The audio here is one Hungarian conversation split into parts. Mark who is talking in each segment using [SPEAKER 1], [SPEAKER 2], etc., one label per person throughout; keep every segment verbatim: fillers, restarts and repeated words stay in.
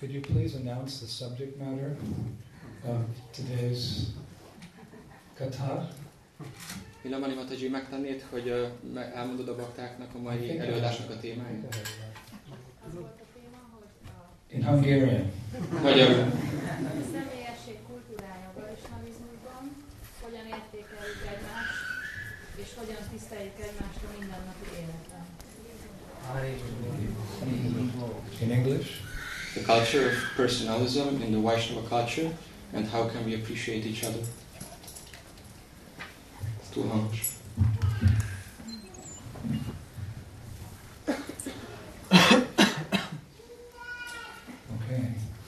[SPEAKER 1] Could you please announce the subject matter of today's katha?
[SPEAKER 2] Ilamani Mataji, megtennéd, hogy uh, elmondod a baktáknak a mai előadásnak a témáját?
[SPEAKER 1] In Hungarian.
[SPEAKER 2] Magyarul.
[SPEAKER 3] A személyesség kultúrája a vaisnavizmusban, hogyan értékeljük egymást, és hogyan tiszteljük egymást a mindennapi életben.
[SPEAKER 1] In English.
[SPEAKER 2] The culture of personalism in the Vaishnava culture, and how can we appreciate each other? Túl hangos.
[SPEAKER 1] Okay.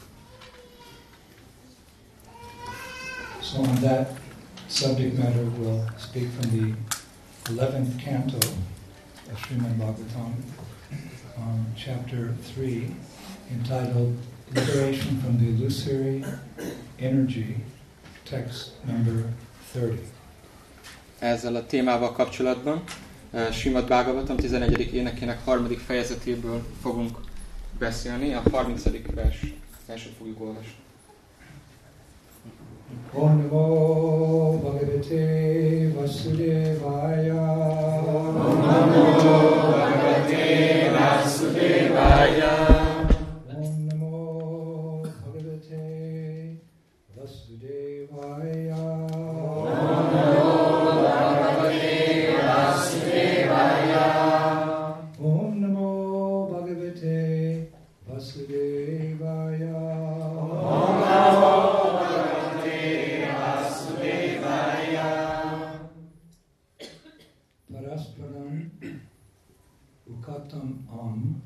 [SPEAKER 1] So on that subject matter, we'll speak from the eleventh canto of Srimad Bhagavatam, on chapter three, entitled Liberation from the Illusory Energy, text number thirty.
[SPEAKER 2] Ezzel a témával kapcsolatban uh, Srimad Bhagavatam tizenegyedik énekének harmadik fejezetéből fogunk beszélni, a harmincadik vers, verset fogjuk olvasni.
[SPEAKER 1] Om Namo Bhagavate Vasudevaya.
[SPEAKER 4] Om Namo Bhagavate Vasudevaya.
[SPEAKER 1] Om Namo Bhagavate Vasudevaya.
[SPEAKER 4] Om Namo Bhagavate Vasudevaya.
[SPEAKER 1] Om Namo Bhagavate Vasudevaya.
[SPEAKER 4] Om Namo
[SPEAKER 1] Parasparam Ukatam Am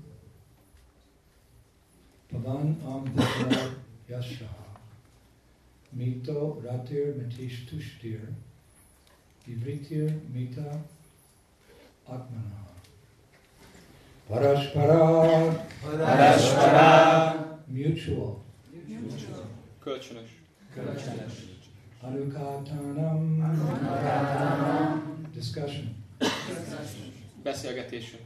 [SPEAKER 1] Pavan Am Vidya Yashaha Mito Ratir Matish Tushtir Vivritir Mita Atmana Paraspara
[SPEAKER 4] Paraspara
[SPEAKER 1] Mutual
[SPEAKER 2] Kölcsönös.
[SPEAKER 4] Kölcsönös.
[SPEAKER 1] Anukatanam Discussion
[SPEAKER 2] Beszélgetések.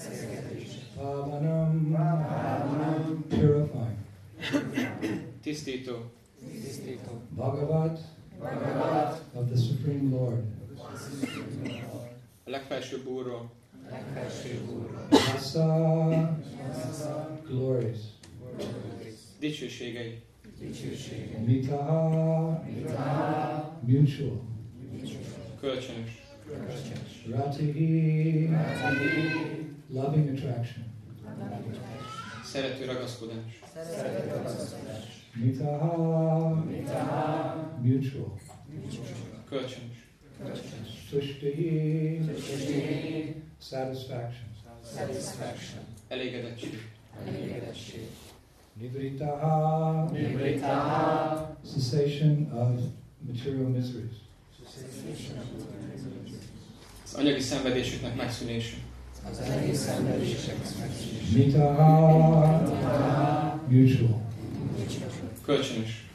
[SPEAKER 1] Pavanam Purifying
[SPEAKER 2] Tisztító.
[SPEAKER 1] Bhagavat of the Supreme Lord
[SPEAKER 2] A legfelsőbb Úrról.
[SPEAKER 1] Rasa Glories
[SPEAKER 2] Dicsőségei.
[SPEAKER 1] Mitaha Mutual
[SPEAKER 2] Kölcsönös.
[SPEAKER 1] Ratihi Loving Attraction
[SPEAKER 2] Szerető ragaszkodás.
[SPEAKER 1] Mitaha Mutual
[SPEAKER 2] Kölcsönös.
[SPEAKER 1] Tushtihi Satisfaction
[SPEAKER 2] Elégedettség.
[SPEAKER 1] Nivritaha Cessation of material miseries
[SPEAKER 2] Az anyagi szenvedéseknek megszűnése.
[SPEAKER 1] Mitaha Mutual
[SPEAKER 2] Kölcsönös.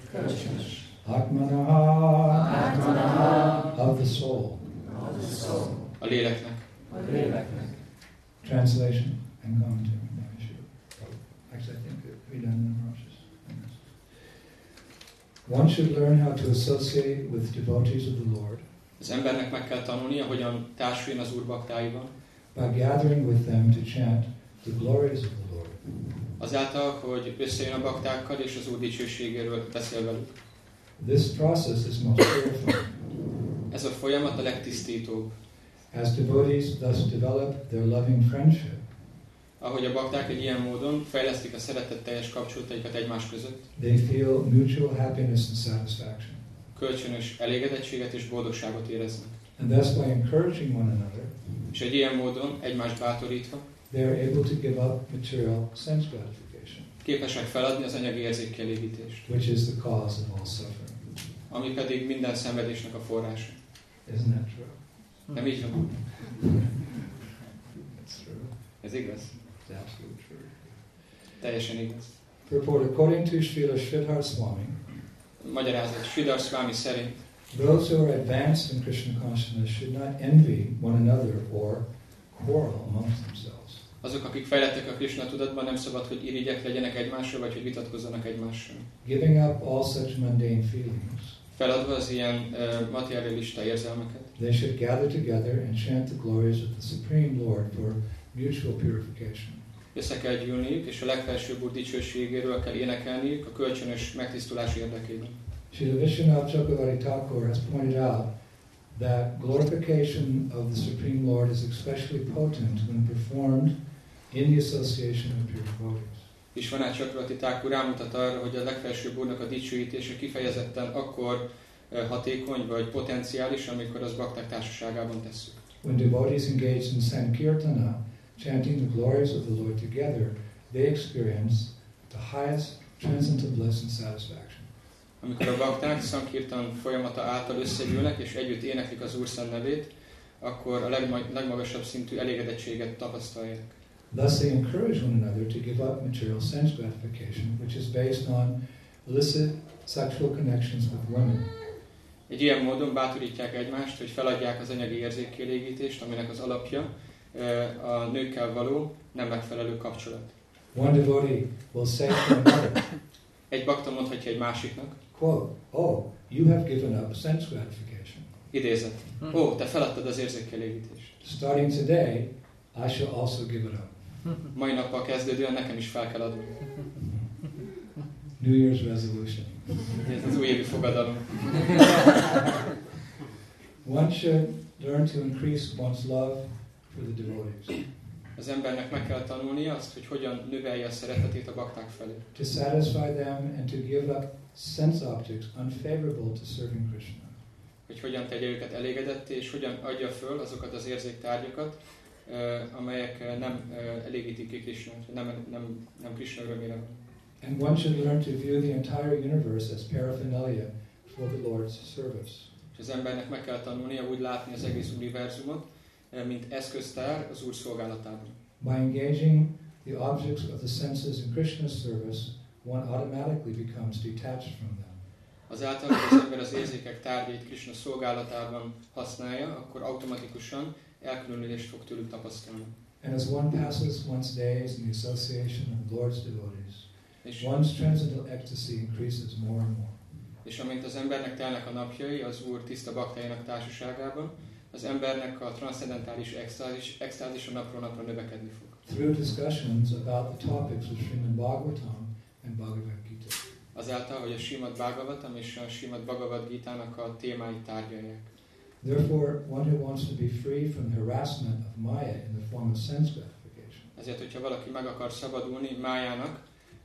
[SPEAKER 1] Atmanaha of the soul.
[SPEAKER 2] A léleknek.
[SPEAKER 1] Translation and commentary. Actually, I think we done in Rosh's. One should learn how to associate with devotees of the Lord
[SPEAKER 2] Az embernek meg kell tanulnia, hogyan társuljon az Úr baktáival.
[SPEAKER 1] by gathering with them to chant the glories of the Lord.
[SPEAKER 2] Azáltal, hogy összejön a baktákkal és az Úr dicsőségéről beszél velük.
[SPEAKER 1] This process is most purifying.
[SPEAKER 2] Ez a folyamat a legtisztítóbb.
[SPEAKER 1] As devotees thus develop their loving friendship,
[SPEAKER 2] Ahogy a bakták egy ilyen módon fejlesztik a szeretetteljes kapcsolataikat egymás között,
[SPEAKER 1] they feel mutual happiness and satisfaction.
[SPEAKER 2] kölcsönös elégedettséget és boldogságot éreznek.
[SPEAKER 1] And thus by encouraging one another,
[SPEAKER 2] És egy ilyen módon, egymást bátorítva,
[SPEAKER 1] they are able to give up material sense gratification,
[SPEAKER 2] képesek feladni az anyagi érzékkielégítést,
[SPEAKER 1] which is the cause of all suffering.
[SPEAKER 2] ami pedig minden szenvedésnek a forrása.
[SPEAKER 1] Isn't that true?
[SPEAKER 2] Nem így van?
[SPEAKER 1] That's true.
[SPEAKER 2] Ez igaz?
[SPEAKER 1] It's absolutely true.
[SPEAKER 2] Teljesen igaz.
[SPEAKER 1] Purport: according to Srila Sridhar Swami,
[SPEAKER 2] Magyarázat Sridhar Swami szerint
[SPEAKER 1] those who are advanced in Krishna consciousness should not envy one another or quarrel amongst themselves.
[SPEAKER 2] Azok, akik fejlettek a Krishna tudatban, nem szabad, hogy irigyek legyenek egymásra, vagy hogy vitatkozzanak egymással.
[SPEAKER 1] Giving up all such mundane feelings,
[SPEAKER 2] Feladva az ilyen uh, materialista érzelmeket,
[SPEAKER 1] they should gather together and chant the glories of the Supreme Lord for mutual purification.
[SPEAKER 2] össze kell gyűlniük, és a legfelsőbb Úr dicsőségéről kell énekelniük a kölcsönös megtisztulás érdekében.
[SPEAKER 1] Srila Vishwanath Chakravarti Thakur has pointed out that glorification of the Supreme Lord is especially potent when performed in the association of pure devotees.
[SPEAKER 2] Vishwanath Chakravarti Thakur rámutat arra, hogy a legfelsőbb Úrnak a dicsőítése kifejezetten akkor uh, hatékony vagy potenciális, amikor az bakták társaságában tesszük.
[SPEAKER 1] When devotees engage in Sankirtana, chanting the glories of the Lord together, they experience the highest transcendental bliss and satisfaction.
[SPEAKER 2] Amikor a bakták Sankirtan folyamata által összegyűlnek és együtt éneklik az Úr szent nevét, akkor a legma- legmagasabb szintű elégedettséget tapasztalják.
[SPEAKER 1] Thus they encourage one another to give up material sense gratification, which is based on illicit sexual connections with women.
[SPEAKER 2] Egy ilyen módon bátorítják egymást, hogy feladják az anyagi érzékkielégítést, aminek az alapja a nőkkel való nem megfelelő kapcsolat.
[SPEAKER 1] One devotee will say to another,
[SPEAKER 2] Egy bakta mondhatja egy másiknak,
[SPEAKER 1] quote, "Oh, you have given up sense gratification.
[SPEAKER 2] idézet, ó, oh, te feladtad az érzékkielégítést.
[SPEAKER 1] Starting today, I shall also give it up."
[SPEAKER 2] Mai nappal kezdődően nekem is fel kell adni.
[SPEAKER 1] New Year's resolution.
[SPEAKER 2] Ez az újévi fogadalom.
[SPEAKER 1] One should learn to increase one's love for the devotees,
[SPEAKER 2] Az embernek meg kell tanulnia azt, hogy hogyan növelje a szeretetét a bakták felé.
[SPEAKER 1] to satisfy them and to give up sense objects unfavorable to serving Krishna.
[SPEAKER 2] Hogy hogyan tegye őket elégedetté, és hogyan adja föl azokat az érzéktárgyakat, amelyek nem elégítik ki Krishnát, nem, nem, nem Krishna örömére van.
[SPEAKER 1] And one should learn to view the entire universe as paraphernalia for the Lord's service.
[SPEAKER 2] És az embernek meg kell tanulnia úgy látni az egész univerzumot, mint eszköztár az Úr szolgálatában.
[SPEAKER 1] By engaging the objects of the senses in Krishna's service, one automatically becomes detached from them.
[SPEAKER 2] Azáltal, hogy az ember az érzékek tárgyait Krishna szolgálatában használja, akkor automatikusan elkülönülést fog tőlük tapasztalni.
[SPEAKER 1] And as one passes one's days in the association of Lord's devotees,
[SPEAKER 2] És,
[SPEAKER 1] one's transcendental ecstasy increases more and more.
[SPEAKER 2] és amint az embernek telnek a napjai az Úr tiszta baktáinak társaságában, az embernek a transzcendentális extázis, extázis a napról napra növekedni fog.
[SPEAKER 1] Through discussions about the topics of Srimad Bhagavatam and Bhagavad Gita.
[SPEAKER 2] Azáltal, hogy a Srimad Bhagavatam és a Srimad Bhagavad Gita-nak a témáit tárgyalják.
[SPEAKER 1] Therefore, one who wants to be free from the harassment of Maya in the form of sense gratification
[SPEAKER 2] Ezért, hogyha valaki meg akar szabadulni májának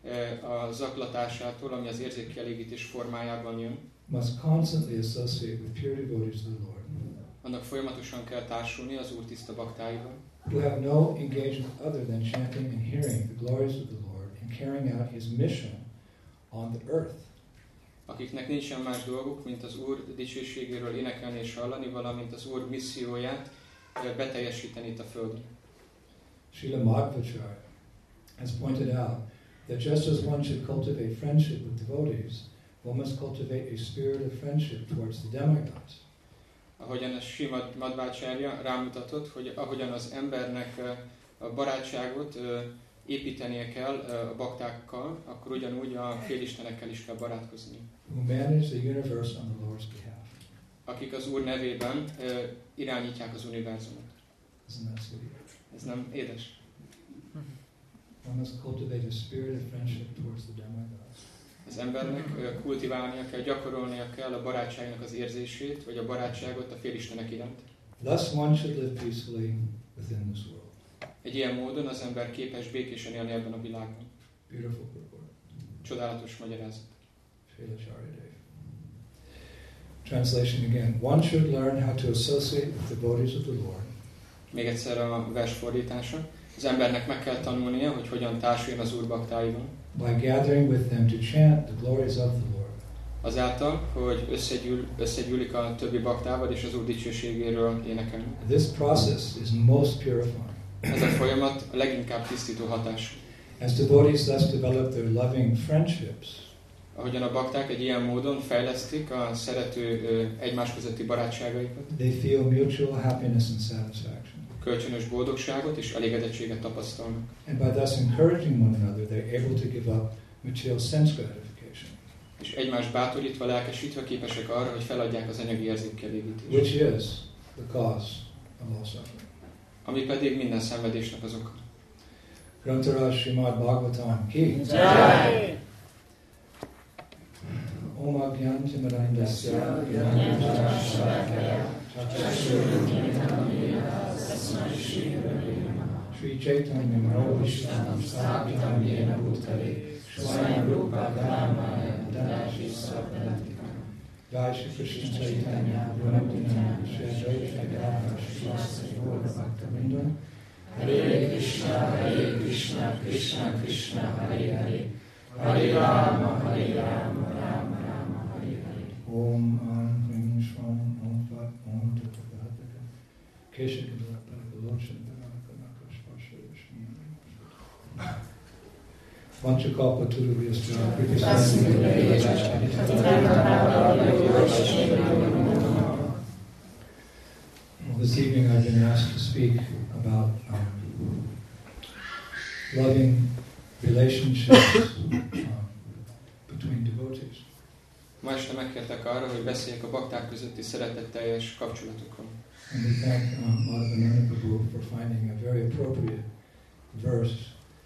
[SPEAKER 2] a zaklatásától, ami az érzékkielégítés formájában jön,
[SPEAKER 1] must constantly associate with pure devotees of the Lord,
[SPEAKER 2] annak folyamatosan kell társulni az Úr tiszta baktáival,
[SPEAKER 1] who have no engagement other than chanting and hearing the glories of the Lord and carrying out His mission on the earth.
[SPEAKER 2] akiknek nincsen más dolguk, mint az Úr dicsőségéről énekelni és hallani, valamint az Úr misszióját beteljesíteni itt a Földön.
[SPEAKER 1] Srila Madhvacharya has pointed out that just as one should cultivate friendship with devotees, one must cultivate a spirit of friendship towards the demigods.
[SPEAKER 2] Ahogyan a Srimad Madhvacharya rámutatott, hogy ahogyan az embernek a barátságot építenie kell a baktákkal, akkor ugyanúgy a félistenekkel is kell barátkozni.
[SPEAKER 1] Who manage the universe on the Lord's behalf.
[SPEAKER 2] Akik az Úr nevében irányítják az univerzumot.
[SPEAKER 1] Isn't that sweet?
[SPEAKER 2] Ez nem édes?
[SPEAKER 1] One must cultivate a spirit of friendship towards the demigods.
[SPEAKER 2] Az embernek kultiválnia kell, gyakorolnia kell a barátságnak az érzését, vagy a barátságot a félistenek iránt.
[SPEAKER 1] Thus one should live peacefully within this world.
[SPEAKER 2] Egy ilyen módon az ember képes békésen élni ebben a világban.
[SPEAKER 1] Beautiful purport.
[SPEAKER 2] Csodálatos magyarázat.
[SPEAKER 1] Srila Charyadev. Translation again. One should learn how to associate with the devotees of the Lord.
[SPEAKER 2] Még egyszer a vers fordítása. Az embernek meg kell tanulnia, hogy hogyan társuljon az Úr baktáival.
[SPEAKER 1] By gathering with them to chant the glories of the Lord.
[SPEAKER 2] Azáltal, hogy összegyűl, összegyűlik a többi baktával és az Úr dicsőségéről énekelni.
[SPEAKER 1] This process is most purifying.
[SPEAKER 2] Ez a folyamat a leginkább tisztító hatás.
[SPEAKER 1] As devotees thus develop their loving friendships,
[SPEAKER 2] Ahogyan a bakták egy ilyen módon fejlesztik a szerető egymás közötti barátságaikat,
[SPEAKER 1] they feel mutual happiness and satisfaction.
[SPEAKER 2] kölcsönös boldogságot és elégedettséget tapasztalnak.
[SPEAKER 1] And by thus encouraging one another, they're able to give up material sense gratification.
[SPEAKER 2] És egymást bátorítva, lelkesítve képesek arra, hogy feladják az anyagi érzékkielégítést.
[SPEAKER 1] Which is the cause of all suffering.
[SPEAKER 2] Ami pedig minden szenvedésnek az oka.
[SPEAKER 1] Grantara Srimad Bhagavatam ki.
[SPEAKER 4] Jai!
[SPEAKER 1] Om Agyan Timarandasya Gyananjana Shalakaya Shri Chaitanya Mahavishnam Sthapitam Yena Bhutale Swayam Rupa Karamaya Danashi Sarvanatika Jai Shri Krishna Chaitanya Prabhupada Shri Advaita Gadadhara Srivastava Gaura Bhaktivinoda Hare Krishna Hare Krishna Krishna Krishna Hare Hare Hare Rama Hare Rama Rama Rama Hare Hare Om Am Hrim Shvam Om Vat Om Tathagata Keshakadara Parakaloshan Vanchakalpa Turuviyasya Well, this evening I've been asked to speak about um, loving relationships um, between devotees.
[SPEAKER 2] Ma este megkértek arra, hogy beszéljek a bakták közötti szeretetteljes kapcsolatokról.
[SPEAKER 1] And we thank um, Madhavananda Prabhu for finding a very appropriate verse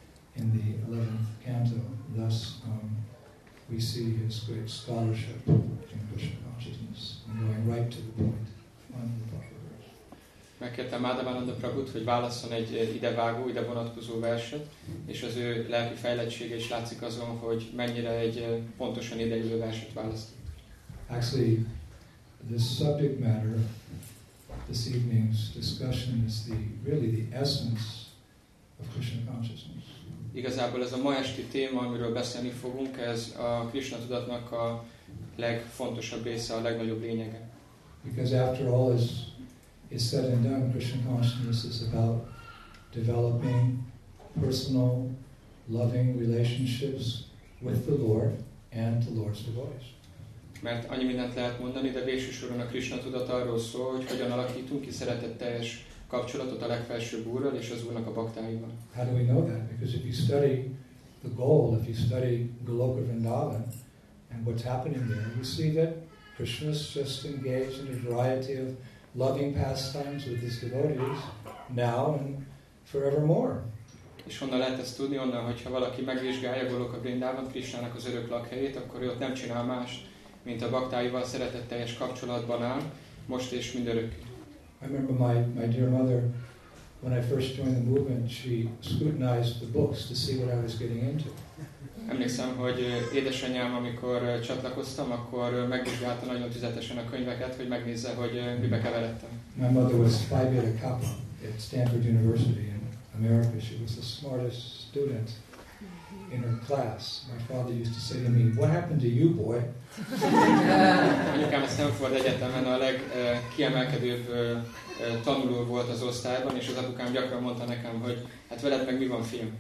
[SPEAKER 1] in the eleventh canto. Thus, um, we see his great scholarship in Krishna consciousness and going right to the point on the proper verse.
[SPEAKER 2] Megkértem Madhavananda Prabhut, hogy válasszon egy idevágó, ide vonatkozó verset, és az ő lelki fejlettsége is látszik azon, hogy mennyire egy pontosan ideillő verset választott.
[SPEAKER 1] Actually, this subject matter, this evening's discussion is the really the essence of Krishna consciousness.
[SPEAKER 2] Igazából ez a ma esti téma, amiről beszélni fogunk, ez a Krishna tudatnak a legfontosabb része, a legnagyobb lényege.
[SPEAKER 1] Because after all is is said and done, Krishna consciousness is about developing personal, loving relationships with the Lord and the Lord's devotees.
[SPEAKER 2] Mert annyi mindent lehet mondani, de végső soron a Krishna tudat arról szól, hogy hogyan alakítunk ki szeretetteljes kapcsolatot a legfelsőbb Úrral és az Úrnak a baktáival.
[SPEAKER 1] How do we know that? Because if you study the goal, if you study Goloka Vrindavan and what's happening there, you see that Krishna is just engaged in a variety of loving pastimes with his devotees now and forevermore.
[SPEAKER 2] És honnan lehet ezt tudni? Onnan, hogyha valaki megvizsgálja Goloka Vrindavan, Krishnának az örök lakhelyét, akkor ő ott nem csinál mást, mint a baktáival szeretetteljes kapcsolatban áll, most és mindörökké.
[SPEAKER 1] I remember my, my dear mother, when I first joined the movement, she scrutinized the books to see what I was getting into.
[SPEAKER 2] Emlékszem, hogy édesanyám, amikor csatlakoztam, akkor megvizsgálta nagyon tüzetesen a könyveket, hogy megnézze, hogy mibe keveredtem.
[SPEAKER 1] My mother was Phi Beta Kappa at Stanford University in America. She was the smartest student in her class. My father used to say to me, "What happened to you, boy?"
[SPEAKER 2] Anyukám a Stanford Egyetemen a legkiemelkedőbb tanuló volt az osztályban, és az apukám gyakran mondta nekem, hogy hát veled meg mi van, fiam?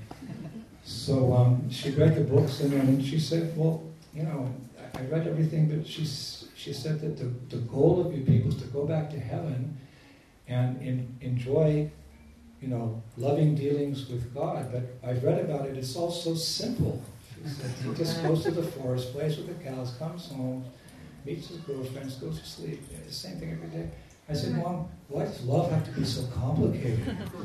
[SPEAKER 1] So um, she read the books and then she said, well, you know, I read everything, but she she said that the, the goal of you people is to go back to heaven and in, enjoy, you know, loving dealings with God. But I've read about it, it's all so simple. She said, he just goes to the forest, plays with the cows, comes home, meets his girlfriends, goes to sleep. It's the same thing every day. I said, Mom, why does love have to be so complicated?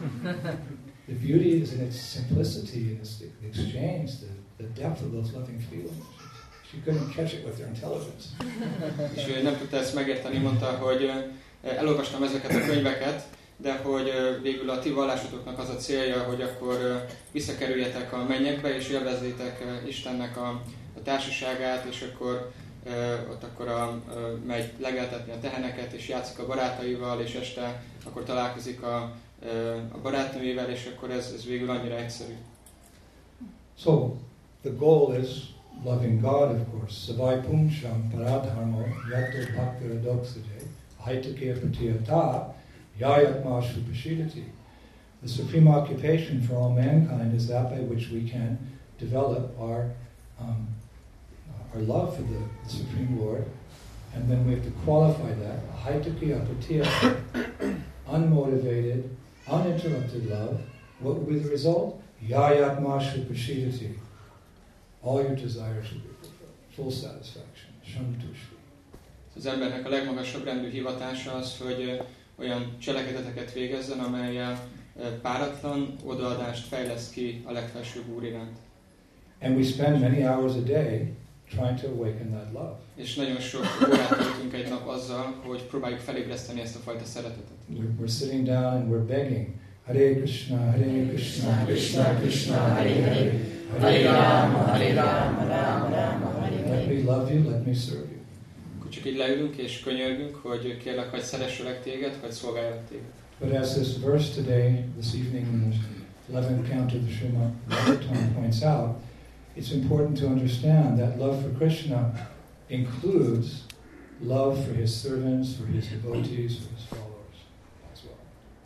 [SPEAKER 1] The beauty is in its simplicity, in its exchange, the, the depth of those loving feelings. She couldn't catch it with her intelligence.
[SPEAKER 2] És ő nem tudta ezt megérteni, mondta, hogy elolvastam ezeket a könyveket, de hogy végül a ti vallásotoknak az a célja, hogy akkor visszakerüljetek a mennyekbe, és élvezzétek Istennek a, a társaságát, és akkor ott akkor a, megy legeltetni a teheneket, és játszik a barátaival, és este akkor találkozik a, a barátnőjével, és akkor ez, ez végül annyira egyszerű.
[SPEAKER 1] So, the goal is loving God, of course. Savai pumsham paradharmo yato bhaktara doksade haitake patiyata yayatma shupashidati. The supreme occupation for all mankind is that by which we can develop our um, our love for the, the Supreme Lord, and then we have to qualify that haitake apatiyata, unmotivated, uninterrupted love, what will be the result? Yayatma Shupashidati. All your desires will be fulfilled. Full satisfaction. Shantushti.
[SPEAKER 2] Az embernek a legmagasabb rendű hivatása az, hogy olyan cselekedeteket végezzen, amellyel páratlan odaadást fejleszt ki a legfelsőbb Úr iránt.
[SPEAKER 1] And we spend many hours a day trying to awaken that love.
[SPEAKER 2] És nagyon sok órát töltünk egy nap azzal, hogy próbáljuk felébreszteni ezt a fajta szeretetet.
[SPEAKER 1] We're, we're sitting down and we're begging. Hare Krishna, Hare Krishna, Krishna Krishna, Hare Hare, Hare Rama, Hare Rama, Rama Rama, Hare Hare. Let me love you, let me serve you.
[SPEAKER 2] Akkor csak így leülünk és könyörgünk, hogy kérlek, hogy szeresselek téged, hogy szolgáljalak téged.
[SPEAKER 1] But as this verse today, this evening, in the eleventh canto of the Srimad Bhagavatam points out, it's important to understand that love for Krishna includes love for his servants, for his devotees, for his followers as well.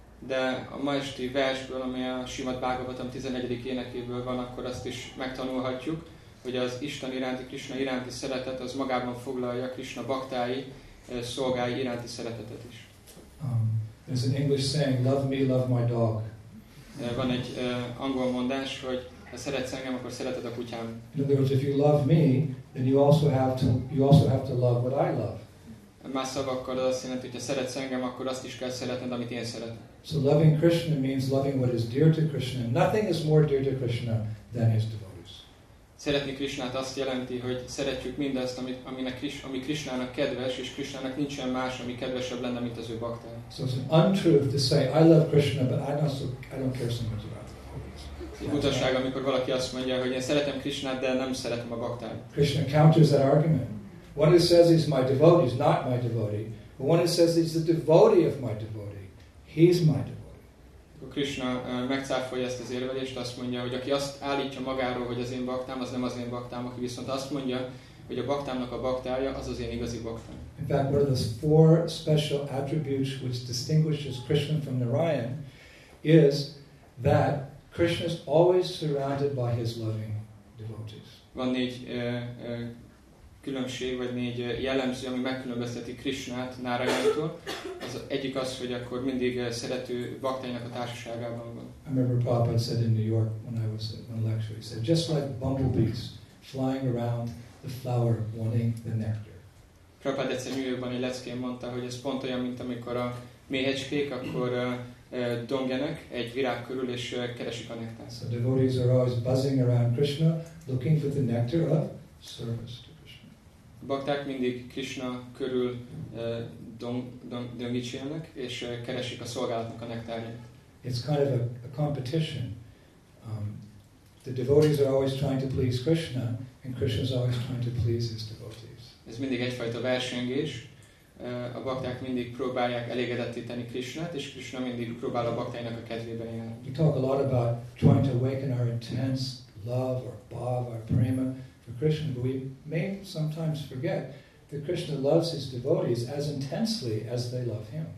[SPEAKER 2] De a ma esti versből, ami a Srimad Bhagavatam tizennegyedik énekéből van, akkor azt is megtanulhatjuk, hogy az Isten iránti, Krishna iránti szeretet az magában foglalja Krishna baktái, szolgái iránti szeretetet is.
[SPEAKER 1] Um, there's an English saying, love me, love my dog.
[SPEAKER 2] Van egy uh, angol mondás, hogy ha szeretsz engem, akkor szereted a kutyám.
[SPEAKER 1] In other words, if you love me, then you also have to you also have to love what I love.
[SPEAKER 2] Más szavakkal az azt jelenti, hogy ha szeretsz engem, akkor azt is kell szeretned, amit én szeretem.
[SPEAKER 1] So loving Krishna means loving what is dear to Krishna. Nothing is more dear to Krishna than his devotees.
[SPEAKER 2] Szeretni Krishnát azt jelenti, hogy szeretjük mindazt, amit, aminek, ami Krishnának kedves, és Krishnának nincsen más, ami kedvesebb lenne, mint az ő baktája.
[SPEAKER 1] So it's an untruth to say, I love Krishna, but I not so, I don't care so much about the devotees.
[SPEAKER 2] Egy utasság, amikor valaki azt mondja, hogy én szeretem Krishnát, de nem szeretem a baktájat.
[SPEAKER 1] Krishna counters that argument. One who says he's my devotee is not my devotee, but one who says he's the devotee of my devotee, he's my devotee.
[SPEAKER 2] Krishna megcáfolja ezt az érvelést, azt mondja, hogy aki azt állítja magáról, hogy az én baktám, az nem az én baktám, aki viszont azt mondja, hogy a baktámnak a baktája, az az én igazi baktám.
[SPEAKER 1] In fact, one of those four special attributes which distinguishes Krishna from Narayan is that Krishna is always surrounded by his loving devotees.
[SPEAKER 2] Van négy uh, uh, különbség, vagy négy jellemző, ami megkülönbözteti Krishnát Nárayantól. Az egyik az, hogy akkor mindig szerető baktáinak a társaságában van.
[SPEAKER 1] I remember Prabhupada said in New York when I was at one lecture, he said, just like bumblebees flying around the flower wanting the nectar.
[SPEAKER 2] Prabhupada egyszer New Yorkban egy leckén mondta, hogy ez pont olyan, mint amikor a méhecskék akkor uh, uh, dongenek egy virág körül és uh, keresik a nektát.
[SPEAKER 1] So devotees are always buzzing around Krishna, looking for the nectar of service.
[SPEAKER 2] A bakták mindig Krishna körül uh, dong, dong, dongicsélnek, és uh, keresik a szolgálatnak a nektárját.
[SPEAKER 1] It's kind of a, a competition. Um, the devotees are always trying to please Krishna, and Krishna is always trying to please his devotees.
[SPEAKER 2] Ez mindig egyfajta versengés. Uh, a bakták mindig próbálják elégedetté tenni Krishnát, és Krishna mindig próbál a baktáinak a kedvében járni.
[SPEAKER 1] We talk a lot about trying to awaken our intense love, or bhav, our prema for Krishna, but we may sometimes forget that Krishna loves his devotees as intensely as they love him.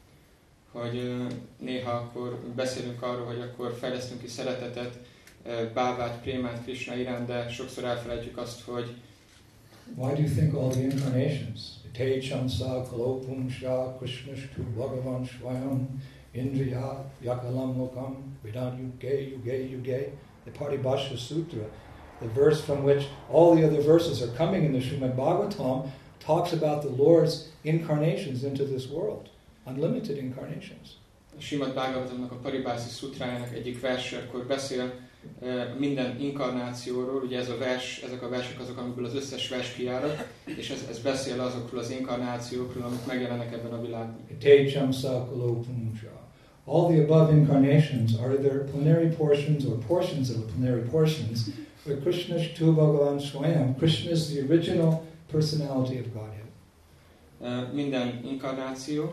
[SPEAKER 2] Hogy uh, néha akkor beszélünk arról, hogy akkor fejlesztünk ki szeretetet, uh, bávát, prémát Krishna iránt, de sokszor elfelejtjük azt, hogy
[SPEAKER 1] why do you think all the incarnations, Te Chamsa, Kalopumsha, Krishnashtu, Bhagavan, Swayam, Indriya, Yakalam Lokam, Vedant Yuge, Yuge, Yuge, the Paribhasha Sutra, the verse from which all the other verses are coming in the Srimad Bhagavatam, talks about the Lord's incarnations into this world, unlimited incarnations.
[SPEAKER 2] A Srimad Bhagavatamnak a Paribhasa Szutrájának egyik verse akkor beszél uh, minden inkarnációról, ugye ez a vers, ezek a versek azok, amikből az összes vers kiárad, és ez, ez beszél azokról az inkarnációkról, amik megjelennek ebben a világban.
[SPEAKER 1] Te Chamsa Kalopumsha. All the above incarnations are either plenary portions or portions of the plenary portions, but Krishnashtu Bhagavan Swayam. Krishna is the original personality of Godhead.
[SPEAKER 2] Uh, minden inkarnáció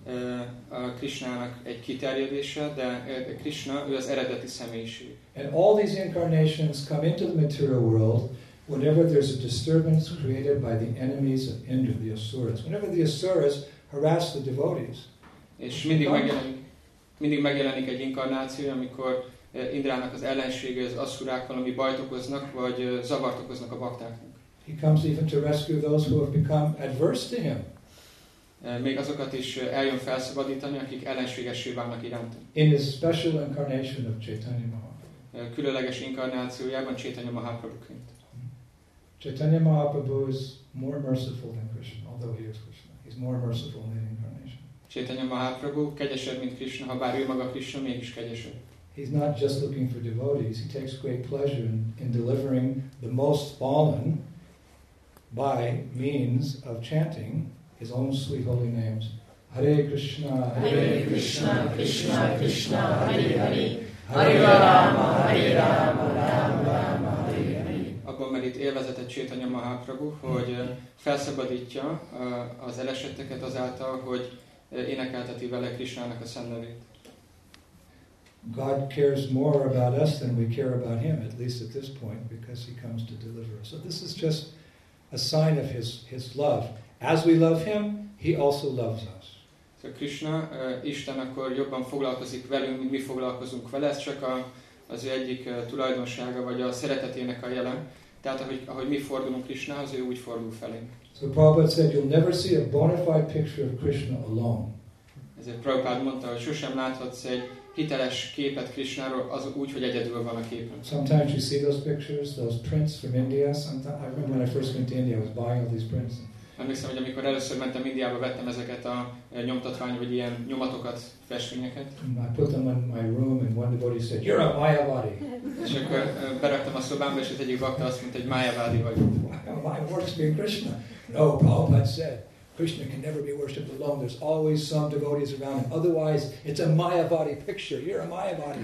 [SPEAKER 2] a Krishnának egy kiterjedése, de Krishna, ő az eredeti személyiség.
[SPEAKER 1] And all these incarnations come into the material world whenever there's a disturbance created by the enemies of Indra, the Asuras. Whenever the Asuras harass the devotees.
[SPEAKER 2] És mindig megjelenik, mindig megjelenik egy inkarnáció, amikor Indrának az ellensége, az Asurák valami bajt okoznak, vagy zavart okoznak a baktáknak.
[SPEAKER 1] He comes even to rescue those who have become adverse to him.
[SPEAKER 2] még azokat is eljön felszabadítani, akik ellenségessé válnak iránta.
[SPEAKER 1] In this special incarnation of Chaitanya Mahaprabhu.
[SPEAKER 2] Különleges inkarnációjában Chaitanya Mahaprabhuként.
[SPEAKER 1] Chaitanya Mahaprabhu is more merciful than Krishna, although he is Krishna. He's more merciful in the incarnation.
[SPEAKER 2] Chaitanya Mahaprabhu kegyesebb, mint Krishna, ha bár ő maga Krishna, mégis kegyesebb.
[SPEAKER 1] He's not just looking for devotees. He takes great pleasure in, in delivering the most fallen by means of chanting his own sweet holy names. Hare Krishna,
[SPEAKER 4] Hare Krishna, Krishna Krishna, Hare Hare, Hare Rama, Hare Rama, Rama Rama, Hare Hare.
[SPEAKER 2] Abban merít élvezetet Chaitanya Mahaprabhu, hogy felszabadítja az elesetteket azáltal, hogy énekelteti vele Krishnának a szent nevét.
[SPEAKER 1] God cares more about us than we care about him, at least at this point, because he comes to deliver us. So this is just a sign of his, his love. As we love him, he also loves us.
[SPEAKER 2] So Krishna, uh, Isten akkor jobban foglalkozik velünk, mint mi foglalkozunk vele, ez csak a, az ő egyik uh, tulajdonsága, vagy a szeretetének a jele. Tehát ahogy, ahogy mi fordulunk Krishnához, ő úgy fordul felénk.
[SPEAKER 1] So Prabhupada said, you'll never see a bona fide picture of Krishna alone.
[SPEAKER 2] Ezért Prabhupada mondta, hogy sosem láthatsz egy hiteles képet Krishnáról az úgy, hogy egyedül van a képen.
[SPEAKER 1] Sometimes you see those pictures, those prints from India. Sometimes, I remember when I first went to India, I was buying all these prints.
[SPEAKER 2] Emlékszem, hogy amikor először mentem Indiába, vettem ezeket a nyomtatvány, vagy ilyen nyomatokat, festményeket.
[SPEAKER 1] I put them in my room, and one devotee said, "You're a Mayavadi."
[SPEAKER 2] És akkor beraktam a szobámba, és az egyik bakta azt mondta, hogy Mayavadi vagy.
[SPEAKER 1] My worshiping Krishna. No, Prabhupada said, Krishna can never be worshipped alone. There's always some devotees around him. Otherwise, it's a Mayavadi picture. You're a Mayavadi.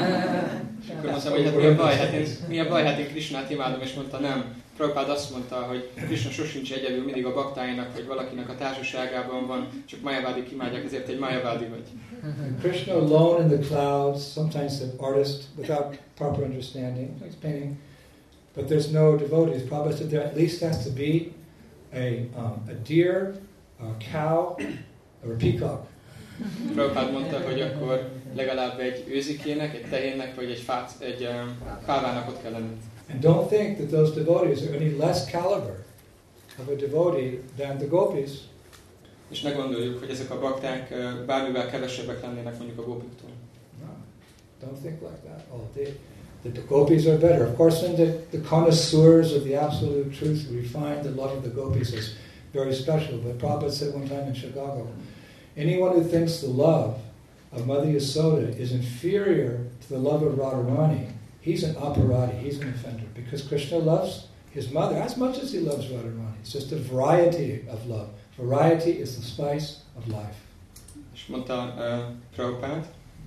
[SPEAKER 2] És akkor mondtam, hogy hát mi a baj? Hát én, mi a baj? Hát én Krishnát imádom, és mondta, nem. Prabhupada azt mondta, hogy Krishna sosincs egyedül, mindig a baktáinak, vagy valakinek a társaságában van, csak Mayavadik imádják, ezért egy Mayavadi vagy.
[SPEAKER 1] Krishna alone in the clouds, sometimes the artist, without proper understanding, he's painting, but there's no devotees. Prabhupada said there at least has to be a, um, a deer, a cow, or a peacock.
[SPEAKER 2] Prabhupada mondta, hogy akkor legalább egy őzikének, egy tehénnek, vagy egy, fát, egy um, pávának ott kell lenni.
[SPEAKER 1] And don't think that those devotees are any less caliber of a devotee than the gopis.
[SPEAKER 2] És ne gondoljuk, hogy ezek a bakták bármivel kevesebbek lennének mondjuk a gópiktól.
[SPEAKER 1] No, don't think like that. Oh, they, that the gopis are better. Of course, when the, the connoisseurs of the absolute truth refine the love of the gopis as very special. But Prabhupada said one time in Chicago, anyone who thinks the love of Mother Yasoda is inferior to the love of Radharani, he's an aparati, he's an offender. Because Krishna loves his mother as much as he loves Radharani. It's just a variety of love. Variety is the spice of life.
[SPEAKER 2] És mondta uh, Prabhupada,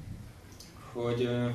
[SPEAKER 2] hogy uh,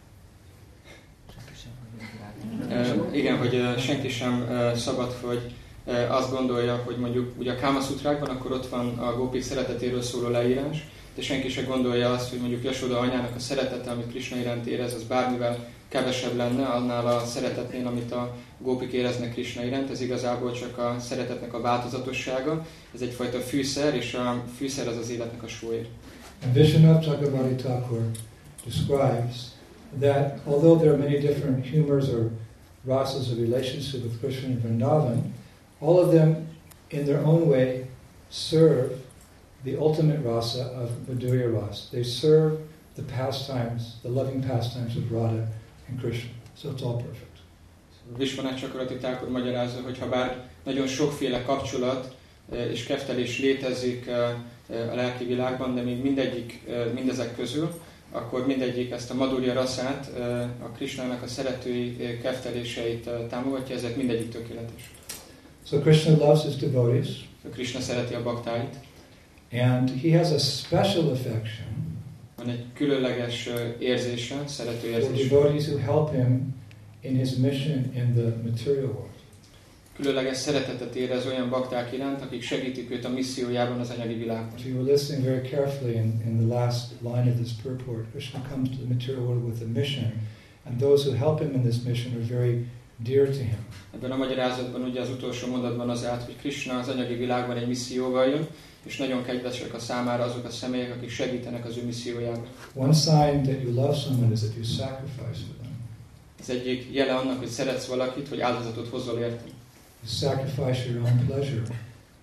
[SPEAKER 2] uh, igen, hogy uh, senki sem uh, szabad, hogy uh, azt gondolja, hogy mondjuk ugye a Káma Szutrákban, akkor ott van a gópik szeretetéről szóló leírás, de senki sem gondolja azt, hogy mondjuk Jasoda anyának a szeretete, amit Krishna iránt érez, az bármivel kevesebb lenne annál a szeretetnél, amit a gópik éreznek Krishna iránt. Ez igazából csak a szeretetnek a változatossága. Ez egyfajta fűszer, és a fűszer az az életnek a sója.
[SPEAKER 1] And Vishwanath Chakravarti Thakur describes that although there are many different humors or rasas of relationship with Krishna and Vrindavan, all of them in their own way serve the ultimate rasa of Madhurya Rasa. They serve the pastimes, the loving pastimes of Radha and Krishna. So it's all perfect.
[SPEAKER 2] Vishwanath Chakravarti Thakur magyarázza, hogy ha bár nagyon sokféle kapcsolat és keftelés létezik a lelki világban, de még mindegyik, mindezek közül, akkor mindegyik ezt a Madhurya Rasát, a Krishnának a szeretői kefteléseit támogatja, ezek mindegyik tökéletes.
[SPEAKER 1] So Krishna loves his devotees.
[SPEAKER 2] Krishna szereti a baktáit.
[SPEAKER 1] And he has a special affection
[SPEAKER 2] van egy különleges érzése, szerető
[SPEAKER 1] for
[SPEAKER 2] érzése.
[SPEAKER 1] devotees who help him in his mission in the material world.
[SPEAKER 2] Különleges szeretetet érez olyan bakták iránt, akik segítik őt a missziójában az anyagi világban.
[SPEAKER 1] If you were listening very carefully in, in the last line of this purport, Krishna comes to the material world with a mission, and those who help him in this mission are very dear to him.
[SPEAKER 2] Ebben a magyarázatban ugye az utolsó mondatban az állt, hogy Krishna az anyagi világban egy misszióval jön, és nagyon kedvesek a számára azok a személyek, akik segítenek az ő missziójában.
[SPEAKER 1] One sign that you love someone is that you sacrifice for them.
[SPEAKER 2] Az egyik jele annak, hogy szeretsz valakit, hogy áldozatot hozzol érte.
[SPEAKER 1] You sacrifice your own pleasure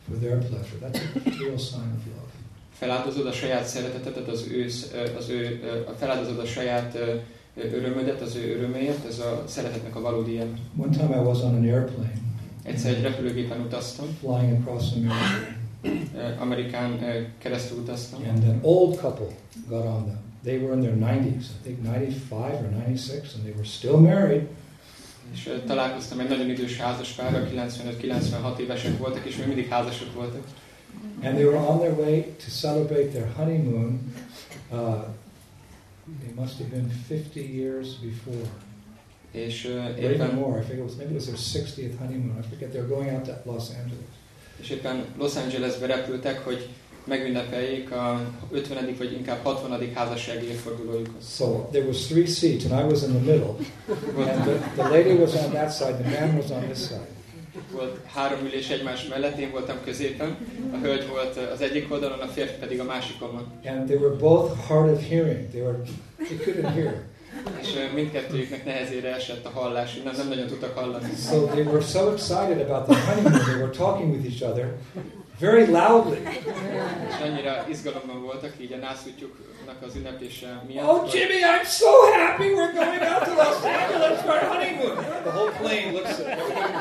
[SPEAKER 1] for their pleasure. That's a real sign of love.
[SPEAKER 2] Feláldozod a saját szeretetedet, az ő, az ő, feláldozod a saját örömödet, az ő öröméért, ez a szeretetnek a valódi jel.
[SPEAKER 1] One time I was on an airplane.
[SPEAKER 2] Egyszer egy repülőgépen utaztam.
[SPEAKER 1] Flying across America.
[SPEAKER 2] Amerikán keresztül utaztam.
[SPEAKER 1] And an old couple got on them. They were in their nineties, I think ninety-five or ninety-six, and they were still married.
[SPEAKER 2] És találkoztam egy nagyon idős házaspárral, kilencvenöt-kilencvenhat évesek voltak, és még mindig házasok voltak.
[SPEAKER 1] And they were on their way to celebrate their honeymoon. Uh, they must have been fifty years before.
[SPEAKER 2] És
[SPEAKER 1] uh,
[SPEAKER 2] éppen,
[SPEAKER 1] even more. I think it was maybe it was their sixtieth honeymoon. I forget. They were going out to Los Angeles.
[SPEAKER 2] És éppen Los Angelesbe repültek, hogy megünnepeljék a ötvenedik vagy inkább hatvanadik házassági évfordulójukat.
[SPEAKER 1] So there was three seats, and I was in the middle. And the, the lady was on that side, the man was on this side.
[SPEAKER 2] Volt három ülés egymás mellett, én voltam középen, a hölgy volt az egyik oldalon, a férfi pedig a másikon.
[SPEAKER 1] And they were both hard of hearing. They were they couldn't hear.
[SPEAKER 2] És mindkettőjüknek nehezére esett a hallás, nem, nem nagyon tudtak hallani.
[SPEAKER 1] So they were so excited about the honeymoon, they were talking with each other very loudly.
[SPEAKER 2] És annyira izgalomban voltak így a nászútjuknak az ünneplése miatt.
[SPEAKER 1] Oh Jimmy, I'm so happy we're going out to Los Angeles for our honeymoon. The whole plane looks at everybody.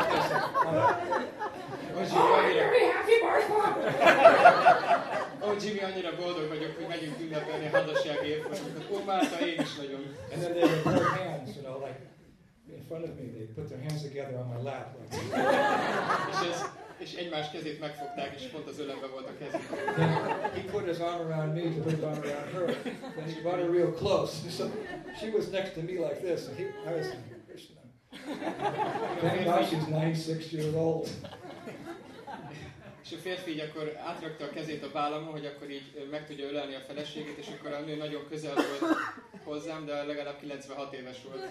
[SPEAKER 1] Oh, I'm very happy, Martha.
[SPEAKER 2] Ó, Jimmy, annyira boldog vagyok, hogy megyünk ünnepelni a házassági évfordulókat. Ó, Márta, én is nagyon.
[SPEAKER 1] And then they would put their hands, you know, like in front of me. They put their hands together on my lap. Like.
[SPEAKER 2] és, ez, és egymás kezét megfogták, és pont az ölembe volt a kezük.
[SPEAKER 1] He put his arm around me to put his arm around her. Then he brought her real close. So she was next to me like this, and he, I was like, Krishna. Thank God she's ninety-six years old.
[SPEAKER 2] És a férfi így akkor átrakta a kezét a vállamon, hogy akkor így meg tudja ölelni a feleségét, és akkor a nő nagyon közel volt hozzám, de legalább kilencvenhat éves volt.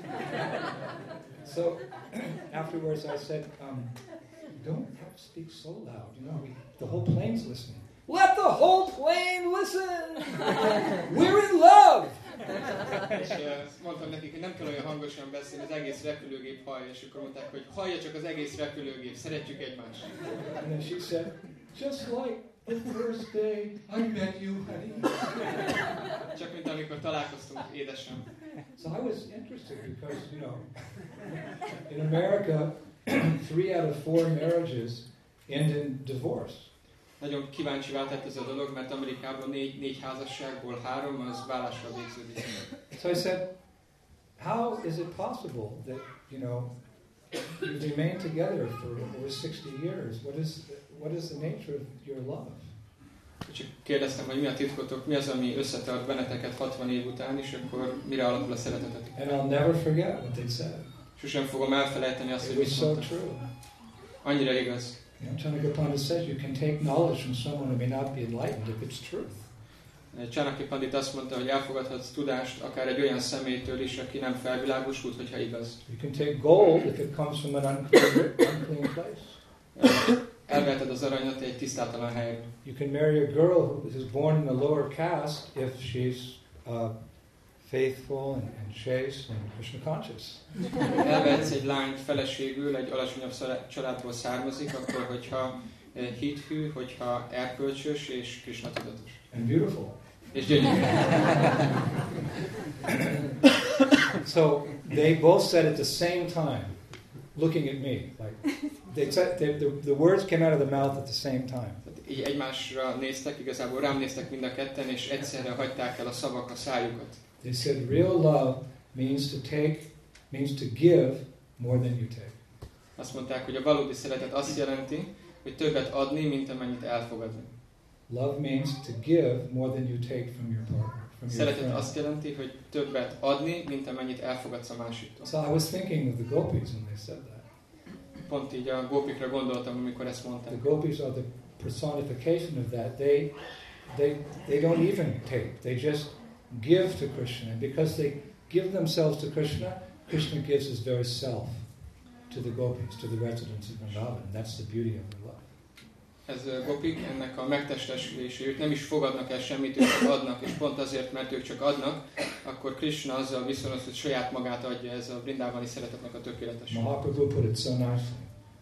[SPEAKER 1] So afterwards I said, um, don't have to speak so loud. You know, we, the whole plane's listening. Let the whole plane listen! We're in love!
[SPEAKER 2] És uh, mondtam nekik, hogy nem kell olyan hangosan beszélni, az egész repülőgép hallja, és akkor mondták, hogy hallja csak az egész repülőgép, szeretjük egymást.
[SPEAKER 1] And then she said, just like the first day I met you, honey.
[SPEAKER 2] Csak mint amikor találkoztunk, édesem.
[SPEAKER 1] So I was interested because, you know, in America, three out of four marriages end in divorce.
[SPEAKER 2] Nagyon kíváncsivá tett ez a dolog, mert Amerikában négy, négy házasságból három az válással végződik.
[SPEAKER 1] So I said, how is it possible that, you know, you remain together for over sixty years? What is what is the nature of your love?
[SPEAKER 2] Csak kérdeztem, hogy mi a titkotok, mi az, ami összetart benneteket hatvan év után, és akkor mire alapul a szeretetetek.
[SPEAKER 1] And I'll never forget what they said.
[SPEAKER 2] Sosem fogom elfelejteni azt,
[SPEAKER 1] It
[SPEAKER 2] hogy
[SPEAKER 1] was
[SPEAKER 2] mit
[SPEAKER 1] so
[SPEAKER 2] mondtak.
[SPEAKER 1] true.
[SPEAKER 2] Annyira igaz.
[SPEAKER 1] You know, Chanakapanda says you can take knowledge from someone who may not be enlightened if it's truth.
[SPEAKER 2] Chanakya Pandit azt mondta, hogy elfogadhatsz tudást akár egy olyan személytől is, aki nem felvilágosult, hogyha igaz.
[SPEAKER 1] You can take gold if it comes from an unclean, unclean place.
[SPEAKER 2] Elveheted az aranyat egy tisztátalan helyre.
[SPEAKER 1] You can marry a girl who is born in a lower caste if she's uh, faithful and, and chaste and Krishna conscious.
[SPEAKER 2] Elvehetsz egy lányt feleségül, egy alacsonyabb családból származik, akkor, hogyha hithű, hogyha erkölcsös és Krishna tudatos.
[SPEAKER 1] And beautiful.
[SPEAKER 2] És gyönyörű.
[SPEAKER 1] So they both said at the same time, looking at me, like they said, they, the, the words came out of the mouth at the same time.
[SPEAKER 2] Így egymásra néztek, igazából rám néztek mind a ketten, és egyszerre hagyták el a szavak a szájukat.
[SPEAKER 1] They said real love means to take, means to give more than you take.
[SPEAKER 2] Azt mondták, hogy a valódi szeretet azt jelenti, hogy többet adni, mint amennyit elfogadni.
[SPEAKER 1] Love means to give more than you take from your partner. From your
[SPEAKER 2] Szeretet
[SPEAKER 1] friend.
[SPEAKER 2] azt jelenti, hogy többet adni, mint amennyit elfogadsz a másiktól.
[SPEAKER 1] So I was thinking of the gopis when they said that.
[SPEAKER 2] Pont így a gópikra gondoltam, amikor ezt
[SPEAKER 1] The
[SPEAKER 2] mondták.
[SPEAKER 1] gopis are the personification of that. They, they, they don't even take. They just give to Krishna. And because they give themselves to Krishna, Krishna gives his very self to the gopis, to the residents of Vrindavan. That's the beauty of their love.
[SPEAKER 2] Ez gopik, ennek a megtestesülése, ők nem is fogadnak el semmit, ők csak adnak, és pont azért, mert ők csak adnak, akkor Krishna azzal viszonyos, hogy saját magát adja, ez a vrindávani szeretetnek a tökéletes.
[SPEAKER 1] Mahaprabhu put it so nicely.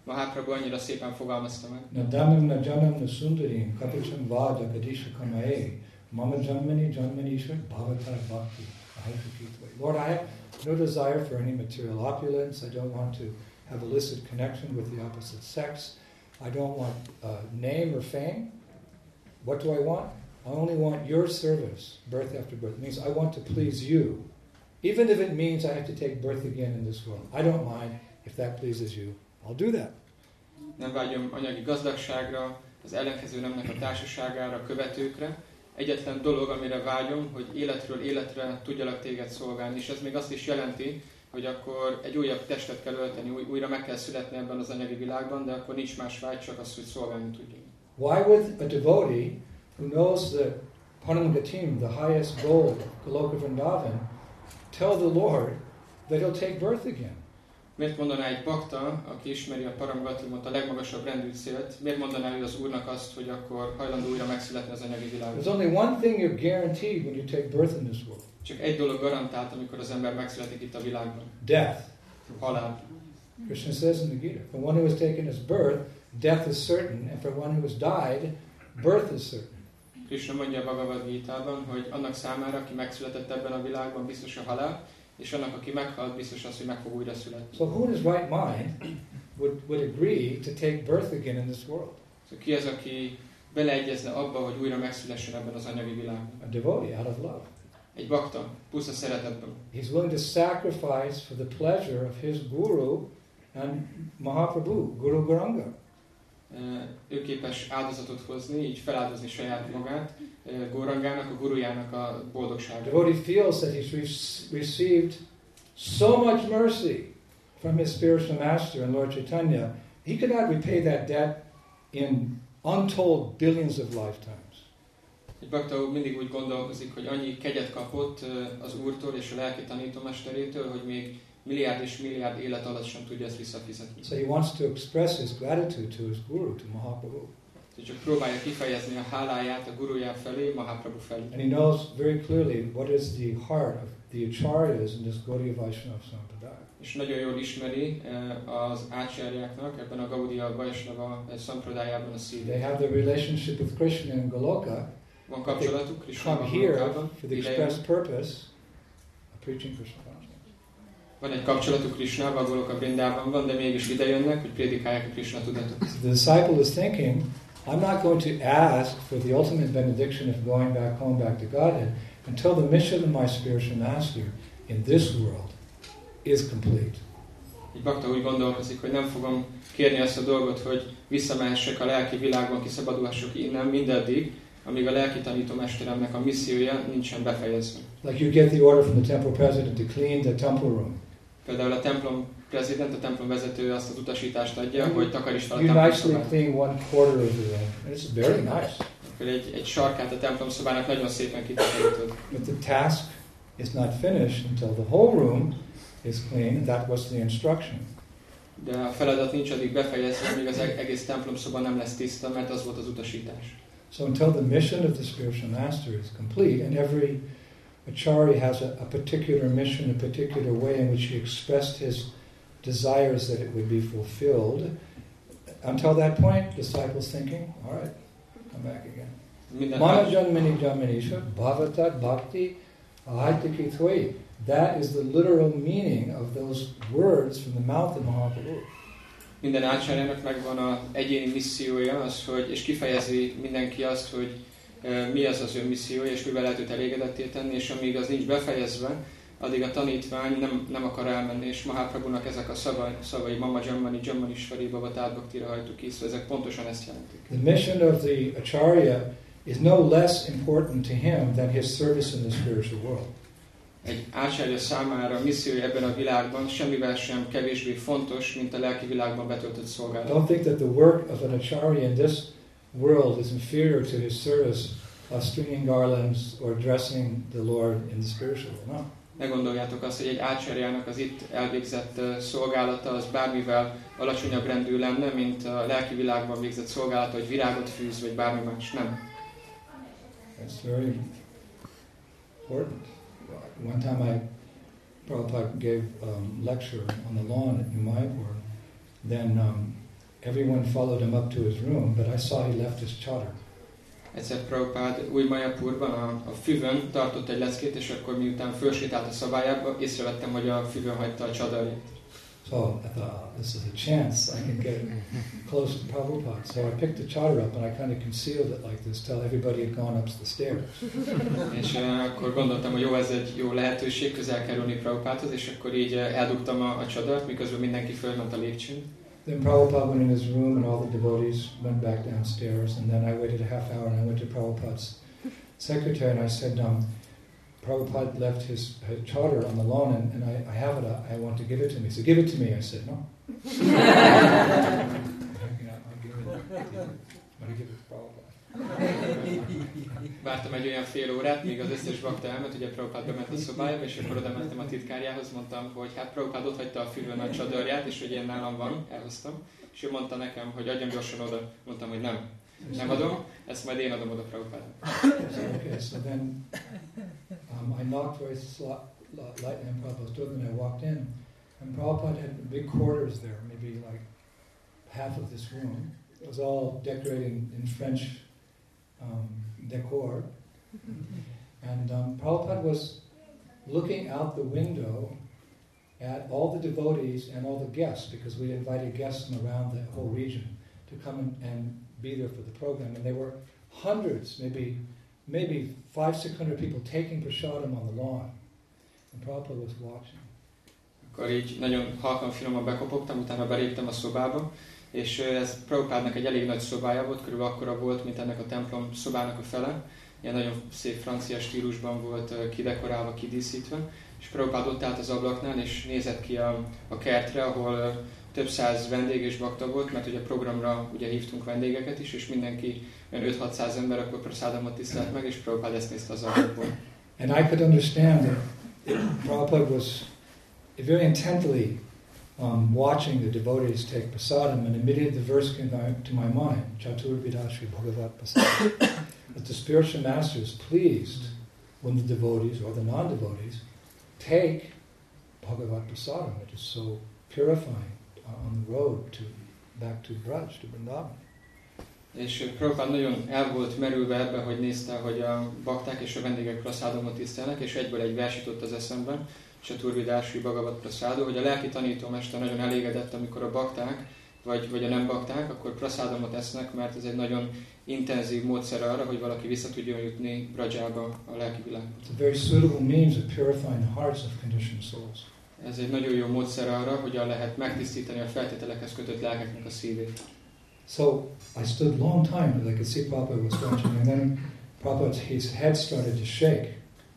[SPEAKER 2] Mahaprabhu annyira szépen fogalmazta meg.
[SPEAKER 1] Nadanam najanam nasundarim kapicham vada kadisha kamae mama janmani janmanisha bhavatara bhakti ahaitakitva. Lord, I have no desire for any material opulence. I don't want to have illicit connection with the opposite sex. I don't want uh, name or fame. What do I want? I only want your service, birth after birth. It means I want to please you. Even if it means I have to take birth again in this world. I don't mind if that pleases you. I'll do that.
[SPEAKER 2] Nem vágyom anyagi gazdagságra, az ellenkező nemnek a társaságára, a követőkre. Egyetlen dolog, amire vágyom, hogy életről életre tudjalak téged szolgálni. És ez még azt is jelenti, hogy akkor egy újabb testet kell ölteni, új, újra meg kell születni ebben az anyagi világban, de akkor nincs más vágy, csak az, hogy szolgálni tudjunk.
[SPEAKER 1] Why would a devotee who knows the Paramgatim, the highest goal of Goloka Vrindavan, tell the Lord that he'll take birth again?
[SPEAKER 2] Miért mondaná egy bakta, aki ismeri a Paramgatimot, a legmagasabb rendű célt, miért mondaná ő az Úrnak azt, hogy akkor hajlandó újra megszületni az anyagi világban?
[SPEAKER 1] There's only one thing you're guaranteed when you take birth in this world.
[SPEAKER 2] Csak egy dolog garantált, amikor az ember megszületik itt a világban.
[SPEAKER 1] Death.
[SPEAKER 2] Halál.
[SPEAKER 1] Krishna says in the Gita, for one who has taken his birth, death is certain, and for one who has died, birth is certain.
[SPEAKER 2] Krishna mondja a Bhagavad Gitában, hogy annak számára, aki megszületett ebben a világban, biztos a halál, és annak, aki meghalt, biztos az, hogy meg fog újra születni.
[SPEAKER 1] So who in his right mind would, would agree to take birth again in this world?
[SPEAKER 2] So ki az, aki beleegyezne abba, hogy újra megszülessen ebben az anyagi világban?
[SPEAKER 1] A devotee, out of love.
[SPEAKER 2] Egy bakta, puszta szeretetből.
[SPEAKER 1] He's willing to sacrifice for the pleasure of his guru and Mahaprabhu, Guru Gauranga.
[SPEAKER 2] Ő képes áldozatot hozni, így feláldozni saját magát, Gaurangának, a gurujának a boldogságára.
[SPEAKER 1] The devotee feels that he's re- received so much mercy from his spiritual master and Lord Chaitanya, he could not repay that debt in untold billions of lifetimes.
[SPEAKER 2] Egy bakta mindig úgy gondolkozik, hogy annyi kegyet kapott az Úrtól és a lelki tanítómesterétől, hogy még milliárd és milliárd élet alatt sem tudja ezt visszafizetni.
[SPEAKER 1] So he wants to express his gratitude to his guru, to Mahaprabhu.
[SPEAKER 2] Csak próbálja kifejezni a háláját a gurujá felé, Mahaprabhu felé.
[SPEAKER 1] And he knows very clearly what is the heart of the acharyas in this Gaudiya Vaishnava Sampradaya.
[SPEAKER 2] És nagyon jól ismeri az ácsáryáknak ebben a Gaudiya Vaishnava Sampradájában a szívét.
[SPEAKER 1] They have the relationship with Krishna in Goloka.
[SPEAKER 2] Van kapcsolatuk Krishnával,
[SPEAKER 1] Come here for the express purpose of preaching Krishna consciousness.
[SPEAKER 2] Van egy kapcsolatuk Krishnával, Goloka Vrindában van, de mégis ide jönnek, hogy prédikálják a Krishna tudatot.
[SPEAKER 1] The disciple is thinking, I'm not going to ask for the ultimate benediction of going back home, back to Godhead, until the mission of my spiritual master in this world is complete.
[SPEAKER 2] Egy bakta úgy gondolkozik, hogy nem fogom kérni azt a dolgot, hogy visszamehessek a lelki világban, kiszabadulhassuk innen mindaddig, amíg a lelki tanítómesteremnek a missziója nincsen befejezve.
[SPEAKER 1] Like you get the order from the temple president to clean the temple room.
[SPEAKER 2] Például a templom prezident, a templom vezető azt az utasítást adja, hogy takarítsd fel a
[SPEAKER 1] You
[SPEAKER 2] templom
[SPEAKER 1] nicely
[SPEAKER 2] szobát.
[SPEAKER 1] clean one quarter of the room. And it's very nice.
[SPEAKER 2] Akkor egy, egy sarkát a templom szobának nagyon szépen kitakarítod.
[SPEAKER 1] But the task is not finished until the whole room is clean. That was the instruction.
[SPEAKER 2] De a feladat nincs addig befejezve, amíg az egész templom szoba nem lesz tiszta, mert az volt az utasítás.
[SPEAKER 1] So until the mission of the spiritual master is complete, and every acharya has a, a particular mission, a particular way in which he expressed his desires that it would be fulfilled, until that point, disciples thinking, all right, come back again. Mana janmani janmanisha bhavatat bhakti ahaitaki tvai. That is the literal meaning of those words from the mouth of Mahaprabhu.
[SPEAKER 2] Minden ácsárjának megvan az egyéni missziója, az, hogy, és kifejezi mindenki azt, hogy e, mi az az ő missziója, és mivel lehet őt elégedetté tenni, és amíg az nincs befejezve, addig a tanítvány nem, nem akar elmenni, és Mahaprabhunak ezek a szavai, szavai Mama Jammani, Jammani Svari Bhavatát Bhaktira hajtuk ki, szóval ezek pontosan ezt jelentik.
[SPEAKER 1] The mission of the acharya is no less important to him than his service in the spiritual world.
[SPEAKER 2] Egy ácsárja számára a missziója ebben a világban semmivel sem kevésbé fontos, mint a lelki világban betöltött szolgálat.
[SPEAKER 1] Don't think that the work of an acharya in this world is inferior to his service of stringing garlands or dressing the Lord in the spiritual world. No.
[SPEAKER 2] Ne gondoljátok azt, hogy egy ácsárjának az itt elvégzett szolgálata az bármivel alacsonyabb rendű lenne, mint a lelki világban végzett szolgálata, hogy virágot fűz, vagy bármi más. Nem.
[SPEAKER 1] That's very important. One time I, Prabhupada gave a um, lecture on the lawn at New Mayapur. Then um, everyone followed him up to his room, but I saw he left his chadar.
[SPEAKER 2] Egyszer Prabhupád új Mayapurban a, a füvön tartott egy leckét, és akkor miután fölsétált a szabályába, észrevettem, hogy a füvön hagyta a csadarját.
[SPEAKER 1] So I thought, oh, this is a chance I can get close to Prabhupada. So I picked the chadar up and I kind of concealed it like this till everybody had gone up the stairs.
[SPEAKER 2] És uh, akkor gondoltam, hogy jó, ez egy jó lehetőség közel kerülni Prabhupádhoz, és akkor így uh, eldugtam a, a csadart, miközben mindenki fölment a lépcsőn.
[SPEAKER 1] Then Prabhupada went in his room and all the devotees went back downstairs, and then I waited a half hour and I went to Prabhupada's secretary and I said, um, Prabhupada left his, his charter on the lawn and, and I, I have it, I, I want to give it to him. He said, give it to me. I said, no. you know, I'll give it, I'll give it to Prabhupada.
[SPEAKER 2] Vártam egy olyan fél órát, míg az összes bakta elment, ugye Prabhupád bement a szobájába, és akkor oda mentem a titkárjához, mondtam, hogy hát Prabhupád ott hagyta a füvön a csadarját, és hogy én nálam van, elhoztam. És ő mondta nekem, hogy adjam gyorsan oda. Mondtam, hogy nem. Nem adom, ezt majd én adom oda Prabhupádnak.
[SPEAKER 1] Okay, so then um, I knocked very sl- lightly on Prabhupada's door, and I walked in, and Prabhupada had big quarters there, maybe like half of this room. It was all decorated in French um, decor, and um, Prabhupada was looking out the window at all the devotees and all the guests, because we invited guests from around the whole region to come and, and be there for the program, and there were hundreds, maybe maybe five, six hundred people taking prasadam on the lawn, and Prabhupada was watching.
[SPEAKER 2] Akkor így nagyon halkan finoman bekopogtam, utána beléptem a szobába, és ez Prabhupádnak egy elég nagy szobája volt, körülbelül akkora volt, mint ennek a templom szobának a fele. Ilyen nagyon szép francia stílusban volt kidekorálva, kidíszítve, és Prabhupád ott állt az ablaknál, és nézett ki a, a kertre, ahol több száz vendég és bakta volt, mert ugye a programra ugye hívtunk vendégeket is, és mindenki olyan öt-hatszáz ember akkor prasadamot tisztelt meg, és Prabhupád ezt nézte az ablakból.
[SPEAKER 1] And I could understand that Prabhupada was very intently um, watching the devotees take prasadam, and immediately the verse came to my mind, Chaturvidashri Bhagavat Prasadam, that the spiritual master is pleased when the devotees or the non-devotees take Bhagavat Prasadam. It is so purifying on the road to back to Braj, to Vrindavan.
[SPEAKER 2] És Prabhupád nagyon el volt merülve ebbe, hogy nézte, hogy a bakták és a vendégek prasadamot tisztelnek, és egyből egy vers jutott az eszembe, Chaturvidashri Bhagavat Prasadam, hogy a lelki tanítómester nagyon elégedett, amikor a bakták, vagy, vagy a nem bakták, akkor prasadamot esznek, mert ez egy nagyon intenzív módszer arra, hogy valaki vissza tudjon jutni Brajába, a lelki világba.
[SPEAKER 1] It's a very suitable means of purifying the hearts of conditioned souls.
[SPEAKER 2] Ez egy nagyon jó módszer arra, hogyan lehet megtisztítani a feltételekhez kötött lelkeknek a szívét.
[SPEAKER 1] So I stood a long time, because I could see Prabhupada was watching, and then Prabhupada's his head started to shake.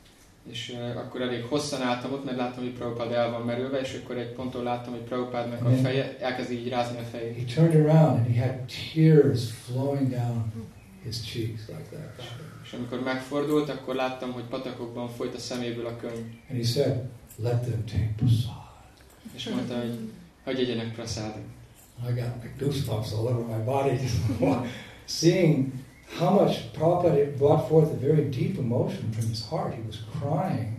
[SPEAKER 2] És uh, akkor elég hosszan álltam ott, mert láttam, hogy Prabhupád el van merülve, és akkor egy ponton láttam, hogy Prabhupádnak a feje elkezdi így rázni a fejét.
[SPEAKER 1] He turned around and he had tears flowing down his cheeks like that.
[SPEAKER 2] És amikor megfordult, akkor láttam, hogy patakokban folyt a szeméből a könyv.
[SPEAKER 1] And he said, let them take prasad.
[SPEAKER 2] És mondta, hogy hagyj egyenek prasadam.
[SPEAKER 1] I got like goosebumps all over my body, seeing how much Prabhupada brought forth a very deep emotion from his heart. He was crying,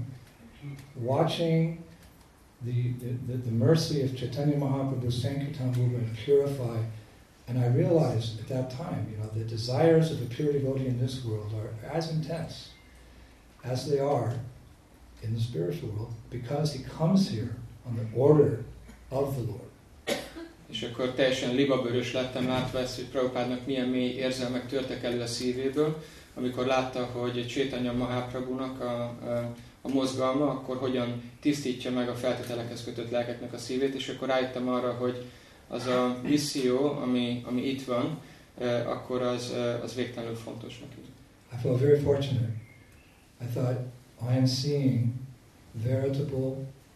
[SPEAKER 1] watching the, the, the, the mercy of Chaitanya Mahaprabhu's Sankirtan movement purify. And I realized at that time, you know, the desires of a pure devotee in this world are as intense as they are in the spiritual world, because he comes here on the order of the Lord.
[SPEAKER 2] És akkor teljesen libabőrös lettem látva ezt, hogy Prabhupádnak milyen mély érzelmek törtek elő a szívéből, amikor látta, hogy Chaitanya Mahaprabhunak a, a, a mozgalma, akkor hogyan tisztítja meg a feltételekhez kötött lelkeknek a szívét, és akkor rájöttem arra, hogy az a misszió, ami, ami itt van, akkor az, az végtelenül fontos neki.
[SPEAKER 1] I feel very fortunate. I thought, I am seeing veritable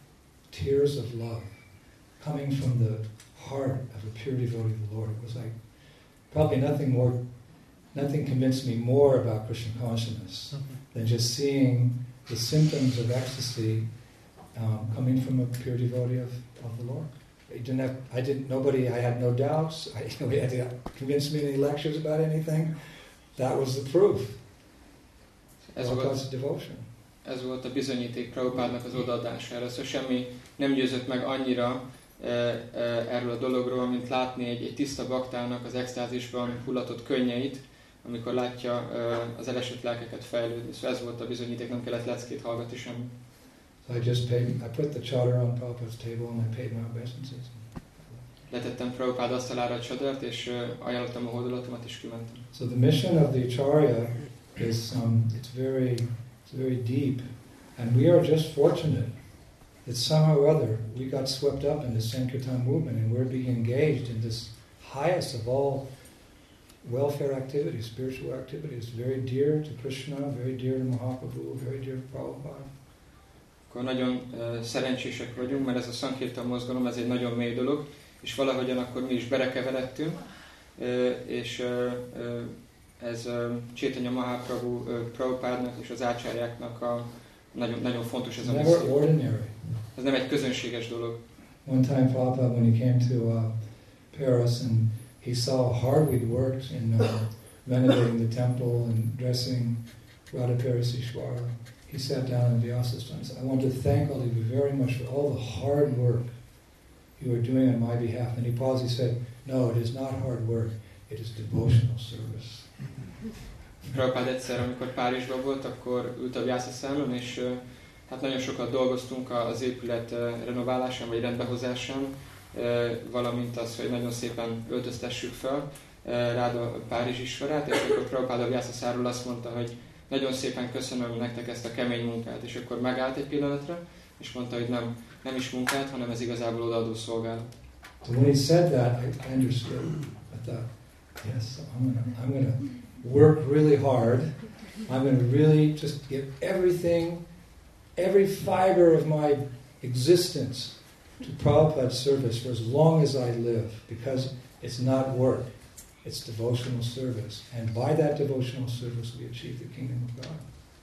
[SPEAKER 1] tears of love coming from the heart of a pure devotee of the Lord. It was like, probably nothing more, nothing convinced me more about Krishna consciousness than just seeing the symptoms of ecstasy um, coming from a pure devotee of, of the Lord. I didn't have, I didn't, nobody, I had no doubts. I, nobody had to convince me in any lectures about anything. That was the proof.
[SPEAKER 2] Ez
[SPEAKER 1] All
[SPEAKER 2] volt,
[SPEAKER 1] kinds of devotion.
[SPEAKER 2] ez volt a bizonyíték Prabhupádnak az odaadására. Szóval semmi nem győzött meg annyira erről a dologról, mint látni egy, egy tiszta baktának az extázisban hullatott könnyeit, amikor látja az elesett lelkeket fejlődni. Szóval ez volt a bizonyíték, nem kellett leckét hallgatni semmi.
[SPEAKER 1] So I just paid, I put the charter on Prabhupada's table and I paid my obeisances.
[SPEAKER 2] Letettem Prabhupád asztalára a csadart, és ajánlottam a hódolatomat, és kimentem.
[SPEAKER 1] So the mission of the Acharya is, um, it's very, it's very deep. And we are just fortunate that somehow or other we got swept up in this Sankirtan movement and we're being engaged in this highest of all welfare activities, spiritual activities, very dear to Krishna, very dear to Mahaprabhu, very dear to Prabhupada.
[SPEAKER 2] Akkor nagyon uh, szerencsések vagyunk, mert ez a Sankirtan mozgalom, ez egy nagyon mély dolog, és valahogyan akkor mi is berekeveredtünk, uh, és uh, uh, ez uh, Chaitanya Mahaprabhu uh, Prabhupádnak és az ácsáryáknak a nagyon, nagyon fontos ez a
[SPEAKER 1] Never
[SPEAKER 2] misszió.
[SPEAKER 1] ordinary.
[SPEAKER 2] Ez nem egy közönséges dolog.
[SPEAKER 1] One time Prabhupada, when he came to uh, Paris and he saw how hard we'd worked in uh, renovating the temple and dressing Radha Parasishwara, he sat down in Vyasasthana and said, I want to thank all of you very much for all the hard work you are doing on my behalf. And he paused, he said, no, it is not hard work, it is devotional service.
[SPEAKER 2] Prabhupád egyszer, amikor Párizsban volt, akkor ült a Vyasa-szánon, és uh, hát nagyon sokat dolgoztunk az épület uh, renoválásán, vagy rendbehozásán, uh, valamint az, hogy nagyon szépen öltöztessük fel uh, rád a Párizsi sorát, és akkor Prabhupád a Vyasa-száról azt mondta, hogy nagyon szépen köszönöm nektek ezt a kemény munkát, és akkor megállt egy pillanatra, és mondta, hogy nem, nem is munkát, hanem ez igazából odaadó szolgálat.
[SPEAKER 1] So when he said that, I understood. I thought, yes, I'm gonna, I'm gonna work really hard. I'm gonna really just give everything, every fiber of my existence to Prabhupada's service for as long as I live, because it's not work. It's devotional service. And by that devotional service we achieve the kingdom of God.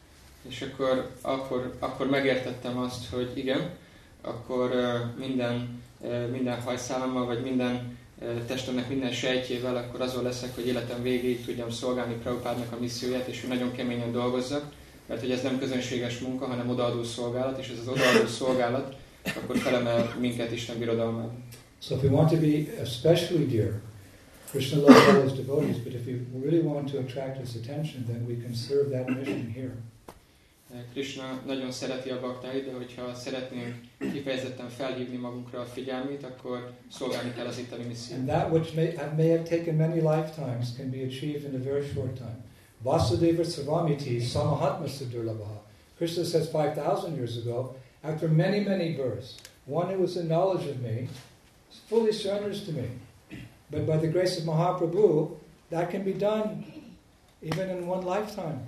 [SPEAKER 2] És akkor, akkor, akkor megértettem azt, hogy igen, akkor uh, minden, uh, minden hajszálammal, vagy minden uh, testemnek minden sejtjével, akkor azon leszek, hogy életem végéig tudjam szolgálni Prabhupádnak a misszióját, és hogy nagyon keményen dolgozzak, mert hogy ez nem közönséges munka, hanem odaadó szolgálat, és ez az odaadó szolgálat, akkor felemel minket Isten birodalmában.
[SPEAKER 1] So if we want to be especially dear, Krishna loves all his devotees, but if we really want to attract his attention, then we can serve that mission here.
[SPEAKER 2] Krishna nagyon szereti a baktáit, de hogyha szeretnénk kifejezetten felhívni magunkra a figyelmét, akkor szolgálni kell az itteni missziót.
[SPEAKER 1] And that which may, may have taken many lifetimes can be achieved in a very short time. Vasudeva Sarvamiti Samahatma Sudurlabha. Krishna says five thousand years ago, after many, many births, one who was in knowledge of me fully surrenders to me. But by the grace of Mahaprabhu, that can be done even in one lifetime.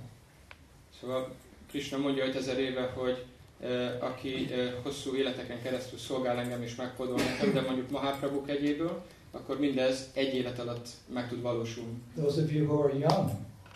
[SPEAKER 2] Szóval Krishna mondja ötezer éve, hogy uh, aki uh, hosszú életeken keresztül szolgál engem és megpódol nekem, de mondjuk Mahaprabhu kegyéből, akkor mindez egy élet alatt meg tud valósulni.
[SPEAKER 1] Those of you who are young,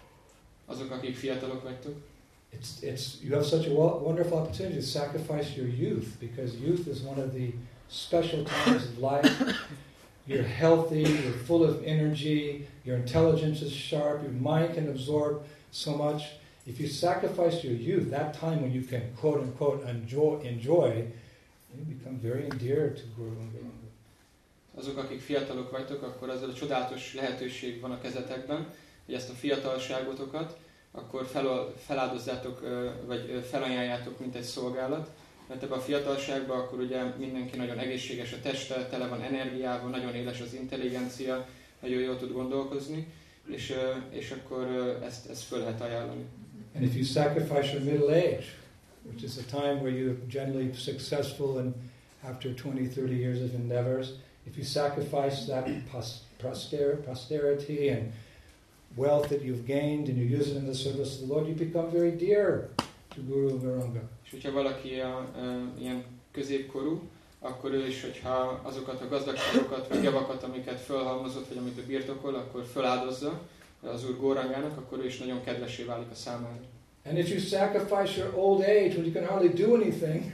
[SPEAKER 2] azok, akik fiatalok vagytok,
[SPEAKER 1] it's, it's, you have such a wonderful opportunity to sacrifice your youth, because youth is one of the special times of life. You're healthy, you're full of energy, your intelligence is sharp, your mind can absorb so much. If you sacrifice your youth, that time when you can quote unquote enjoy, enjoy you become very endeared to Guru Gauranga.
[SPEAKER 2] Azok, akik fiatalok vagytok, akkor az a csodálatos lehetőség van a kezetekben, hogy ezt a fiatalságotokat akkor fel, feláldozzátok, vagy felajánljátok, mint egy szolgálat. Mert ebben a fiatalságban akkor ugye mindenki nagyon egészséges a teste, tele van energiával, nagyon éles az intelligencia, nagyon jól tud gondolkozni, és, és akkor ezt, ezt föl lehet ajánlani.
[SPEAKER 1] And if you sacrifice your middle age, which is a time where you're generally successful and after twenty, thirty years of endeavors, if you sacrifice that poster, posterity and wealth that you've gained and you use it in the service of the Lord, you become very dear to Guru Gauranga.
[SPEAKER 2] És hogyha valaki a, a, ilyen középkorú, akkor ő is, hogyha azokat a gazdagságokat, vagy javakat, amiket fölhalmozott, vagy amit ő birtokol, akkor föláldozza az Úr Gaurangának, akkor ő is nagyon kedvessé válik a számára.
[SPEAKER 1] And if you sacrifice your old age when you can hardly do anything,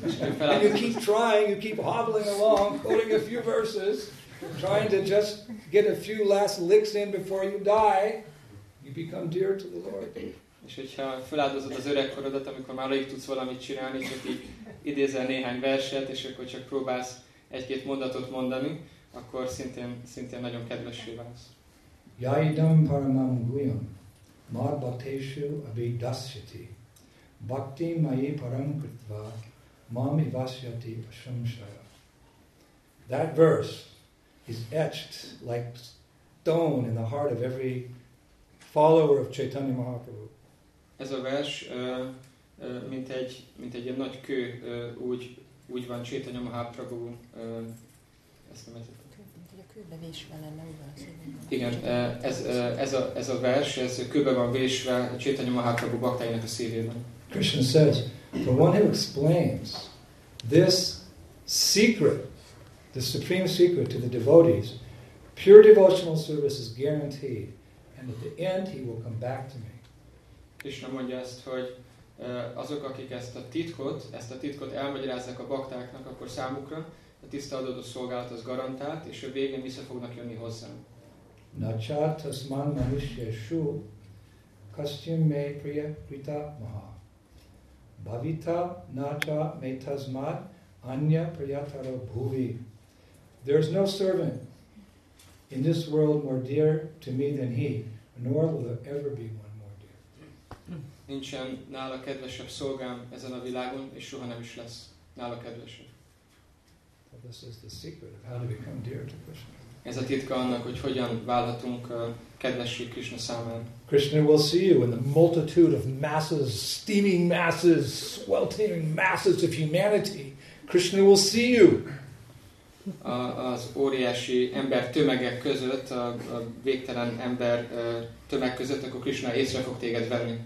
[SPEAKER 1] and you keep trying, you keep hobbling along, quoting a few verses, trying to just get a few last licks in before you die, you become dear to the Lord.
[SPEAKER 2] És hogyha feláldozod az öregkorodat, amikor már alig tudsz valamit csinálni, csak így idézel néhány verset, és akkor csak próbálsz egy-két mondatot mondani, akkor szintén, szintén nagyon kedvessé válsz.
[SPEAKER 1] Yaidam paramam guyam, mad bhakteshu abhidasyati, bhakti mai param kritva, mam ivasyati ashamshaya. That verse is etched like stone in the heart of every follower of Chaitanya Mahaprabhu.
[SPEAKER 2] Ez a vers, uh, uh, mint, egy, mint egy ilyen nagy kő, uh, úgy, úgy van Chaitanya Mahaprabhu, uh, ezt nem ezért.
[SPEAKER 4] A kőbe vésve lenne, ugye?
[SPEAKER 2] Igen, uh, ez, uh, ez, a, ez a vers, ez kőbe van vésve Chaitanya Mahaprabhu baktáinak a szívében.
[SPEAKER 1] Krishna says, for one who explains this secret, the supreme secret to the devotees, pure devotional service is guaranteed, and at the end he will come back to me.
[SPEAKER 2] Krishna mondja ezt, hogy azok, akik ezt a titkot, ezt a titkot elmagyarázzák a baktáknak, akkor számukra a tiszta adódó szolgálat az garantált, és a végén vissza fognak jönni hozzám.
[SPEAKER 1] Nacha tasman manusyeshu kastyam me priya prita maha. Bhavita nacha me tasmad anya priyataro bhuvi. There is no servant in this world more dear to me than he, nor will there ever be one more dear.
[SPEAKER 2] Nincsen nála kedvesebb szolgám ezen a világon, és soha nem is lesz nála kedvesebb.
[SPEAKER 1] This is the secret of how to become dear to Krishna.
[SPEAKER 2] Ez a titka annak, hogy hogyan válhatunk uh, kedvessé Krishna számára.
[SPEAKER 1] Krishna will see you in the multitude of masses, steaming masses, sweltering masses of humanity. Krishna will see you.
[SPEAKER 2] A, az óriási ember tömegek között, a, a végtelen ember uh, tömeg között, akkor Krishna észre fog téged venni.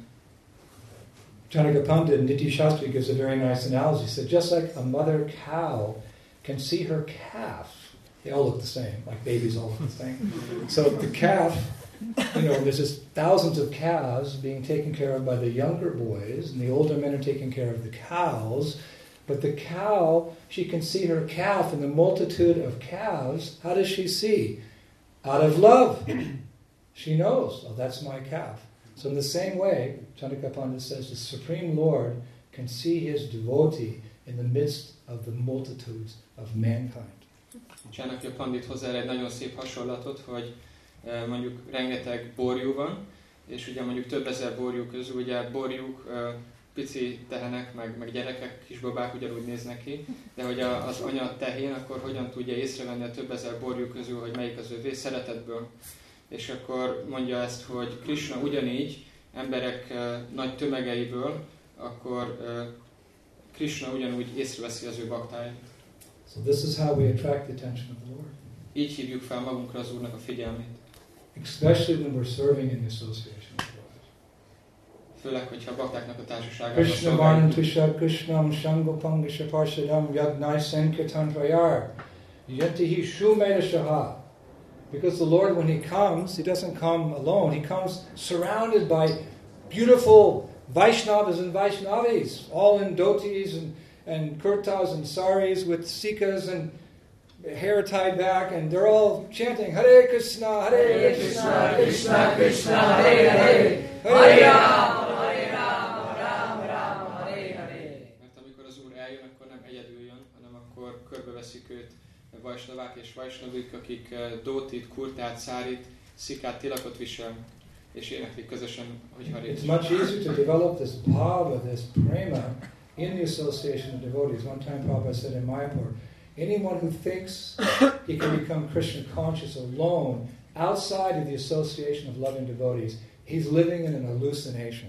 [SPEAKER 1] Chanaka Pandit in Niti Shastri gives a very nice analogy. He said, just like a mother cow can see her calf, they all look the same, like babies all look the same. So the calf, you know, there's just thousands of calves being taken care of by the younger boys, and the older men are taking care of the cows. But the cow, she can see her calf in the multitude of calves. How does she see? Out of love. She knows, oh, that's my calf. So in the same way, Chandika Pandit says, the Supreme Lord can see his devotee in the midst of the multitudes of mankind.
[SPEAKER 2] Chandika Pandit hozzá egy nagyon szép hasonlatot, hogy uh, mondjuk rengeteg borjú van, és ugye mondjuk több ezer borjú közül, ugye borjuk, uh, pici tehenek, meg, meg gyerekek, kisbabák ugyanúgy néznek ki, de hogy a, az anya tehén, akkor hogyan tudja észrevenni a több ezer borjú közül, hogy melyik az övé szeretetből. És akkor mondja ezt, hogy Krishna ugyanígy emberek uh, nagy tömegeiből, akkor uh, Krishna ugyanúgy észreveszi az ő baktáit.
[SPEAKER 1] So this is how we attract the attention of the Lord.
[SPEAKER 2] Így hívjuk fel magunkra az Úrnak a figyelmét.
[SPEAKER 1] Especially when we're serving in the association of God.
[SPEAKER 2] Főleg, hogyha a baktáknak a társaságában
[SPEAKER 1] Krishna
[SPEAKER 2] szolgáljuk.
[SPEAKER 1] Varnantusha Krishnam Shangopangasha Parshadam Yagnai Sankirtan Prayar Yantihi Shumedashaha. Because the Lord, when He comes, He doesn't come alone. He comes surrounded by beautiful Vaishnavas and Vaishnavis, all in dhotis and, and kurtas and saris with sikas and hair tied back, and they're all chanting Hare Krishna, Hare Krishna, Krishna Krishna, Hare Hare, Hare Rama, Hare Rama, Rama Rama, Hare Hare.
[SPEAKER 2] Mert amikor az Úr eljön, akkor nem egyedül jön, hanem akkor körbeveszik őt vajsnavák és vajsnavik, akik dótit, kurtát, szárit, szikát, tilakot visel, és éneklik közösen, hogy Hare
[SPEAKER 1] It's
[SPEAKER 2] Krishna.
[SPEAKER 1] much easier to develop this bhava, this prema, in the association of devotees. One time Prabhupada said in Mayapur, anyone who thinks he can become Krishna conscious alone, outside of the association of loving devotees, he's living in an hallucination.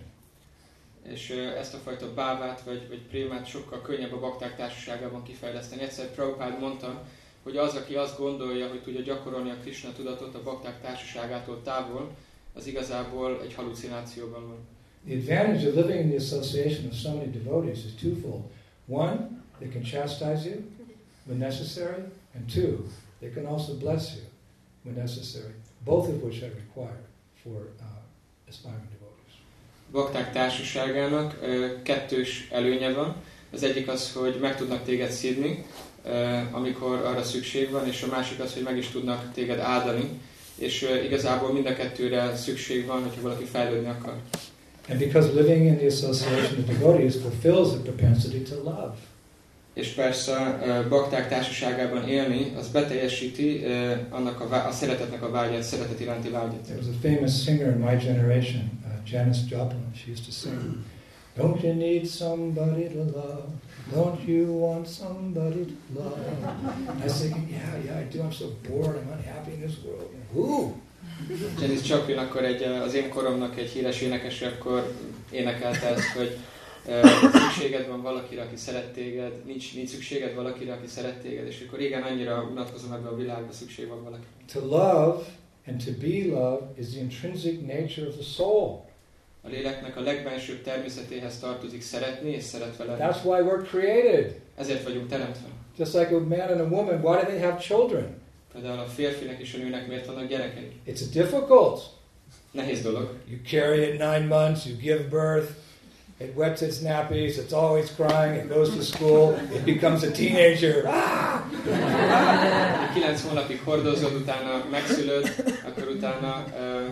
[SPEAKER 2] És ezt a fajta bávát, vagy, vagy prémát sokkal könnyebb a bakták társaságában kifejleszteni. Egyszer Prabhupád mondta, hogy az, aki azt gondolja, hogy tudja gyakorolni a Krishna tudatot a bakták társaságától távol, az igazából egy hallucinációban van.
[SPEAKER 1] The advantage of living in the association of so many devotees is twofold. One, they can chastise you when necessary, and two, they can also bless you when necessary, both of which are required for uh, aspiring devotees.
[SPEAKER 2] Bakták társaságának ö, kettős előnye van. Az egyik az, hogy meg tudnak téged szídni, ö, amikor arra szükség van, és a másik az, hogy meg is tudnak téged áldani, és ö, igazából mind a kettőre szükség van, hogyha valaki fejlődni akar.
[SPEAKER 1] And because living in the association of devotees fulfills the propensity to love.
[SPEAKER 2] És persze bakták társaságában élni, az beteljesíti annak a, vá- a szeretetnek a vágyát, szeretet iránti vágyat.
[SPEAKER 1] There was a famous singer in my generation, uh, Janis Joplin. She used to sing, "Don't you need somebody to love? Don't you want somebody to love?" I was thinking, yeah, yeah, I do. I'm so bored. I'm unhappy in this world. Who?
[SPEAKER 2] Janis Joplin akkor egy, az én koromnak egy híres énekese, akkor énekelte ezt, hogy uh, szükséged van valakire, aki szeret téged, nincs, nincs szükséged valakire, aki szeret téged, és akkor igen, annyira unatkozom ebbe a világba, szükség van valakire.
[SPEAKER 1] To love and to be loved is the intrinsic nature of the soul.
[SPEAKER 2] A léleknek a legbensőbb természetéhez tartozik szeretni és szeretve lenni.
[SPEAKER 1] That's why we're created.
[SPEAKER 2] Ezért vagyunk teremtve.
[SPEAKER 1] Just like a man and a woman, why do they have children?
[SPEAKER 2] Például a férfinek és a nőnek miért vannak gyerekei?
[SPEAKER 1] It's difficult.
[SPEAKER 2] Nehéz dolog.
[SPEAKER 1] You carry it nine months, you give birth, it wets its nappies, it's always crying, it goes to school, it becomes a teenager. Ah!
[SPEAKER 2] Kilenc hónapig hordozod, utána megszülöd, akkor utána uh,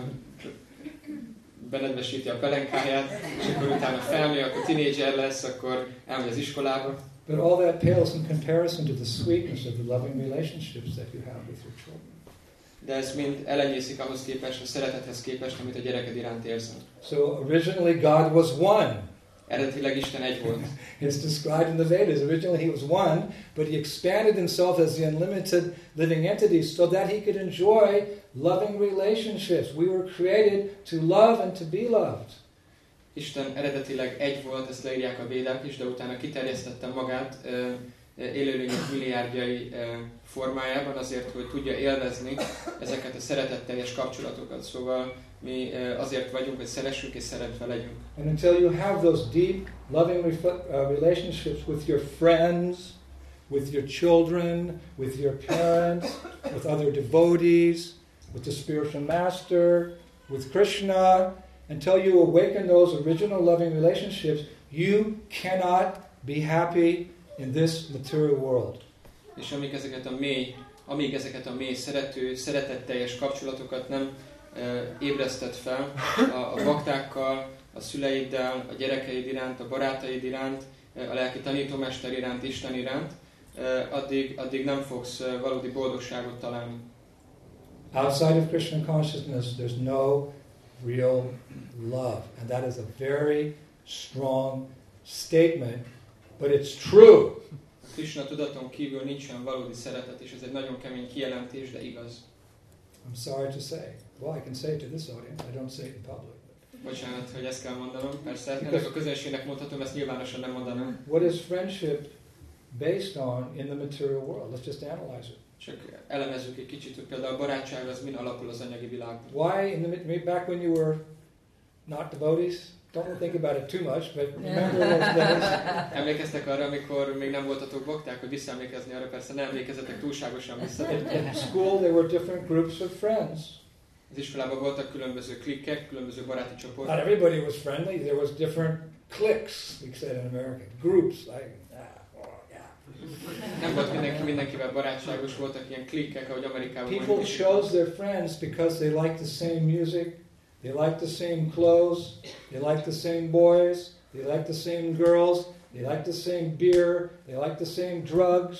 [SPEAKER 2] benedvesíti a pelenkáját, és akkor utána felnő, akkor tínédzser lesz, akkor elmegy az iskolába.
[SPEAKER 1] But all that pales in comparison to the sweetness of the loving relationships that you have with your children.
[SPEAKER 2] De ez mind elenyészik ahhoz képest, a szeretethez képest, amit a gyereked iránt érzel.
[SPEAKER 1] So originally God was one.
[SPEAKER 2] Eredetileg Isten egy volt.
[SPEAKER 1] It's described in the Vedas. Originally he was one, but he expanded himself as the unlimited living entity so that he could enjoy loving relationships. We were created to love and to be loved.
[SPEAKER 2] Isten eredetileg egy volt, ezt leírják a védák is, de utána kiterjesztette magát élőlények milliárdjai formájában azért, hogy tudja élvezni ezeket a szeretetteljes kapcsolatokat. Szóval mi azért vagyunk, hogy szeressünk és szeretve legyünk.
[SPEAKER 1] And until you have those deep, loving refle- uh, relationships with your friends, with your children, with your parents, with other devotees, with the spiritual master, with Krishna, until you awaken those original loving relationships, you cannot be happy in this material world.
[SPEAKER 2] És amíg ezeket a mély, amíg ezeket a mély szerető, szeretetteljes kapcsolatokat nem uh, ébresztett fel a, a baktákkal, a szüleiddel, a gyerekeid iránt, a barátaid iránt, uh, a lelki tanítómester iránt, Isten iránt, uh, addig, addig nem fogsz uh, valódi boldogságot találni.
[SPEAKER 1] Outside of Krishna consciousness, there's no real love. And that is a very strong statement, but it's true.
[SPEAKER 2] Krishna tudaton kívül nincsen valódi szeretet, és ez egy nagyon kemény kijelentés, de igaz.
[SPEAKER 1] I'm sorry to say. Well, I can say it to this audience. I don't say it in public.
[SPEAKER 2] Bocsánat, hogy ezt kell mondanom. Persze, ennek a közönségnek mondhatom, ezt nyilvánosan nem mondanám.
[SPEAKER 1] What is friendship based on in the material world? Let's just analyze it.
[SPEAKER 2] Csak elemezzük egy kicsit, hogy például a barátság az min alapul az anyagi világban.
[SPEAKER 1] Why, in the, back when you were not devotees, don't think about it too much, but remember those days.
[SPEAKER 2] Emlékeztek arra, amikor még nem voltatok bakták, hogy visszaemlékezni arra, persze nem emlékezzetek túlságosan vissza.
[SPEAKER 1] In school there were different groups of friends.
[SPEAKER 2] Az iskolában voltak különböző klikkek, különböző baráti csoportok.
[SPEAKER 1] Not everybody was friendly. There was different cliques, we said in America. Groups, like, ah, oh, yeah.
[SPEAKER 2] Nem volt mindenki mindenkivel barátságos, voltak ilyen klikkek, ahogy Amerikában
[SPEAKER 1] People
[SPEAKER 2] mondjuk is.
[SPEAKER 1] chose their friends because they liked the same music, they liked the same clothes, they liked the same boys, they liked the same girls, they liked the same beer, they liked the same drugs.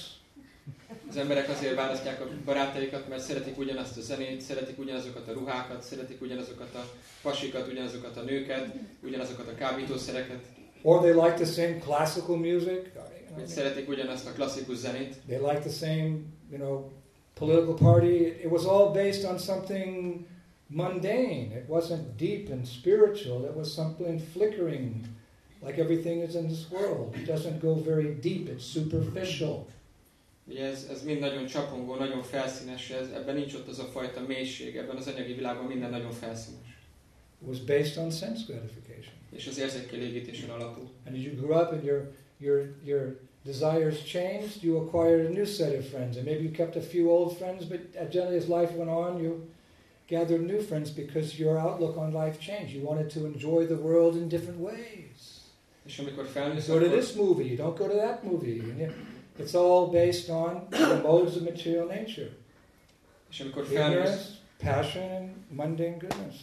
[SPEAKER 2] Az emberek azért választják a barátaikat, mert szeretik ugyanazt a zenét, szeretik ugyanazokat a ruhákat, szeretik ugyanazokat a pasikat, ugyanazokat a nőket, ugyanazokat a kábítószereket.
[SPEAKER 1] Or they like the same classical music.
[SPEAKER 2] Vagy szeretik ugyanazt a klasszikus zenét.
[SPEAKER 1] They like the same, you know, political party. It was all based on something mundane. It wasn't deep and spiritual. It was something flickering, like everything is in this world. It doesn't go very deep. It's superficial.
[SPEAKER 2] Ugye ez, ez mind nagyon csapongó, nagyon felszínes, ez, ebben nincs ott az a fajta mélység, ebben az anyagi világban minden nagyon felszínes.
[SPEAKER 1] It was based on sense gratification.
[SPEAKER 2] És az érzékkielégítésen alapul.
[SPEAKER 1] And as you grew up and your your your desires changed, you acquired a new set of friends. And maybe you kept a few old friends, but generally as life went on, you gathered new friends because your outlook on life changed. You wanted to enjoy the world in different ways.
[SPEAKER 2] És amikor felnősz,
[SPEAKER 1] You go to this movie, you don't go to that movie. And you, it's all based on the modes of material nature.
[SPEAKER 2] és amikor felnősz,
[SPEAKER 1] Ignorance, passion, and mundane goodness.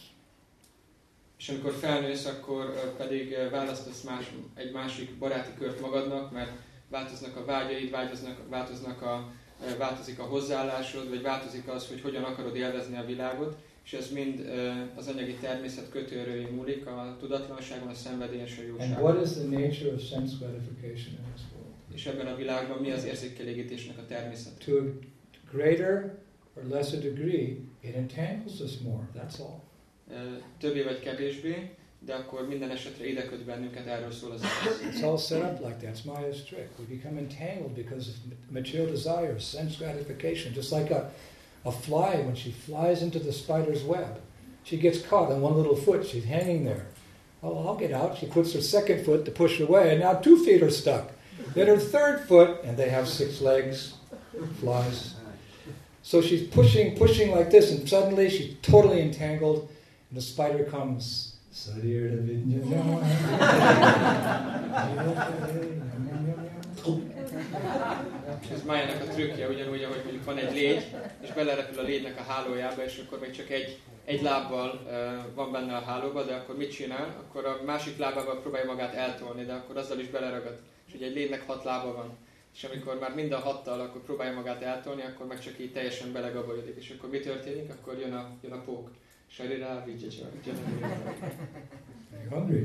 [SPEAKER 2] és amikor felnősz, akkor pedig választasz más, egy másik baráti kört magadnak, mert változnak a vágyaid, változnak, változnak a, változik a hozzáállásod, vagy változik az, hogy hogyan akarod élvezni a világot, és ez mind az anyagi természet kötőerői múlik, a tudatlanságon, a szenvedélyen, és a jóságon.
[SPEAKER 1] And what is the nature of sense gratification in this world?
[SPEAKER 2] És ebben a világban mi az érzékkielégítésnek a természet?
[SPEAKER 1] To a greater or lesser degree, it entangles us more, that's all.
[SPEAKER 2] Többé vagy kevésbé, de akkor minden esetre ide köt bennünket, erről szól az egész.
[SPEAKER 1] It's all set up like that. It's Maya's trick. We become entangled because of material desires, sense gratification. Just like a, a fly, when she flies into the spider's web, she gets caught on one little foot. She's hanging there. Oh, I'll get out. She puts her second foot to push away, and now two feet are stuck. Then her third foot, and they have six legs, flies. So she's pushing, pushing like this, and suddenly she's totally entangled, and the spider comes.
[SPEAKER 2] Ez Májának a trükkje, ugyanúgy, ahogy mondjuk van egy légy, és belerepül a légynek a hálójába, és akkor még csak egy, egy lábbal uh, van benne a hálóba, de akkor mit csinál? Akkor a másik lábával próbálja magát eltolni, de akkor azzal is beleragad. És ugye egy légynek hat lába van. És amikor már mind a hattal akkor próbálja magát eltolni, akkor meg csak így teljesen belegabajkodik. És akkor mi történik? Akkor jön a, jön a pók. Sarira, vigyecsa,
[SPEAKER 1] You're hungry.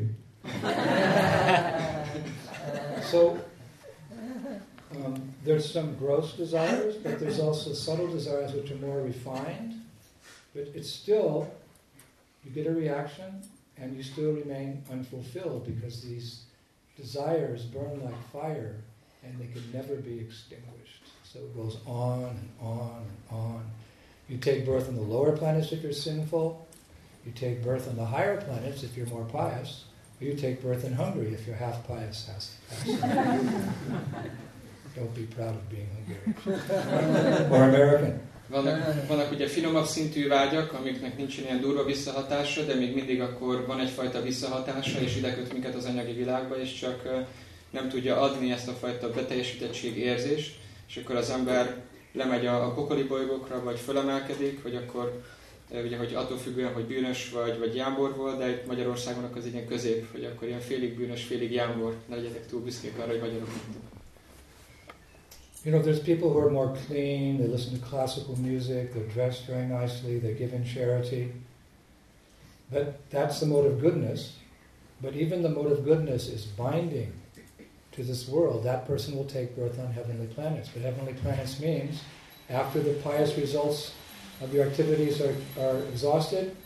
[SPEAKER 1] So, um, there's some gross desires, but there's also subtle desires which are more refined. But it's still, you get a reaction and you still remain unfulfilled because these desires burn like fire and they can never be extinguished. So it goes on and on and on. You take birth on the lower planets if you're sinful. You take birth on the higher planets if you're more pious. Or you take birth in Hungary if you're half pious. Half, half Don't be proud of being Hungarian. Or American.
[SPEAKER 2] Vannak, vannak ugye finomabb szintű vágyak, amiknek nincsen ilyen durva visszahatása, de még mindig akkor van egyfajta visszahatása, és ide köt minket az anyagi világba, és csak nem tudja adni ezt a fajta beteljesítettség érzést, és akkor az ember lemegy a, a pokoli bolygókra, vagy fölemelkedik, vagy akkor ugye, hogy attól függően, hogy bűnös vagy, vagy jámbor volt, de itt Magyarországon az egy ilyen közép, hogy akkor ilyen félig bűnös, félig jámbor. Ne legyetek túl büszkék arra, hogy magyarok vagytok.
[SPEAKER 1] You know, there's people who are more clean, they listen to classical music, they're dressed very nicely, they give in charity. But that's the mode of goodness. But even the mode of goodness is binding to this world. That person will take birth on heavenly planets. But heavenly planets means after the pious results of your activities are, are exhausted,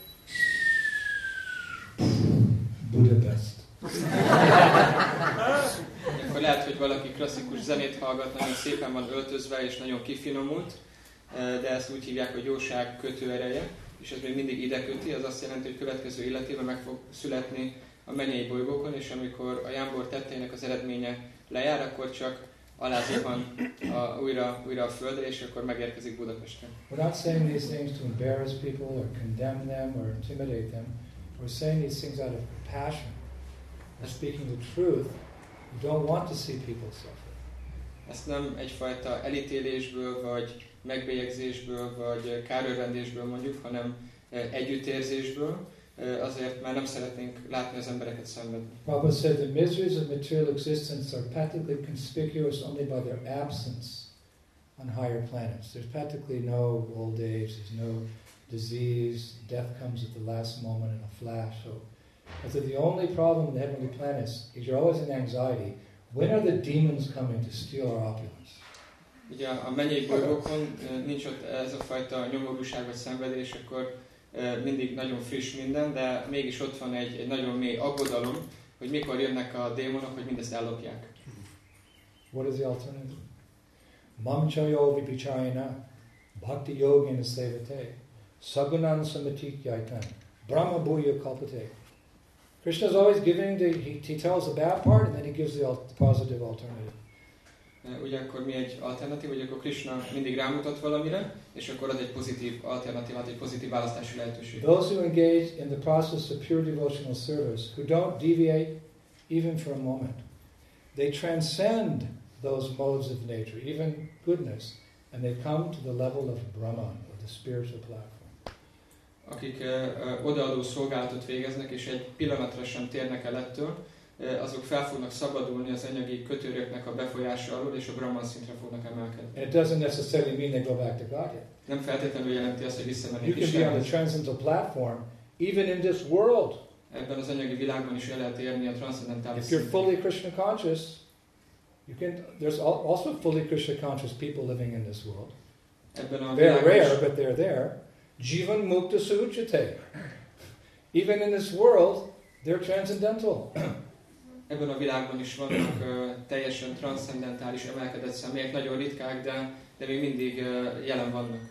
[SPEAKER 1] Budapest.
[SPEAKER 2] Akkor lehet, hogy valaki klasszikus zenét hallgat, nagyon szépen van öltözve és nagyon kifinomult, de ezt úgy hívják, hogy jóság kötőereje, és ez még mindig ide köti, az azt jelenti, hogy következő életében meg fog születni a mennyei bolygókon, és amikor a jámbor tetteinek az eredménye lejár, akkor csak alázuhan a, újra, újra a földre, és akkor megérkezik Budapestre.
[SPEAKER 1] We're not saying these things to embarrass people or condemn them or intimidate them. We're saying these things out of compassion. We're speaking the truth. We don't want to see people suffer.
[SPEAKER 2] Ezt nem egyfajta elítélésből, vagy megbélyegzésből, vagy kárörvendésből mondjuk, hanem együttérzésből, azért, mert nem szeretnénk látni az embereket szenvedni.
[SPEAKER 1] Prabhupada said the miseries of material existence are practically conspicuous only by their absence on higher planets. There's practically no old age, there's no disease, death comes at the last moment in a flash. So, so the only problem in the heavenly planets is you're always in anxiety. When are the demons coming to steal our opulence?
[SPEAKER 2] Ugye a mennyei bolygókon nincs ott ez a fajta nyomorúság vagy szenvedés, akkor mindig nagyon friss minden, de mégis ott van egy, egy nagyon mély aggodalom, hogy mikor jönnek a démonok, hogy mindezt ellopják.
[SPEAKER 1] What is the alternative? Mamchayo vipichayana bhakti yogena sevate sagunan samatityaitan brahma bhuya kalpate. Krishna is always giving the, he, he tells the bad part and then he gives the, the positive alternative.
[SPEAKER 2] Ugye akkor mi egy alternatív, hogy akkor Krishna mindig rámutat valamire, és akkor ad egy pozitív alternatívát, egy pozitív választási lehetőséget.
[SPEAKER 1] Those who engage in the process of pure devotional service, who don't deviate even for a moment, they transcend those modes of nature, even goodness, and they come to the level of Brahman, or the spiritual platform.
[SPEAKER 2] Akik uh, odaadó szolgálatot végeznek, és egy pillanatra sem térnek el ettől, azok fel fognak szabadulni az anyagi kötőröknek a befolyása alól, és a Brahman szintre fognak emelkedni.
[SPEAKER 1] And it doesn't necessarily mean they go back to God yet.
[SPEAKER 2] Nem feltétlenül jelenti azt, hogy visszamennek
[SPEAKER 1] You can be on the
[SPEAKER 2] Istenhez.
[SPEAKER 1] transcendental platform, even in this world.
[SPEAKER 2] Ebben az anyagi világban is el lehet érni a transzendentális
[SPEAKER 1] If you're
[SPEAKER 2] szintet.
[SPEAKER 1] fully Krishna conscious, you can. There's al- also fully Krishna conscious people living in this world.
[SPEAKER 2] Ebben a
[SPEAKER 1] They're
[SPEAKER 2] világban is-
[SPEAKER 1] rare, but they're there. Jivan mukta suchate. Even in this world, they're transcendental.
[SPEAKER 2] Ebben a világban is vannak uh, teljesen transzcendentális emelkedett személyek, nagyon ritkák, de, de még mindig uh, jelen vannak.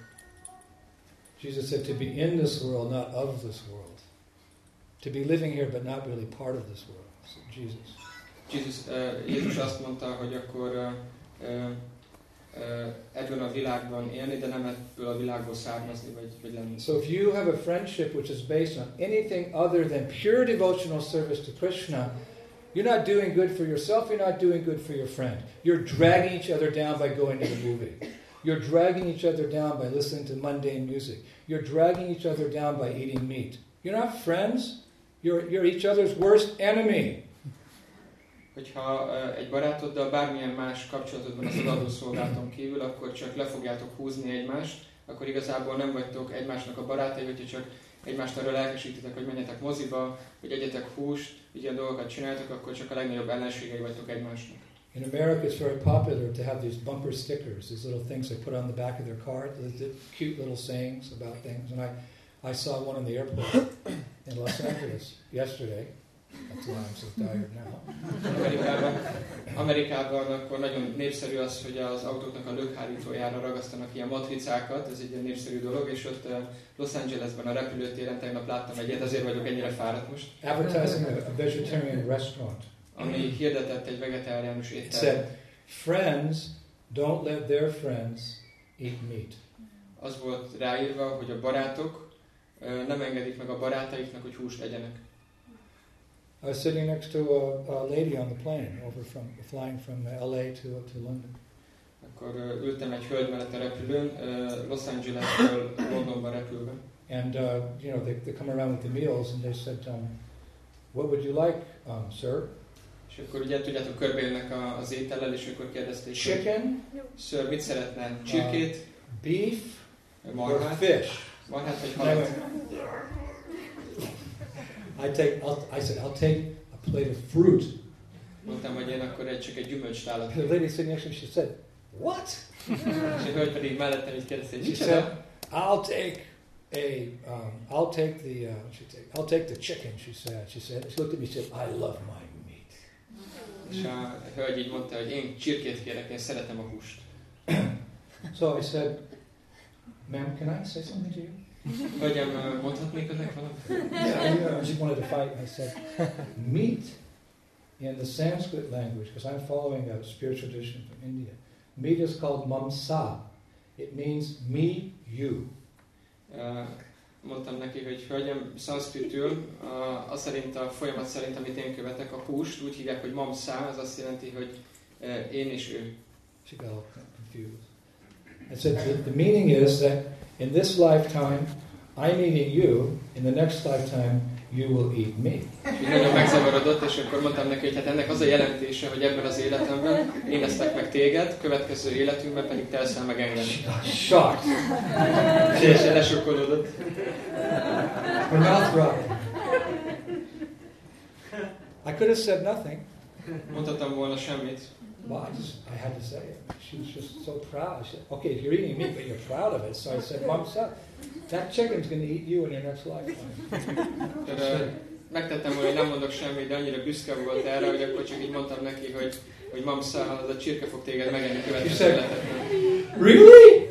[SPEAKER 1] Jesus said to be in this world, not of this world. To be living here, but not really part of this world. So Jesus.
[SPEAKER 2] Jézus, uh, Jézus azt mondta, hogy akkor uh, uh, uh, ebben a világban élni, de nem ebből a világból származni, vagy, vagy lenni.
[SPEAKER 1] So if you have a friendship which is based on anything other than pure devotional service to Krishna, you're not doing good for yourself, you're not doing good for your friend. You're dragging each other down by going to the movie. You're dragging each other down by listening to mundane music. You're dragging each other down by eating meat. You're not friends, you're, you're each other's worst enemy.
[SPEAKER 2] Hogyha uh, egy barátoddal bármilyen más kapcsolatod van az adószolgálaton kívül, akkor csak le fogjátok húzni egymást, akkor igazából nem vagytok egymásnak a barátai, hogyha csak egymást arra lelkesítitek, hogy menjetek moziba, hogy egyetek húst, ilyen dolgokat csináltok, akkor csak a legnagyobb ellenségei vagytok egymásnak.
[SPEAKER 1] In America, it's very popular to have these bumper stickers, these little things they put on the back of their car, the cute little sayings about things. And I, I saw one in the airport in Los Angeles yesterday. That's why I'm so tired now.
[SPEAKER 2] Amerikában, Amerikában akkor nagyon népszerű az, hogy az autóknak a lökhárítójára ragasztanak ilyen matricákat, ez egy ilyen népszerű dolog, és ott Los Angelesben a repülőtéren tegnap láttam egyet, ezért vagyok ennyire fáradt most.
[SPEAKER 1] Advertising a, a vegetarian restaurant.
[SPEAKER 2] Ami hirdetett egy vegetáriánus
[SPEAKER 1] It
[SPEAKER 2] éttermet.
[SPEAKER 1] said, friends don't let their friends eat meat.
[SPEAKER 2] Az volt ráírva, hogy a barátok ö, nem engedik meg a barátaiknak, hogy húst egyenek.
[SPEAKER 1] I was sitting next to a, a lady on the plane over from flying from L A to to London.
[SPEAKER 2] Akkor ö, ültem egy hölgy mellett a repülőn, ö, Los Angelesből Londonba repülve.
[SPEAKER 1] And uh, you know, they, they come around with the meals and they said, um, what would you like, um, sir?
[SPEAKER 2] És akkor ugye tudjátok, körbejönnek a- az étellel, és akkor kérdezték, hogy
[SPEAKER 1] Chicken,
[SPEAKER 2] Sir, mit szeretne? Csirkét,
[SPEAKER 1] beef, or
[SPEAKER 2] marhát,
[SPEAKER 1] fish?
[SPEAKER 2] marhát vagy
[SPEAKER 1] And I
[SPEAKER 2] halat?
[SPEAKER 1] went, I take. I'll, I said, I'll take a plate of fruit.
[SPEAKER 2] Mondtam, hogy én akkor egy, csak egy gyümölcstálat.
[SPEAKER 1] The lady sitting next to me, she said, what?
[SPEAKER 2] És a hölgy pedig mellettem így kérdezte, hogy
[SPEAKER 1] She
[SPEAKER 2] micsoda?
[SPEAKER 1] said, I'll take a, um, I'll take the, uh, she take, I'll take the chicken. She said. She said. She looked at me. She said, I love my meat.
[SPEAKER 2] És a hölgy így mondta, hogy én csirkét kérek, én szeretem a húst.
[SPEAKER 1] So I said, ma'am, can I say something to you?
[SPEAKER 2] Hölgyem, mondhatnék önnek valamit?
[SPEAKER 1] Yeah, yeah. She wanted to fight. I said, meat in the Sanskrit language, because I'm following a spiritual tradition from India. Meat is called mamsa. It means me, you.
[SPEAKER 2] Uh, mondtam neki, hogy hölgyem, szanszkritül, uh, az szerint a folyamat szerint, amit én követek, a húst úgy hívják, hogy mamszá, az azt jelenti, hogy uh, én és ő.
[SPEAKER 1] She got all confused. I said, the, the meaning is that in this lifetime, I'm eating you. In the next lifetime, you will eat me.
[SPEAKER 2] És így nagyon megzavarodott, és akkor mondtam neki, hogy hát ennek az a jelentése, hogy ebben az életemben én esztek meg téged, következő életünkben pedig te eszel meg engem.
[SPEAKER 1] Shocked.
[SPEAKER 2] Teljesen lesokkolódott.
[SPEAKER 1] Her mouth dropped. I could have said nothing.
[SPEAKER 2] Mondhattam volna semmit.
[SPEAKER 1] Well, I just, I had to say it. She was just so proud. She said, okay, you're eating meat, but you're proud of it. So I said, Mom, son, that chicken's going to eat you in your next lifetime.
[SPEAKER 2] Akkor, uh, megtettem volna, hogy nem mondok semmit, de annyira büszke volt erre, hogy akkor csak így mondtam neki, hogy, hogy mamszá, az a csirke fog téged megenni következő életedben.
[SPEAKER 1] Really?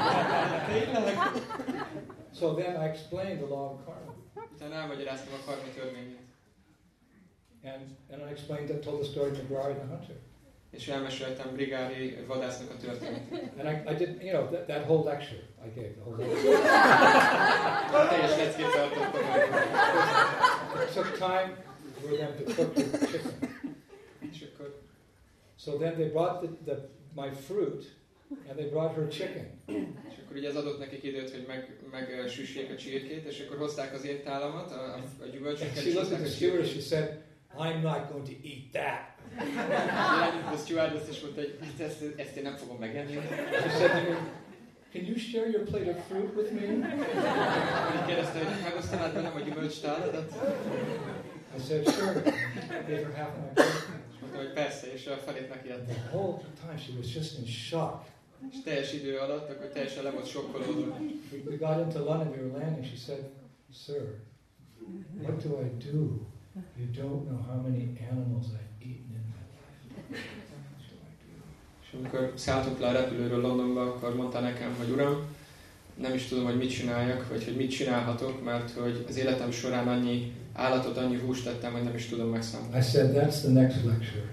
[SPEAKER 1] So then I explained the law of karma.
[SPEAKER 2] Utána elmagyaráztam a karma törvényét.
[SPEAKER 1] And, and I explained that, told the story to Brari the hunter.
[SPEAKER 2] És elmeséltem Brigári vadásznak a történetét.
[SPEAKER 1] And I, I did, you know, that, that whole lecture I gave, the whole lecture.
[SPEAKER 2] Teljes leckét tartottam.
[SPEAKER 1] It took time for them to cook the chicken.
[SPEAKER 2] És akkor,
[SPEAKER 1] So then they brought the, the, my fruit, and they brought her chicken.
[SPEAKER 2] és akkor ugye ez adott nekik időt, hogy meg, meg süssék a csirkét, és akkor hozták az én tálamat, a, a, a
[SPEAKER 1] And
[SPEAKER 2] gyümölcsöket,
[SPEAKER 1] she
[SPEAKER 2] és
[SPEAKER 1] looked at
[SPEAKER 2] hozták
[SPEAKER 1] the
[SPEAKER 2] a
[SPEAKER 1] steward,
[SPEAKER 2] csirkét.
[SPEAKER 1] she said, I'm not going to eat that.
[SPEAKER 2] A stewardess is mondta, hogy hát ezt, ezt én nem fogom megenni.
[SPEAKER 1] She said to me, can you share your plate of fruit with me?
[SPEAKER 2] Úgy kérdezte, hogy megosztanád velem a gyümölcstáladat?
[SPEAKER 1] I said, sure. I gave her half of my plate.
[SPEAKER 2] Mondta, hogy persze, és a felét neki adta.
[SPEAKER 1] The whole time she was just in shock.
[SPEAKER 2] És teljes idő alatt, akkor teljesen le volt sokkolódva.
[SPEAKER 1] We, we got into London, we were landing, she said, sir, what do I do? You don't know how many animals I've eaten in my life. What do I do?
[SPEAKER 2] És amikor szálltunk le a repülőről Londonba, akkor mondta nekem, hogy uram, nem is tudom, hogy mit csináljak, vagy hogy mit csinálhatok, mert hogy az életem során annyi állatot, annyi húst tettem, hogy nem is tudom megszámolni.
[SPEAKER 1] I said, that's the next lecture.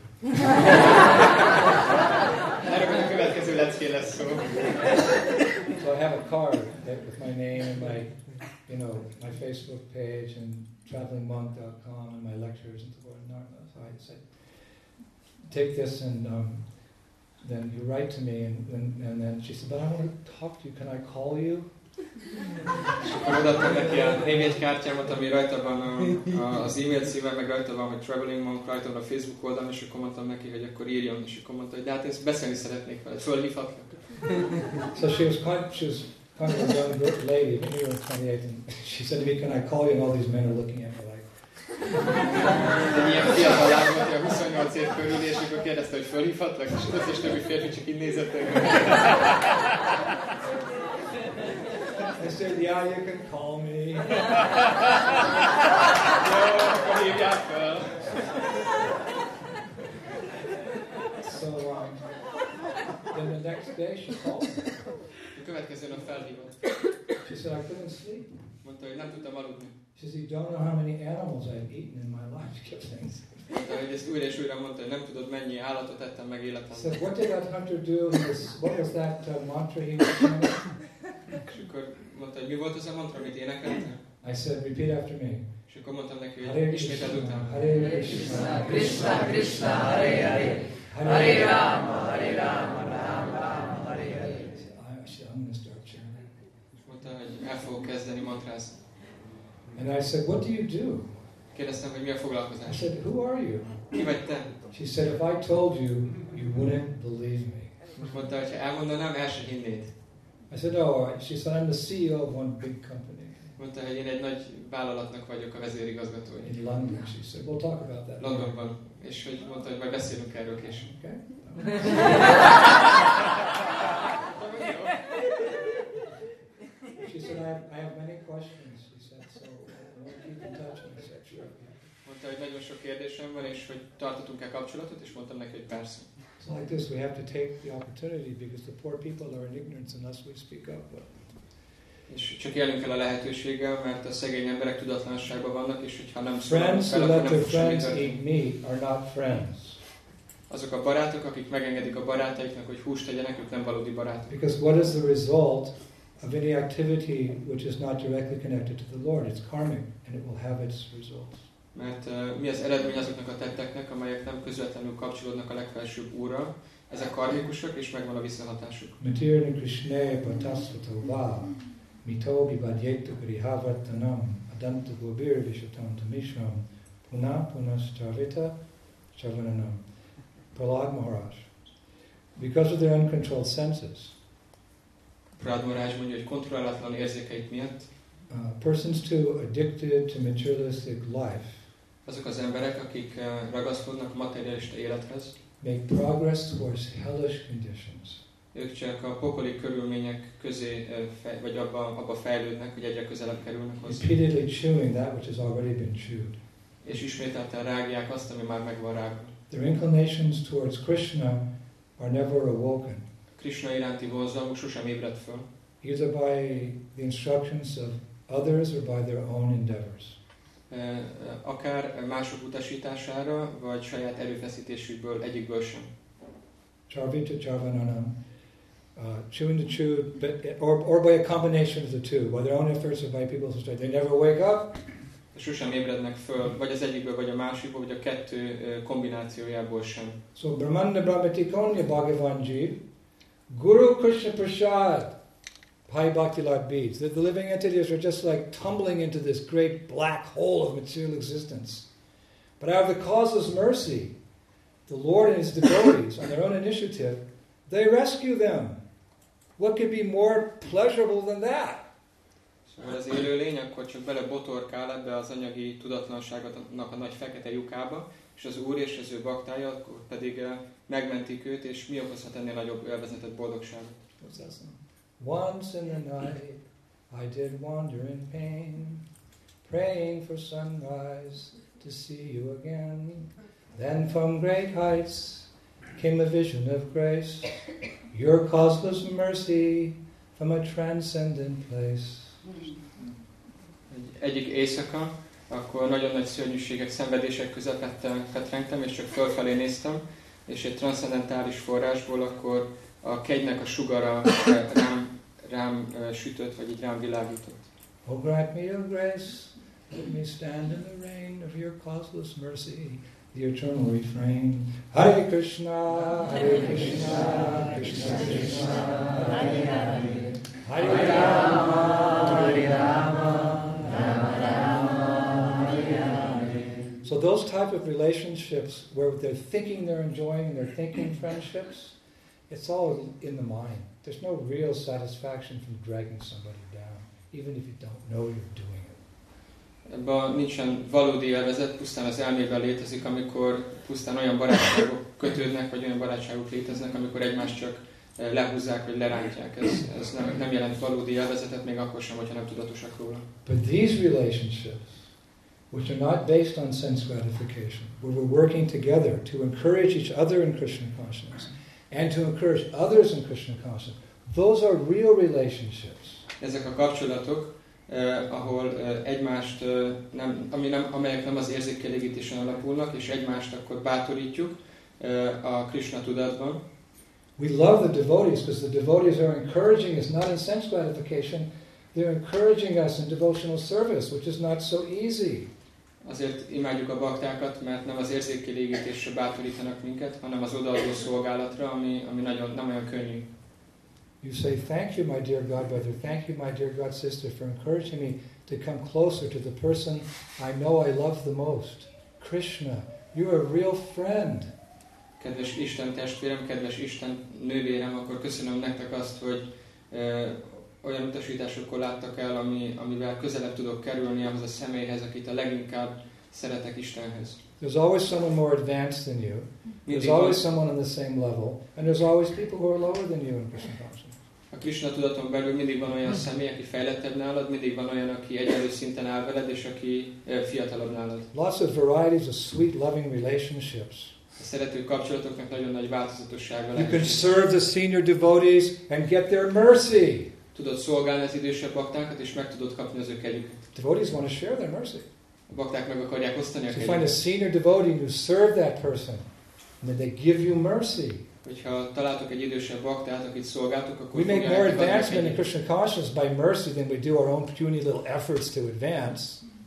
[SPEAKER 2] Erről a következő lecké lesz szó.
[SPEAKER 1] So I have a card with my name and my, you know, my Facebook page and traveling monk dot com and my lectures and so on. So I said, take this and um, then you write to me. And, and, and then she said, but I want to talk to you. Can I call you?
[SPEAKER 2] És akkor odaadtam neki a névjegykártyámat, ami rajta van a, a, az e-mail címmel, meg rajta van, hogy Traveling Monk, rajta van a Facebook oldalon, és akkor mondtam neki, hogy akkor írjon, és akkor mondta, hogy de hát én beszélni szeretnék veled, fölhívhatlak.
[SPEAKER 1] So she was quite, she was kind of a young lady, but we were twenty-eight, and she said to me, can I call you? And all these men are looking at me like...
[SPEAKER 2] Egy ilyen fiatal lány volt, a huszonnyolc év körül, és akkor kérdezte, hogy fölhívhatlak, és az összes többi férfi csak így nézett.
[SPEAKER 1] I said, yeah, you can call me.
[SPEAKER 2] Jó, akkor hívják fel.
[SPEAKER 1] So um, then the next day she called me.
[SPEAKER 2] A következő nap felhívott.
[SPEAKER 1] She said, I couldn't sleep.
[SPEAKER 2] Mondta, hogy nem tudtam aludni.
[SPEAKER 1] She said, you don't know how many animals I've eaten in my life. She kept saying.
[SPEAKER 2] Mondta, hogy ezt újra és újra mondta, hogy nem tudod, mennyi állatot ettem meg
[SPEAKER 1] I
[SPEAKER 2] életemben.
[SPEAKER 1] said, what did that hunter do? He was, what was that uh, mantra he was saying?
[SPEAKER 2] És akkor mondta, hogy mi volt az a mantra, amit énekeltem?
[SPEAKER 1] I said, repeat after me.
[SPEAKER 2] És akkor mondtam neki,
[SPEAKER 1] Hare
[SPEAKER 2] hogy ismételd
[SPEAKER 1] Krishna,
[SPEAKER 2] után.
[SPEAKER 1] Hare Krishna,
[SPEAKER 4] Krishna Krishna Hare Hare Hare Rama Hare Rama Rama Rama Hare Hare.
[SPEAKER 1] I said, I'm going to start chanting.
[SPEAKER 2] És mondta, hogy el fogok kezdeni mantrázni.
[SPEAKER 1] And I said, what do you do?
[SPEAKER 2] Kérdeztem, hogy mi a
[SPEAKER 1] I
[SPEAKER 2] foglalkozás.
[SPEAKER 1] said, who are you?
[SPEAKER 2] Ki vagy te?
[SPEAKER 1] She said, if I told you, you wouldn't believe me.
[SPEAKER 2] Mondta, hogy ha elmondanám, el sem hinnéd.
[SPEAKER 1] I said, oh, she said, I'm the C E O of one big company
[SPEAKER 2] Mondta, hogy én egy nagy vállalatnak vagyok a vezérigazgatója.
[SPEAKER 1] in London. She said, we'll talk about that.
[SPEAKER 2] Londonban. És hogy mondta, hogy majd beszélünk erről később.
[SPEAKER 1] Okay. She said, I have, I have many questions. She said, so we'll keep in touch. And I said, sure.
[SPEAKER 2] Mondta, hogy nagyon sok kérdésem van, és hogy tartatunk-e kapcsolatot, és mondtam neki, hogy persze.
[SPEAKER 1] It's like this, we have to take the opportunity because the poor people are in ignorance unless we speak up. But
[SPEAKER 2] És csak élünk el a lehetőséggel, mert a szegény emberek tudatlanságban vannak, és hogyha nem
[SPEAKER 1] friends
[SPEAKER 2] szólunk
[SPEAKER 1] who
[SPEAKER 2] fel,
[SPEAKER 1] let
[SPEAKER 2] akkor
[SPEAKER 1] their
[SPEAKER 2] nem fog semmi
[SPEAKER 1] friends
[SPEAKER 2] történni.
[SPEAKER 1] eat meat are not friends.
[SPEAKER 2] Azok a barátok, akik megengedik a barátaiknak, hogy húst tegyenek, ők nem valódi barátok.
[SPEAKER 1] Because what is the result of any activity which is not directly connected to the Lord? It's karmic, and it will have its results.
[SPEAKER 2] Mert uh, mi az eredmény azoknak a tetteknek, amelyek nem közvetlenül kapcsolódnak a legfelsőbb Úrra. Ezek karmikusak, és megvan a visszahatásuk.
[SPEAKER 1] Matirni Krishne patasvata va mito bibadyetu grihavartanam adantu gobir vishatam tamishram puna punaschavita chavananam. Prahlad Maharaj. Because of their uncontrolled senses,
[SPEAKER 2] Prahlad Maharaj mondja, hogy kontrollálatlan érzékeik miatt
[SPEAKER 1] uh, persons too addicted to materialistic life
[SPEAKER 2] azok az emberek, akik uh, ragaszkodnak a materialista élethez,
[SPEAKER 1] make progress towards hellish conditions.
[SPEAKER 2] ők csak a pokoli körülmények közé, uh, fej, vagy abba, abba fejlődnek, hogy egyre közelebb kerülnek hozzá.
[SPEAKER 1] Repeatedly chewing that which has already been chewed.
[SPEAKER 2] És ismételten rágják azt, ami már meg van rágva.
[SPEAKER 1] Their inclinations towards Krishna are never awoken,
[SPEAKER 2] Krishna iránti vonzalmuk sosem ébred föl,
[SPEAKER 1] either by the instructions of others or by their own endeavors.
[SPEAKER 2] uh, akár mások utasítására, vagy saját erőfeszítésükből, egyikből sem.
[SPEAKER 1] Charvita Charvananam, uh, chewing the chewed, but, or, or by a combination of the two, by their own efforts or by people's instructions. They never wake up.
[SPEAKER 2] Sosem ébrednek föl, vagy az egyikből, vagy a másikból, vagy a kettő kombinációjából sem.
[SPEAKER 1] So Brahmanda Brahmati Konya Bhagavanji, Guru Krishna Prasad, Bhai Bhaktilad beads. The, the living entities are just like tumbling into this great black hole of material existence. But out of the causeless mercy, the Lord and His devotees, on their own initiative, they rescue them. What could be more pleasurable than that?
[SPEAKER 2] Szóval az élő lény akkor csak belebotorkál ebbe az anyagi tudatlanságnak a nagy fekete lyukába, és az Úr és az ő baktája akkor pedig uh, megmentik őt, és mi okozhat ennél nagyobb élvezetet, boldogságot.
[SPEAKER 1] Once in the night I did wander in pain, praying for sunrise to see you again. Then from great heights came a vision of grace, your causeless mercy from a transcendent place.
[SPEAKER 2] Egy, egyik éjszaka, akkor nagyon nagy szörnyűségek, szenvedések közepette fetrengtem, és csak fölfelé néztem, és egy transzcendentális forrásból akkor a kegynek a sugara rám, rám sütött, vagy így rám világított.
[SPEAKER 1] Oh, grant me your grace, let me stand in the rain of your causeless mercy, the eternal refrain. Hare Krishna, Hare Krishna, Krishna Krishna, Hare Hare, Hare Rama, Hare Rama, Rama Rama, Hare Hare. So those type of relationships where they're thinking they're enjoying and they're thinking friendships, it's all in the mind. There's no real satisfaction from dragging somebody down, even if you don't know you're doing it.
[SPEAKER 2] Ebben nincsen valódi élvezet, pusztán az elmében létezik, amikor pusztán olyan barátságok kötődnek, vagy olyan barátságok léteznek, amikor egymást csak lehúzzák, vagy lerántják. Ez, ez nem, nem jelent valódi élvezetet, még akkor sem, hogyha nem tudatosak róla.
[SPEAKER 1] But these relationships, which are not based on sense gratification, where we're working together to encourage each other in Krishna consciousness, and to encourage others in Krishna consciousness, those are real relationships.
[SPEAKER 2] Ezek a kapcsolatok, eh, ahol eh, egymást, eh, nem, ami nem, amelyek nem az érzékkielégítésen alapulnak, és egymást akkor bátorítjuk eh, a Krishna tudatban.
[SPEAKER 1] We love the devotees because the devotees are encouraging us not in sense gratification, they're encouraging us in devotional service, which is not so easy.
[SPEAKER 2] Azért imádjuk a baktákat, mert nem az érzékkielégítésre bátorítanak minket, hanem az odaadó szolgálatra, ami, ami nagyon, nem olyan könnyű.
[SPEAKER 1] You say, thank you, my dear God brother, thank you, my dear God sister, for encouraging me to come closer to the person I know I love the most. Krishna, you're a real friend.
[SPEAKER 2] Kedves Isten testvérem, kedves Isten nővérem, akkor köszönöm nektek azt, hogy e, olyan utasításokkal láttak el, ami, amivel közelebb tudok kerülni ahhoz a személyhez, akit a leginkább szeretek Istenhez.
[SPEAKER 1] There's always someone more advanced than you. There's always someone on the same level. And there's always people who are lower than you in Krishna consciousness.
[SPEAKER 2] A Krishna tudaton belül mindig van olyan személy, aki fejlettebb nálad, mindig van olyan, aki egyenlő szinten áll veled, és aki fiatalabb nálad.
[SPEAKER 1] Lots of varieties of sweet, loving relationships.
[SPEAKER 2] A szerető kapcsolatoknak nagyon nagy változatossága
[SPEAKER 1] lehet. You can serve the senior devotees and get their mercy.
[SPEAKER 2] Tudod szolgálni az idősebb baktákat, és meg tudod kapni az ő kegyüket.
[SPEAKER 1] Devotees want to share their mercy.
[SPEAKER 2] A bakták meg akarják osztani a
[SPEAKER 1] so
[SPEAKER 2] kegyüket.
[SPEAKER 1] You find a senior devotee and you serve that person, and then they give you mercy.
[SPEAKER 2] Hogyha találtok egy idősebb baktát, akit szolgáltok, akkor
[SPEAKER 1] we make more advancement in Krishna consciousness by mercy than we do our own puny little efforts to advance.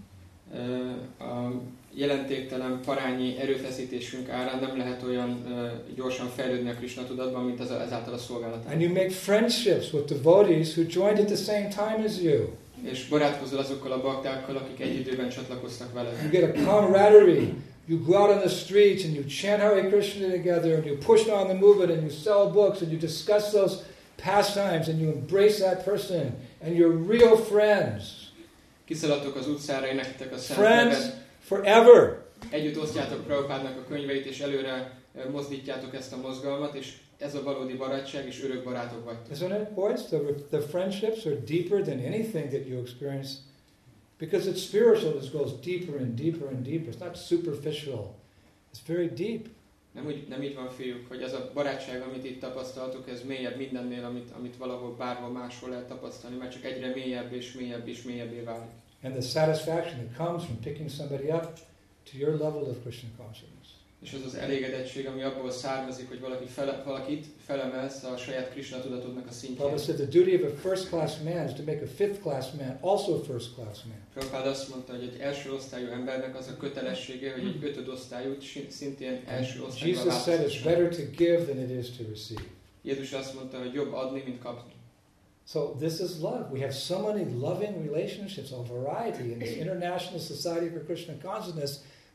[SPEAKER 2] Uh, a jelentéktelen parányi erőfeszítésünk árán nem lehet olyan uh, gyorsan fejlődni a Krishna tudatban, mint az, ezáltal a szolgálatán.
[SPEAKER 1] And you make friendships with devotees who joined at the same time as you.
[SPEAKER 2] És barátkozol azokkal a baktákkal, akik egy időben csatlakoztak veled.
[SPEAKER 1] You get a camaraderie. You go out on the streets and you chant Hare Krishna together and you push on the movement and you sell books and you discuss those pastimes and you embrace that person and you're real friends.
[SPEAKER 2] Kiszaladtok az utcára, énekeltek a szent
[SPEAKER 1] Friends
[SPEAKER 2] nevet.
[SPEAKER 1] forever.
[SPEAKER 2] Együtt osztjátok Prabhupádnak a könyveit, és előre mozdítjátok ezt a mozgalmat, és ez a valódi barátság, és örök barátok vagytok.
[SPEAKER 1] Isn't it, boys? The, the friendships are deeper than anything that you experience. Because it's spiritual, it goes deeper and deeper and deeper. It's not superficial. It's very deep.
[SPEAKER 2] Nem, úgy, nem így van, fiúk, hogy ez a barátság, amit itt tapasztaltok, ez mélyebb mindennél, amit, amit valahol bárhol máshol lehet tapasztalni, mert csak egyre mélyebb és mélyebb és mélyebbé válik.
[SPEAKER 1] And the satisfaction that comes from picking somebody up to your level of Krishna consciousness.
[SPEAKER 2] És az az elégedettség, ami abból származik, hogy valaki fele, valakit felemelsz a saját Krishna tudatodnak a szintjén.
[SPEAKER 1] Prabhupada said the duty of a first class man is to make a fifth class man also a first class man.
[SPEAKER 2] Prabhupada azt mondta, hogy egy első osztályú embernek az a kötelessége, hogy egy ötödosztályút szintén első osztályú
[SPEAKER 1] Jesus said it's better to give than it is to receive.
[SPEAKER 2] Jézus azt mondta, hogy jobb adni, mint kapni.
[SPEAKER 1] So this is love. We have so many loving relationships, a variety in this International Society for Krishna Consciousness.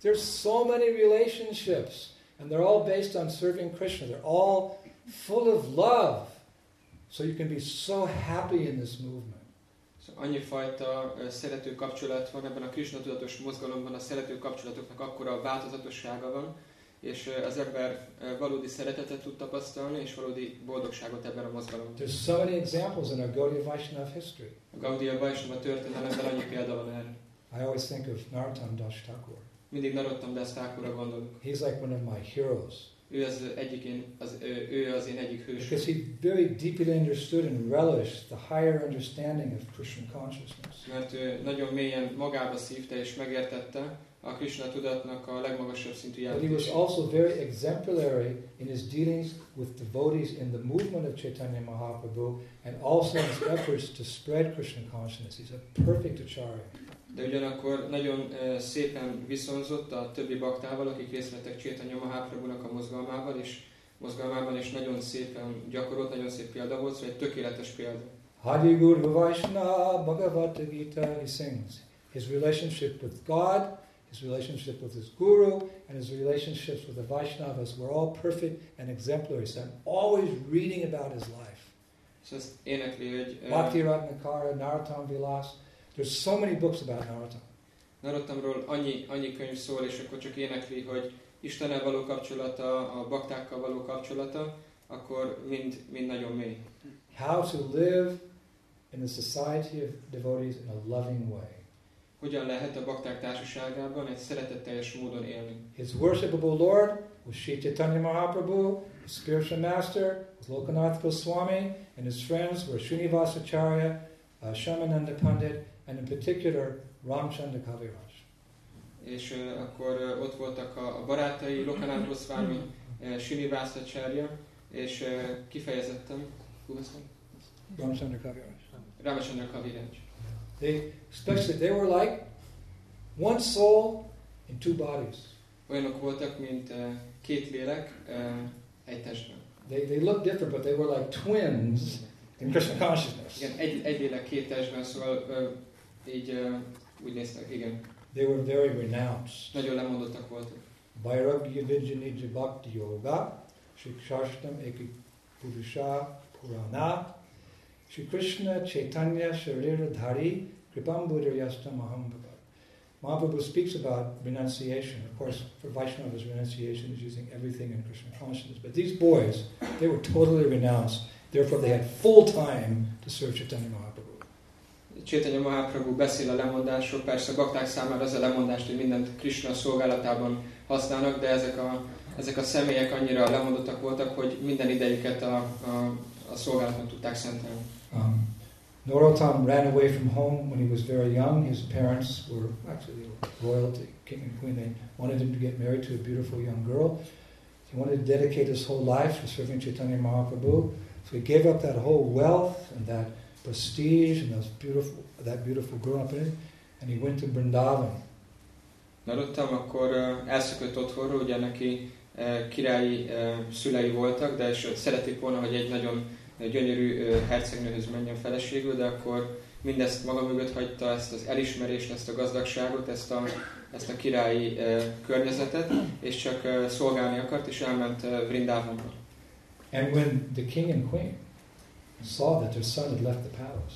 [SPEAKER 1] There's so many relationships, and they're all based on serving Krishna. They're all full of love. So you can be so happy in this movement.
[SPEAKER 2] Szóval annyi fajta uh, szerető kapcsolat van ebben a Krishna tudatos mozgalomban, a szerető kapcsolatoknak akkora változatossága van, és uh, az ember uh, valódi szeretetet tud tapasztalni, és valódi boldogságot ebben a mozgalomban.
[SPEAKER 1] There's so many examples in our Gaudiya Vaishnava history.
[SPEAKER 2] A Gaudiya Vaishnava történelemben annyi példa van erre.
[SPEAKER 1] I always think of Narottam Das Thakur.
[SPEAKER 2] Mindig Narottam Das Thakurra gondolok.
[SPEAKER 1] He's like one of my heroes.
[SPEAKER 2] Ő az egyik én, az, ő, ő az én egyik hős.
[SPEAKER 1] Because he very deeply understood and relished the higher understanding of Krishna consciousness.
[SPEAKER 2] Mert ő nagyon mélyen magába szívta és megértette a Krishna tudatnak a legmagasabb szintű
[SPEAKER 1] But he was
[SPEAKER 2] jelentését.
[SPEAKER 1] also very exemplary in his dealings with devotees in the movement of Chaitanya Mahaprabhu and also in his efforts to spread Krishna consciousness. He's a perfect acharya.
[SPEAKER 2] De ugyanakkor nagyon uh, szépen viszonzott a többi baktával, akik részt vettek Chaitanya Mahaprabhunak a mozgalmával, és mozgalmában, és nagyon szépen gyakorolt, nagyon szép példa volt, szóval egy tökéletes példa.
[SPEAKER 1] Hadi Guru Vaishnava Bhagavad Gita, he sings. His relationship with God, his relationship with his Guru, and his relationships with the Vaishnavas were all perfect and exemplary. So I'm always reading about his life.
[SPEAKER 2] Szóval ezt énekli, hogy uh,
[SPEAKER 1] Bhakti Ratnakara, Narottam Vilas. There's so many books about Narottam.
[SPEAKER 2] Narottamról annyi, annyi könyv szól, és akkor csak énekli, hogy Istennel való kapcsolata, a baktákkal való kapcsolata, akkor mind, mind nagyon mély.
[SPEAKER 1] How to live in the society of devotees in a loving way.
[SPEAKER 2] Hogyan lehet a bakták társaságában egy szeretetteljes módon élni.
[SPEAKER 1] His worshipable Lord was Sri Chaitanya Mahaprabhu, his spiritual master was Lokanath Goswami, and his friends were Srinivasacharya, uh, Shamananda Pandit, and in particular Ramchandra Kaviraj.
[SPEAKER 2] És uh, akkor uh, ott voltak a, a barátai, Lokanath Goswami, uh, Srinivasacharya, és uh, kifejezetten
[SPEAKER 1] Ramchandra Kaviraj.
[SPEAKER 2] Ramchandra Kaviraj.
[SPEAKER 1] They, especially, they were like one soul in two bodies.
[SPEAKER 2] Olyanok voltak, mint uh, két lélek uh, egy testben.
[SPEAKER 1] They, they looked different, but they were like twins in Krishna consciousness.
[SPEAKER 2] Igen, egy, egy lélek két testben, szóval uh, így uh, úgy néztek, igen.
[SPEAKER 1] They were very renounced.
[SPEAKER 2] Nagyon lemondottak voltak.
[SPEAKER 1] Vairagya Vijjanija Bhakti Yoga, Shri Shashtam Eki Purusha Purana, Shri Krishna Chaitanya Sharira Dhari Kripambuddhayasta Mahambhava. Mahaprabhu speaks about renunciation. Of course, for Vaishnavas, renunciation is using everything in Krishna consciousness. But these boys, they were totally renounced. Therefore, they had full time to serve Chaitanya Mahaprabhu.
[SPEAKER 2] Chaitanya Mahaprabhu beszél a lemondásról, persze a bakták számára az a lemondást, hogy mindent Krishna szolgálatában használnak, de ezek a, ezek a személyek annyira lemondottak voltak, hogy minden idejüket a, a, a szolgálatnak tudták szentelni.
[SPEAKER 1] Um, Narottam ran away from home when he was very young. His parents were actually royalty, king and queen. They wanted him to get married to a beautiful young girl. He wanted to dedicate his whole life to serving Chaitanya Mahaprabhu. So he gave up that whole wealth and that prestige and those beautiful, that beautiful girl, and he went to Vrindavan.
[SPEAKER 2] Narottam akkor uh, elszökött otthonról, ugye neki uh, királyi uh, szülei voltak, de és szerették volna, hogy egy nagyon gyönyörű uh, hercegnőhöz menjen feleségül, de akkor mindezt maga mögött hagyta, ezt az elismerést, ezt a gazdagságot, ezt a, ezt a királyi uh, környezetet, és csak uh, szolgálni akart, és elment uh, Vrindavanba.
[SPEAKER 1] And when the king and queen saw that their son had left the palace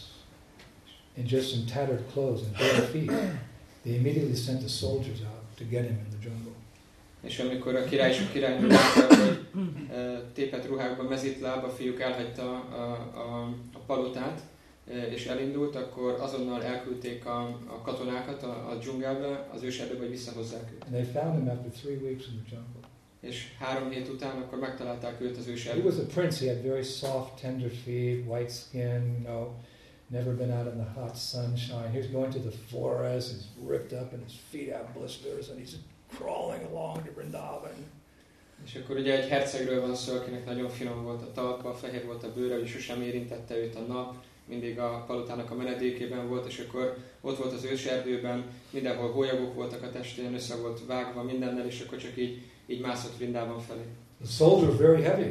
[SPEAKER 1] in just some tattered clothes and bare feet, they immediately sent the soldiers out to get him in the jungle.
[SPEAKER 2] És amikor a király és a királynő látta, hogy uh, tépet ruhákban mezítláb, a fiúk elhagyta a, a, a palotát, uh, és elindult, akkor azonnal elküldték a, a katonákat a, a dzsungelbe, az őserdőbe, hogy visszahozzák őt.
[SPEAKER 1] And they found him after three weeks in the jungle.
[SPEAKER 2] És három hét után akkor megtalálták őt az
[SPEAKER 1] He
[SPEAKER 2] őserdőben.
[SPEAKER 1] was a prince. He had very soft, tender feet, white skin, you know, never been out in the hot sunshine. He was going to the forest, he's ripped up and his feet have blisters and he's crawling along to Vrindavan.
[SPEAKER 2] És akkor ugye egy hercegről van szó, akinek nagyon finom volt a talpa, fehér volt a bőre, és sosem érintette őt a nap, mindig a palotának a menedékében volt, és akkor ott volt az őserdőben, mindenhol hólyagok voltak a testén, össze volt vágva mindennel, és akkor csak így, így mászott Vrindavan felé.
[SPEAKER 1] The soldier was very heavy.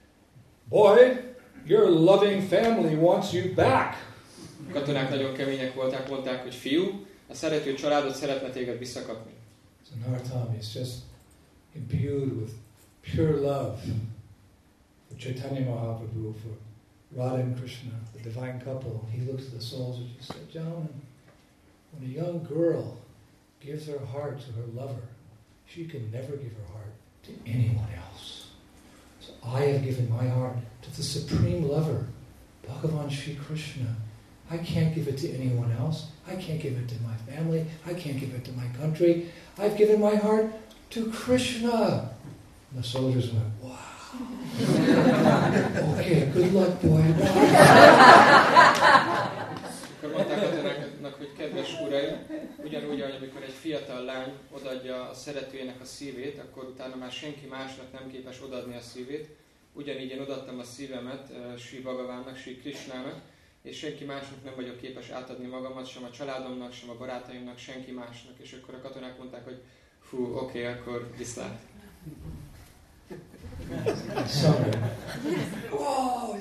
[SPEAKER 1] Boy, your loving family wants you back.
[SPEAKER 2] A katonák nagyon kemények voltak, mondták, hogy fiú, a szerető családod szeretne téged visszakapni.
[SPEAKER 1] So Narottam is just imbued with pure love for Chaitanya Mahaprabhu, for Radha and Krishna, the divine couple. He looks at the souls and he said, gentlemen, when a young girl gives her heart to her lover, she can never give her heart to anyone else. So I have given my heart to the supreme lover, Bhagavan Shri Krishna. I can't give it to anyone else. I can't give it to my family. I can't give it to my country. I've given my heart to Krishna. And the soldiers went, wow. Okay, good luck, boy.
[SPEAKER 2] Akkor mondták katonáknak, hogy kedves uraim, ugyanúgy, amikor egy fiatal lány odaadja a szeretőjének a szívét, akkor utána már senki másnak nem képes odaadni a szívét. Ugyanígy én odaadtam a szívemet uh, Sri Bhagavánnak, Sri Krishnának, és senki másnak nem vagyok képes átadni magamat, sem a családomnak, sem a barátaimnak, senki másnak. És akkor a katonák mondták, hogy fú, oké, okay, akkor viszlát.
[SPEAKER 1] Sorry. Wow!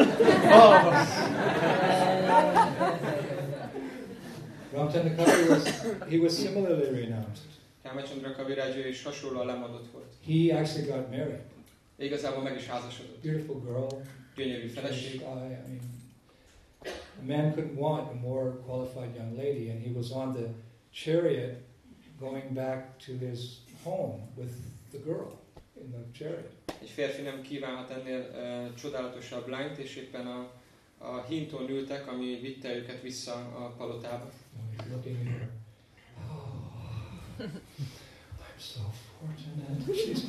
[SPEAKER 1] Ramchandra Kaviraj was, he was similarly renounced.
[SPEAKER 2] Ramchandra Kaviraj is hasonlóan lemondott volt.
[SPEAKER 1] He actually got married.
[SPEAKER 2] Igazából meg is házasodott.
[SPEAKER 1] Beautiful girl.
[SPEAKER 2] Gyönyörű feleség.
[SPEAKER 1] I mean, a man couldn't want a more qualified young lady, and he was on the chariot going back to his home with the girl in the chariot.
[SPEAKER 2] Egy férfi nem kívánhat ennél uh, csodálatosabb lányt, és éppen a, a hintón ültek, ami vitte őket vissza a palotába.
[SPEAKER 1] Looking at her. Oh, I'm so fortunate. She's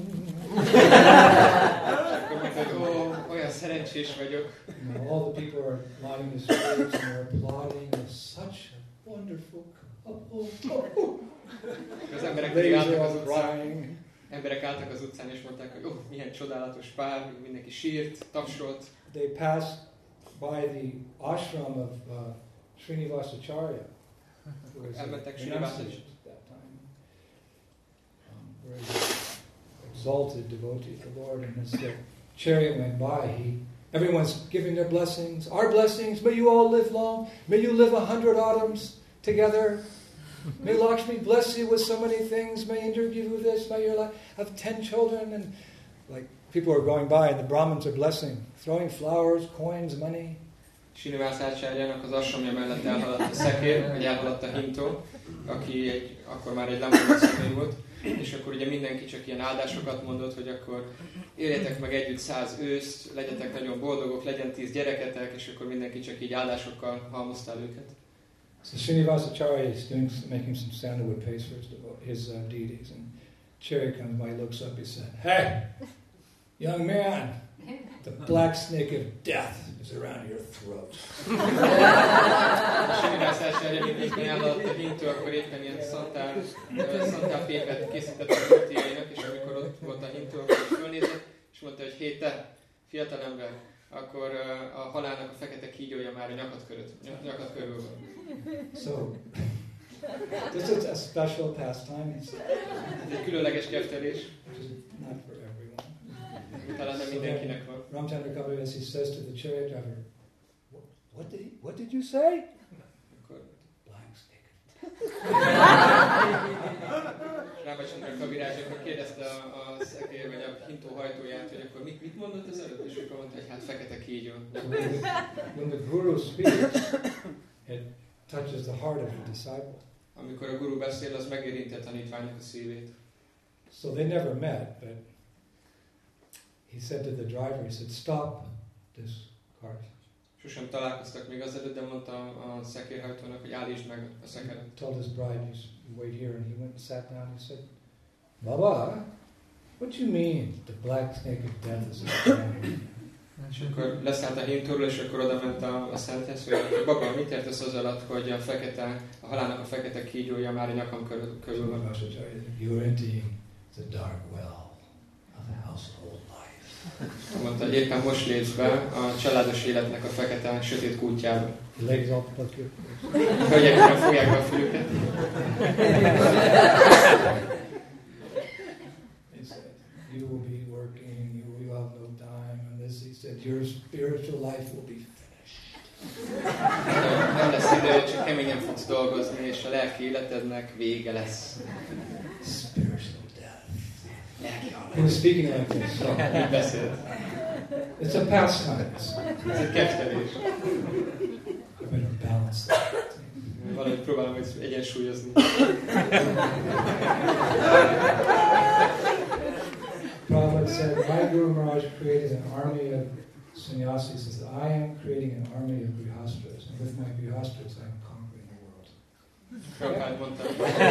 [SPEAKER 2] akkor mondta, hogy ó, olyan szerencsés vagyok.
[SPEAKER 1] You know, all the people are lining the streets and they're applauding. It's such a wonderful couple.
[SPEAKER 2] Az emberek pedig álltak az utcán. Emberek álltak az utcán és mondták, hogy ó, oh, milyen csodálatos pár, mindenki sírt, tapsolt.
[SPEAKER 1] They passed by the ashram of uh, Srinivasacharya, who was an renunciation at that time. Um, very exalted devotee of the Lord, and as the chariot went by, he, everyone's giving their blessings. Our blessings, may you all live long, may you live a hundred autumns together. May Lakshmi bless you with so many things. May Indra give you this. May you have ten children. And like people are going by, and the Brahmins are blessing, throwing flowers, coins, money.
[SPEAKER 2] Srinivasacharjának az asramja mellett elhaladt a szekér, vagy elhaladt a hintó, aki egy, akkor már egy lemondott személy volt, és akkor ugye mindenki csak ilyen áldásokat mondott, hogy akkor éljetek meg együtt száz őszt, legyetek nagyon boldogok, legyen tíz gyereketek, és akkor mindenki csak így áldásokkal halmozta el őket.
[SPEAKER 1] So Srinivasacharya is doing, making some sandalwood paste for his, his uh, deities, and Chariot comes by, looks up, he said, "Hey, young man, the black snake of death is around your throat."
[SPEAKER 2] Srinivasacharya mindig eladatt a hintó, akkor éppen ilyen szantár, szantár pénzet készített a devotíjainak, és amikor ott volt a hintó, akkor fölnézett, és mondta, hogy hé te, fiatalember, akkor a halálnak a fekete kígyója már a nyakat körül, nyakat körül van.
[SPEAKER 1] So, this is a special pastime.
[SPEAKER 2] Ez egy különleges kedvelés.
[SPEAKER 1] Which is not for everyone.
[SPEAKER 2] Talán nem mindenkinek van.
[SPEAKER 1] Ramchandra Kaviraj, he says to the chariot driver, "What, what did he, what did you say?"
[SPEAKER 2] Akkor
[SPEAKER 1] Black snake.
[SPEAKER 2] Ramchandra Kaviraj akkor kérdezte a, a szekér vagy a hintó hajtóját, hogy akkor mit, mit mondott az előtt, és akkor mondta, hogy hát fekete kígyó.
[SPEAKER 1] When the guru speaks, it touches the heart of the disciple.
[SPEAKER 2] Amikor a guru beszél, az megérinti a tanítványnak a szívét.
[SPEAKER 1] So they never met, but he said to the driver, he said, "Stop this cart."
[SPEAKER 2] Sosem találkoztak még azelőtt, de mondta a szekérhajtónak, hogy állítsd meg a szekeret.
[SPEAKER 1] Told his bride, "You wait here," and he went and sat down. And he said, "Baba, what do you mean the black snake of death is around me?"
[SPEAKER 2] És akkor leszállt a hintóról, és akkor oda ment a, a szenthez, hogy baba, mit értesz az alatt, hogy a fekete, a halálnak a fekete kígyója már a nyakam körül, körül van.
[SPEAKER 1] "You're emptying the dark well of the household life."
[SPEAKER 2] Mondta, hogy éppen most lépsz be a családos életnek a fekete, sötét kútjába.
[SPEAKER 1] Legs all plucked.
[SPEAKER 2] Hölgyek nem fogják be a fülüket.
[SPEAKER 1] He said, "You will be working, you will have no time." And this, he said, "Your spiritual life will be finished."
[SPEAKER 2] Nem lesz idő, csak keményen fogsz dolgozni, és a lelki életednek vége lesz.
[SPEAKER 1] He was speaking like this. So.
[SPEAKER 2] Így beszélt.
[SPEAKER 1] It's a pastime.
[SPEAKER 2] Ez egy kedvelés.
[SPEAKER 1] I better balance that.
[SPEAKER 2] Valahogy próbálom ezt egyensúlyozni.
[SPEAKER 1] Prabhupada said, my Guru Maharaj created an army of sannyasis. He said, I am creating an army of grihastras. And with my grihastras, I am conquering the world.
[SPEAKER 2] Prabhupád mondta,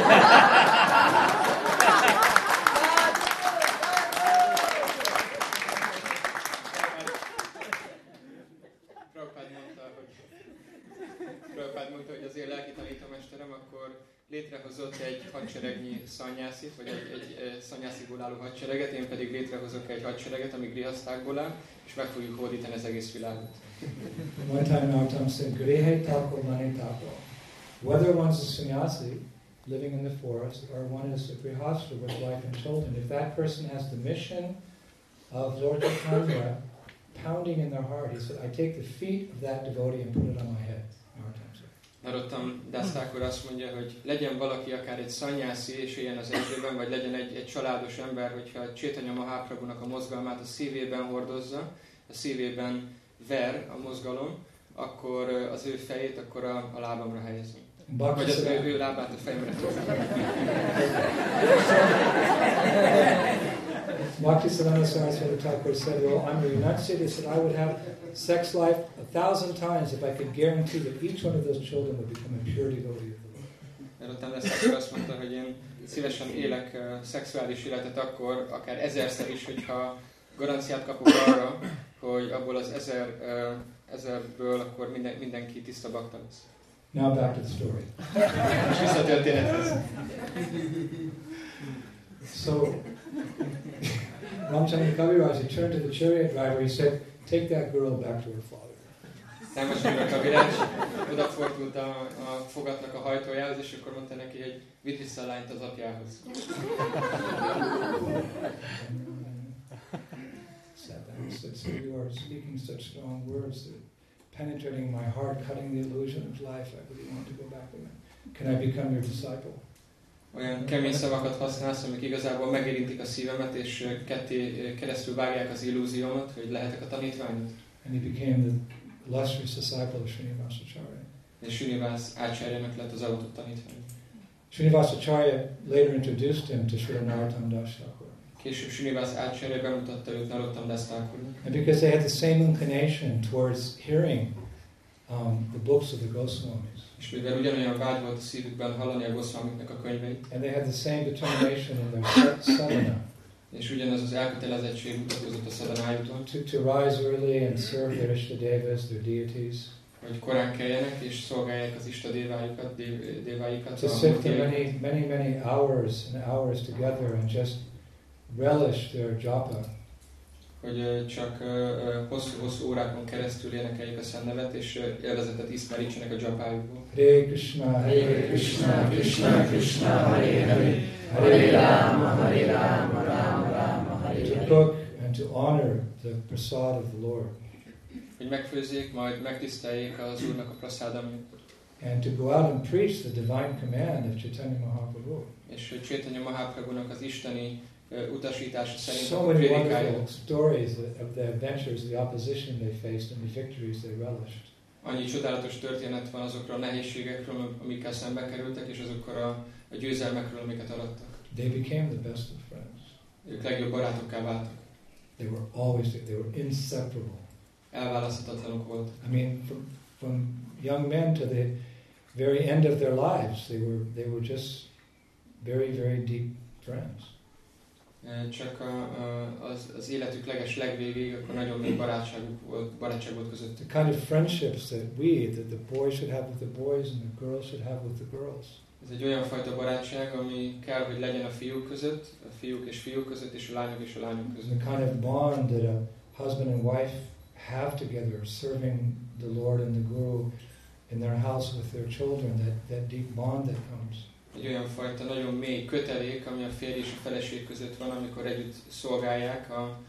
[SPEAKER 2] Prabhupád mondta, hogy Prabhupád mondta, hogy az én lelki tanítómesterem akkor létrehozott egy hadseregnyi szanyászit, vagy egy, egy szanyászikból álló hadsereget, én pedig létrehozok egy hadsereget, ami grihasztákból áll, és meg fogjuk hódítani az egész világot.
[SPEAKER 1] One time Narottam said, Grihe tapo mani tapo. Whether one's a sannyasi living in the forest or one is a grihastha with wife and children, if that person has the mission of Lord Chaitanya pounding in their heart, he said, I take the feet of that devotee and put it on my head.
[SPEAKER 2] Narottam Das Thakur azt mondja, hogy legyen valaki akár egy szanyászi és éljen az erdőben, vagy legyen egy, egy családos ember, hogyha Chaitanya Mahaprabhunak a mozgalmát a szívében hordozza, a szívében ver a mozgalom, akkor az ő fejét akkor a, a lábamra helyezem. Vagy az ő, ő lábát a fejemre teszem.
[SPEAKER 1] Bhaktisiddhanta Saraswati Thakur said, well, I'm a renunciate. He said, I would have sex life a thousand times if I could guarantee that each one of those children would become a pure devotee of the Lord.
[SPEAKER 2] Narottam Das Thakur azt mondta, hogy én szívesen élek uh, szexuális életet akkor, akár ezerszer is, hogyha garanciát kapok arra, hogy abból az ezer, uh, ezerből akkor minden, mindenki tiszta bakta lesz.
[SPEAKER 1] Now back to the story.
[SPEAKER 2] És vissza a történethez.
[SPEAKER 1] So, Ramchandra Kaviraj, he turned to the chariot driver, he said, take that girl back to her father.
[SPEAKER 2] Ramchandra Kaviraj odafordult a, a fogatnak a hajtójához, és akkor mondta neki, hogy vidd vissza a lányt az apjához.
[SPEAKER 1] He said, so you are speaking such strong words that penetrating my heart, cutting the illusion of life, I really want to go back with him. Can I become your disciple?
[SPEAKER 2] Olyan kemény szavakat használsz, amik igazából megérintik a szívemet, és ketté keresztül vágják az illúziómat, hogy lehetek a tanítványod.
[SPEAKER 1] And he became the illustrious disciple of Srinivasacharya.
[SPEAKER 2] És Srinivas Acharya-nak lett az avatott tanítvány.
[SPEAKER 1] Srinivasacharya later introduced him to Srila Narottam Das Thakur.
[SPEAKER 2] Később Srinivas Acharya bemutatta őt Narottam Das Thakurnak.
[SPEAKER 1] And because they had the same inclination towards hearing um, the books of the Goswamis.
[SPEAKER 2] És mivel ugyanolyan vágy volt a szívükben hallani a Goswamiknak a könyveit,
[SPEAKER 1] and they had the same determination in their sadhana.
[SPEAKER 2] És ugyanaz az elkötelezettség mutatkozott a szadanájukon.
[SPEAKER 1] To, to rise early and serve their Ishtadevas, their deities.
[SPEAKER 2] Hogy korán keljenek és szolgálják az Istadévájukat, déváikat.
[SPEAKER 1] To sit for many, many, many hours and hours together and just relish their japa.
[SPEAKER 2] Hogy csak hosszú-hosszú órákon keresztül énekeljék a Szentnevet, és élvezetet ismerítsenek a japájukból.
[SPEAKER 1] Hare Krishna, Hare Krishna, Krishna Krishna, Hare Hare,
[SPEAKER 4] Hare Rama, Hare Rama, Rama Rama, Hare
[SPEAKER 1] to
[SPEAKER 4] Hare.
[SPEAKER 1] cook and to honor the prasad of the Lord.
[SPEAKER 2] Hogy megfőzzék, majd megtiszteljék az Úrnak a prasádamját.
[SPEAKER 1] And to go out and preach the divine command of Chaitanya Mahaprabhu.
[SPEAKER 2] És hogy Chaitanya Mahaprabhunak az isteni uh, utasítása szerint
[SPEAKER 1] So many wonderful stories of the adventures, the opposition they faced and the victories they relished.
[SPEAKER 2] Annyi csodálatos történet van azokról a nehézségekről, amikkel szembe kerültek, és azokról a, a győzelmekről, amiket arattak.
[SPEAKER 1] They became the best of friends.
[SPEAKER 2] Ők legjobb barátokká váltak.
[SPEAKER 1] They were always, they were inseparable.
[SPEAKER 2] Elválaszthatatlanok voltak.
[SPEAKER 1] I mean, from, from young men to the very end of their lives, they were, they were just very, very deep friends.
[SPEAKER 2] Csak a, a, az, az életük leges legvégéig, akkor nagyon mély barátságuk volt, barátság volt közöttük.
[SPEAKER 1] The kind of friendships that we, that the boys should have with the boys and the girls should have with the girls.
[SPEAKER 2] Ez egy olyan fajta barátság, ami kell, hogy legyen a fiúk között, a fiúk és fiúk között, és a lányok és a lányok között.
[SPEAKER 1] The kind of bond that a husband and wife have together, serving the Lord and the Guru in their house with their children, that, that deep bond that comes.
[SPEAKER 2] Egy olyan fajta nagyon mély kötelék, ami a férj és a feleség között van, amikor együtt szolgálják a,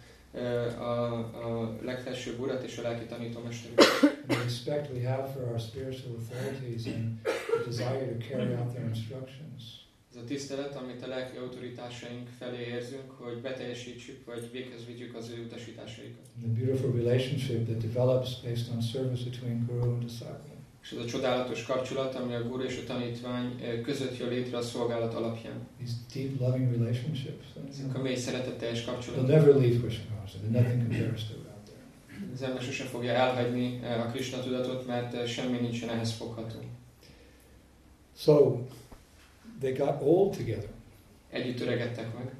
[SPEAKER 2] a, a legfelsőbb urat és a lelki tanítómesterüket.
[SPEAKER 1] The respect we have for our spiritual authorities and the desire to carry out their instructions.
[SPEAKER 2] Ez Ez a tisztelet, amit a lelki autoritásaink felé érzünk, hogy beteljesítsük, vagy véghez vigyük az ő utasításaikat.
[SPEAKER 1] The beautiful relationship that develops based on service between guru and disciple.
[SPEAKER 2] És ez a csodálatos kapcsolat, ami a guru és a tanítvány között jön létre a szolgálat alapján.
[SPEAKER 1] These deep loving relationships.
[SPEAKER 2] Ezek a mély szeretetteljes
[SPEAKER 1] They'll
[SPEAKER 2] kapcsolatok.
[SPEAKER 1] never leave Krishna consciousness. Nothing compares to it out there.
[SPEAKER 2] Az ember sosem fogja elhagyni a Krishna tudatot, mert semmi nincsen ehhez fogható.
[SPEAKER 1] So they got old together,
[SPEAKER 2] Együtt öregedtek meg.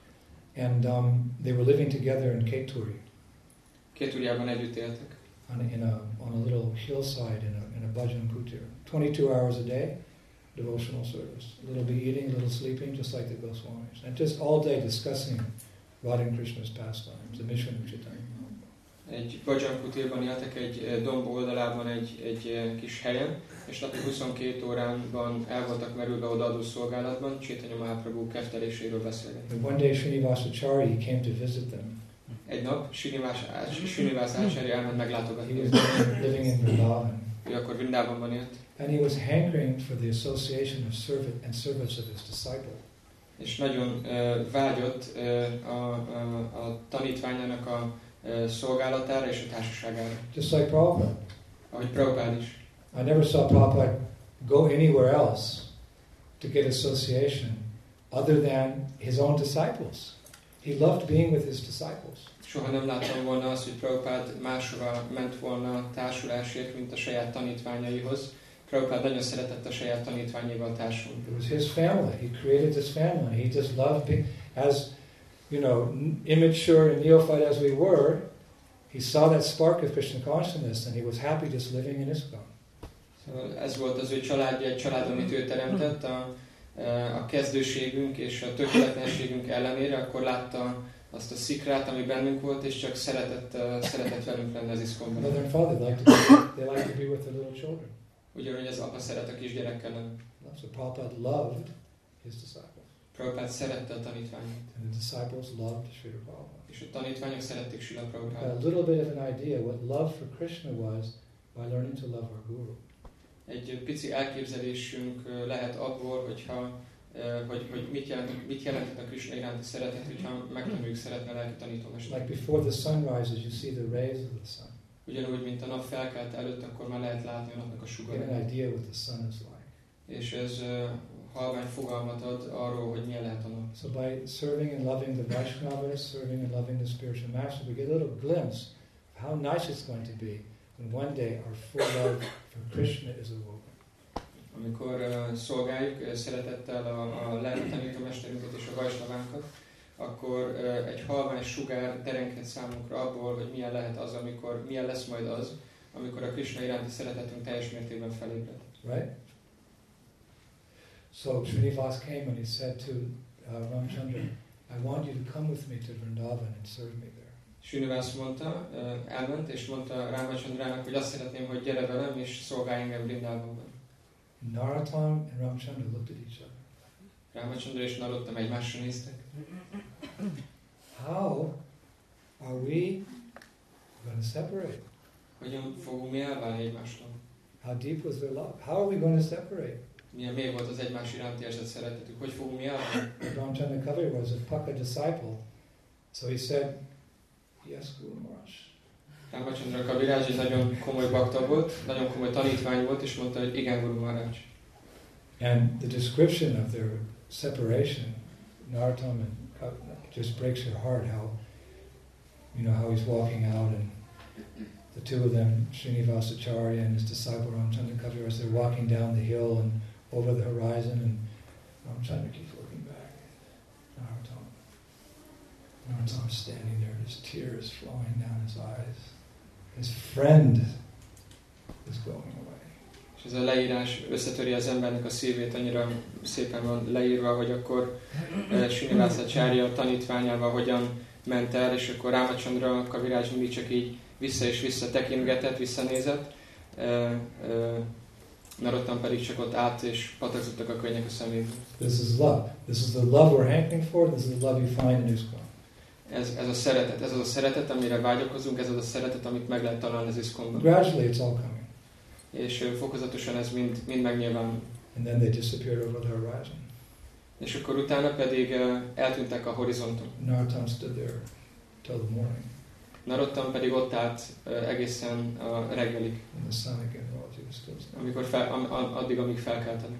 [SPEAKER 1] and um, they were living together in Keturi,
[SPEAKER 2] Kétúriában együtt éltek.
[SPEAKER 1] on, in a on a little hillside in a in a bhajan kutir. Twenty-two hours a day, devotional service. A little be eating, a little sleeping, just like the Goswamis, and just all day discussing Radha and Krishna's pastimes, the mission of Chaitanya.
[SPEAKER 2] Egy Bhajan Kutirban éltek, egy domb oldalában, egy, egy kis helyen, és napi huszonkét óránban el voltak merülve odaadó szolgálatban, Chaitanya Mahaprabhu kefteléséről beszélgetni.
[SPEAKER 1] And one day Srinivasacharya came to visit them.
[SPEAKER 2] Egy nap Srinivas Acharya elment
[SPEAKER 1] He
[SPEAKER 2] meglátogatni.
[SPEAKER 1] was living in Vrindavan,
[SPEAKER 2] Ő akkor Vrindában élt,
[SPEAKER 1] and he was hankering for the association of servant and service of his disciple.
[SPEAKER 2] és nagyon uh, vágyott uh, a, a, a tanítványának a uh, szolgálatára és a társaságára.
[SPEAKER 1] Just like Prabhupada.
[SPEAKER 2] Ahogy Prabhupád is.
[SPEAKER 1] I never saw Prabhupada go anywhere else to get association other than his own disciples. He loved being with his disciples.
[SPEAKER 2] Soha nem láttam volna azt, hogy Prabhupád máshova ment volna társulásért, mint a saját tanítványaihoz. Prabhupád nagyon szeretett a saját tanítványaival társulni.
[SPEAKER 1] It was his family. He created this family. He just loved being, as, you know, immature and neophyte as we were, he saw that spark of Krishna consciousness and he was happy just living in ISKCON.
[SPEAKER 2] Szóval ez volt az ő családja, egy család, amit ő teremtett, a, a kezdőségünk és a tökéletlenségünk ellenére, akkor látta azt a szikrát, ami bennünk volt, és csak szeretett, szeretett velünk lenni az ISKCON-ban.
[SPEAKER 1] Mother and father like to be, they like to be with their little children.
[SPEAKER 2] Ugyanúgy az apa szeret a kisgyerekkel lenni.
[SPEAKER 1] So Prabhupada loved his disciples.
[SPEAKER 2] Prabhupád szerette a tanítványait.
[SPEAKER 1] And the disciples loved Srila Prabhupada.
[SPEAKER 2] És a tanítványok szerették Srila
[SPEAKER 1] Got a
[SPEAKER 2] Prabhupádot.
[SPEAKER 1] little bit of an idea what love for Krishna was by learning to love our Guru.
[SPEAKER 2] Egy pici elképzelésünk lehet abból, hogyha, hogy, hogy mit, jelent, mit jelentett a Krishna iránti szeretet, hogyha megtanuljuk szeretni a lelki tanítómestert.
[SPEAKER 1] Like before the sun rises, you see the rays of the sun.
[SPEAKER 2] Ugyanúgy, mint a nap felkelt előtt, akkor már lehet látni a napnak a
[SPEAKER 1] Get
[SPEAKER 2] sugarait.
[SPEAKER 1] an idea what the sun is like.
[SPEAKER 2] És ez uh, halvány fogalmat ad arról, hogy milyen lehet a nap.
[SPEAKER 1] So by serving and loving the Vaishnavas, serving and loving the spiritual master, we get a little glimpse of how nice it's going to be when one day our full love for Krishna is awoken.
[SPEAKER 2] Amikor uh, szolgáljuk uh, szeretettel a, a lelki tanítómesterünket és a Vaisnavánkat, akkor uh, egy halvány sugár terenghet számunkra abból, hogy milyen lehet az, amikor, milyen lesz majd az, amikor a Krishna iránti szeretetünk teljes mértékben felébred.
[SPEAKER 1] Right? So Srinivas came and he said to uh, Ramchandra, I want you to come with me to Vrindavan and serve me there.
[SPEAKER 2] Srinivas mondta, uh, elment és mondta Ramachandrának, hogy azt szeretném, hogy gyere velem és szolgálj engem Vrindávonban.
[SPEAKER 1] Narottam and Ramchandra looked at each other.
[SPEAKER 2] Ramachandra és Narottam egymásra néztek.
[SPEAKER 1] How are we going to separate?
[SPEAKER 2] Hogyan fogunk mi elválni egymástól?
[SPEAKER 1] How deep was their love? How are we going to separate?
[SPEAKER 2] Milyen mély volt az egymás iránti érzett szeretetük? Hogy fogunk mi elválni?
[SPEAKER 1] Ramchandra Kaviraj was a Paka disciple. So he said, yes, Guru Maharaj.
[SPEAKER 2] Ramachandra Kaviraj egy nagyon komoly bakta volt, nagyon komoly tanítvány volt, és mondta, hogy igen, Guru Maharaj.
[SPEAKER 1] And the description of their separation, Narottam and Kaviraj, just breaks your heart. How, you know, how he's walking out, and the two of them, Srinivasacharya and his disciple Ramchandra Kaviraj, they're walking down the hill and over the horizon, and Ramchandra keeps looking back. Narottam, Narottam standing there, his tears flowing down his eyes. His friend is going away.
[SPEAKER 2] És ez a leírás összetöri az embernek a szívét, annyira szépen van leírva, hogy akkor uh, Srinivasacharya tanítványával hogyan ment el, és akkor Ramachandra Kaviraj mindig csak így vissza és vissza tekintgetett, visszanézett. Uh, uh, Narottam pedig csak ott állt, és patakzottak a könnyek a szemében.
[SPEAKER 1] This is love. This is the love we're hankering for. This is the love you find in ISKCON.
[SPEAKER 2] Ez, ez a szeretet, ez az a szeretet, amire vágyakozunk, ez az a szeretet, amit meg lehet találni az ISKCON-ban.
[SPEAKER 1] Gradually it's all coming.
[SPEAKER 2] És uh, fokozatosan ez mind, mind megnyilvánul.
[SPEAKER 1] And then they disappeared over the horizon.
[SPEAKER 2] És akkor utána pedig uh, eltűntek a horizonton.
[SPEAKER 1] Narottam stood there till the morning.
[SPEAKER 2] Narottam pedig ott állt uh, egészen a reggelig.
[SPEAKER 1] And the sun again rose, he was still standing.
[SPEAKER 2] Amikor fel, am, am, addig, amíg felkeltenek.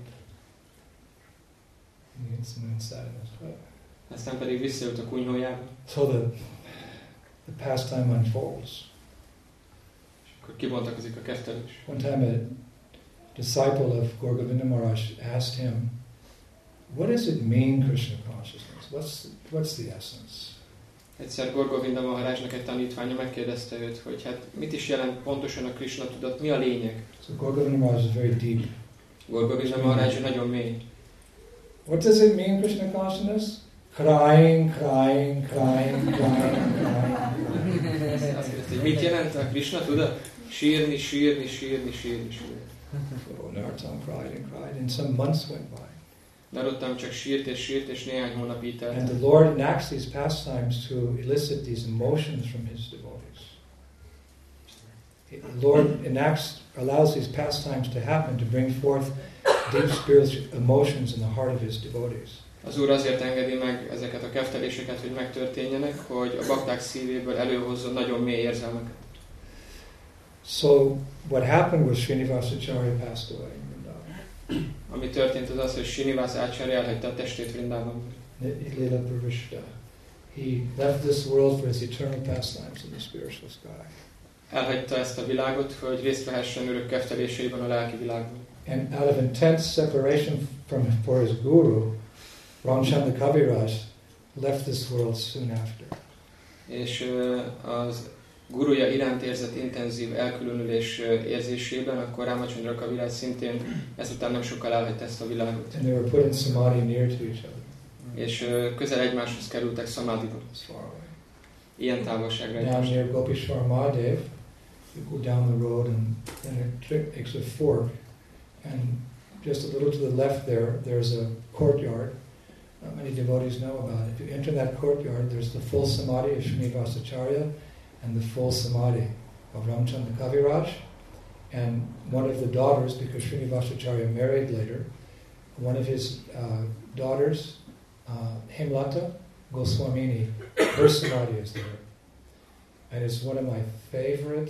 [SPEAKER 1] And the moon sat in his hut.
[SPEAKER 2] Aztán pedig visszajött a kunyhójába.
[SPEAKER 1] So the, the pastime unfolds.
[SPEAKER 2] És akkor kibontakozik a keftelés.
[SPEAKER 1] One time a disciple of Gaur Govinda Maharaj asked him, what does it mean, Krishna consciousness? What's, what's the essence?
[SPEAKER 2] Egyszer Gaur Govinda Maharajnak egy tanítványa megkérdezte őt, hogy hát mit is jelent pontosan a Krishna tudat, mi a lényeg?
[SPEAKER 1] So Gaur Govinda Maharaj is very deep.
[SPEAKER 2] Gaur Govinda Maharaj nagyon mély.
[SPEAKER 1] What does it mean, Krishna consciousness? Crying, crying, crying, crying, crying.
[SPEAKER 2] Azt kérdezte, hogy mit jelent a Krishna tudat? Sírni, sírni, sírni, sírni, sírni.
[SPEAKER 1] So Narottam cried and cried, and some months went by.
[SPEAKER 2] Narottam csak sírt és sírt, és néhány hónap így telt.
[SPEAKER 1] And the Lord enacts these pastimes to elicit these emotions from His devotees. The Lord enacts, allows these pastimes to happen to bring forth deep spiritual emotions in the heart of His devotees.
[SPEAKER 2] Az Úr azért engedi meg ezeket a kefteléseket, hogy megtörténjenek, hogy a bakták szívéből előhozzon nagyon mély érzelmeket.
[SPEAKER 1] So what happened was Srinivasacharya passed away in Vrindavan.
[SPEAKER 2] Ami történt az az, hogy Srinivasa Acharya elhagyta a testét Vrindávonban.
[SPEAKER 1] Lila Pravishta. He left this world for his eternal pastimes in the spiritual sky.
[SPEAKER 2] Elhagyta ezt a világot, hogy részt vehessen örök kefteléseiben a lelki világban.
[SPEAKER 1] And out of intense separation from for his guru, Ramchandra Kaviraj left this world soon after.
[SPEAKER 2] És uh, az guruja iránt érzett intenzív elkülönülés érzésében, akkor Ramachandra Kaviraj szintén ezután nem sokkal elhagyta ezt a világot.
[SPEAKER 1] And they were put in samadhi near to each other.
[SPEAKER 2] És uh, közel egymáshoz kerültek samadhiba.
[SPEAKER 1] It's far away.
[SPEAKER 2] Ilyen távolságra
[SPEAKER 1] Down
[SPEAKER 2] egymáshoz.
[SPEAKER 1] near Gopishwar Mahadev, you go down the road and then it takes a fork, and just a little to the left there, there's a courtyard. Not many devotees know about it. If you enter that courtyard, there's the full samadhi of Srinivasacharya and the full samadhi of Ramchandra Kaviraj. And one of the daughters, because Srinivasacharya married later, one of his uh, daughters, uh, Hemlata Goswamini, her samadhi is there. And it's one of my favorite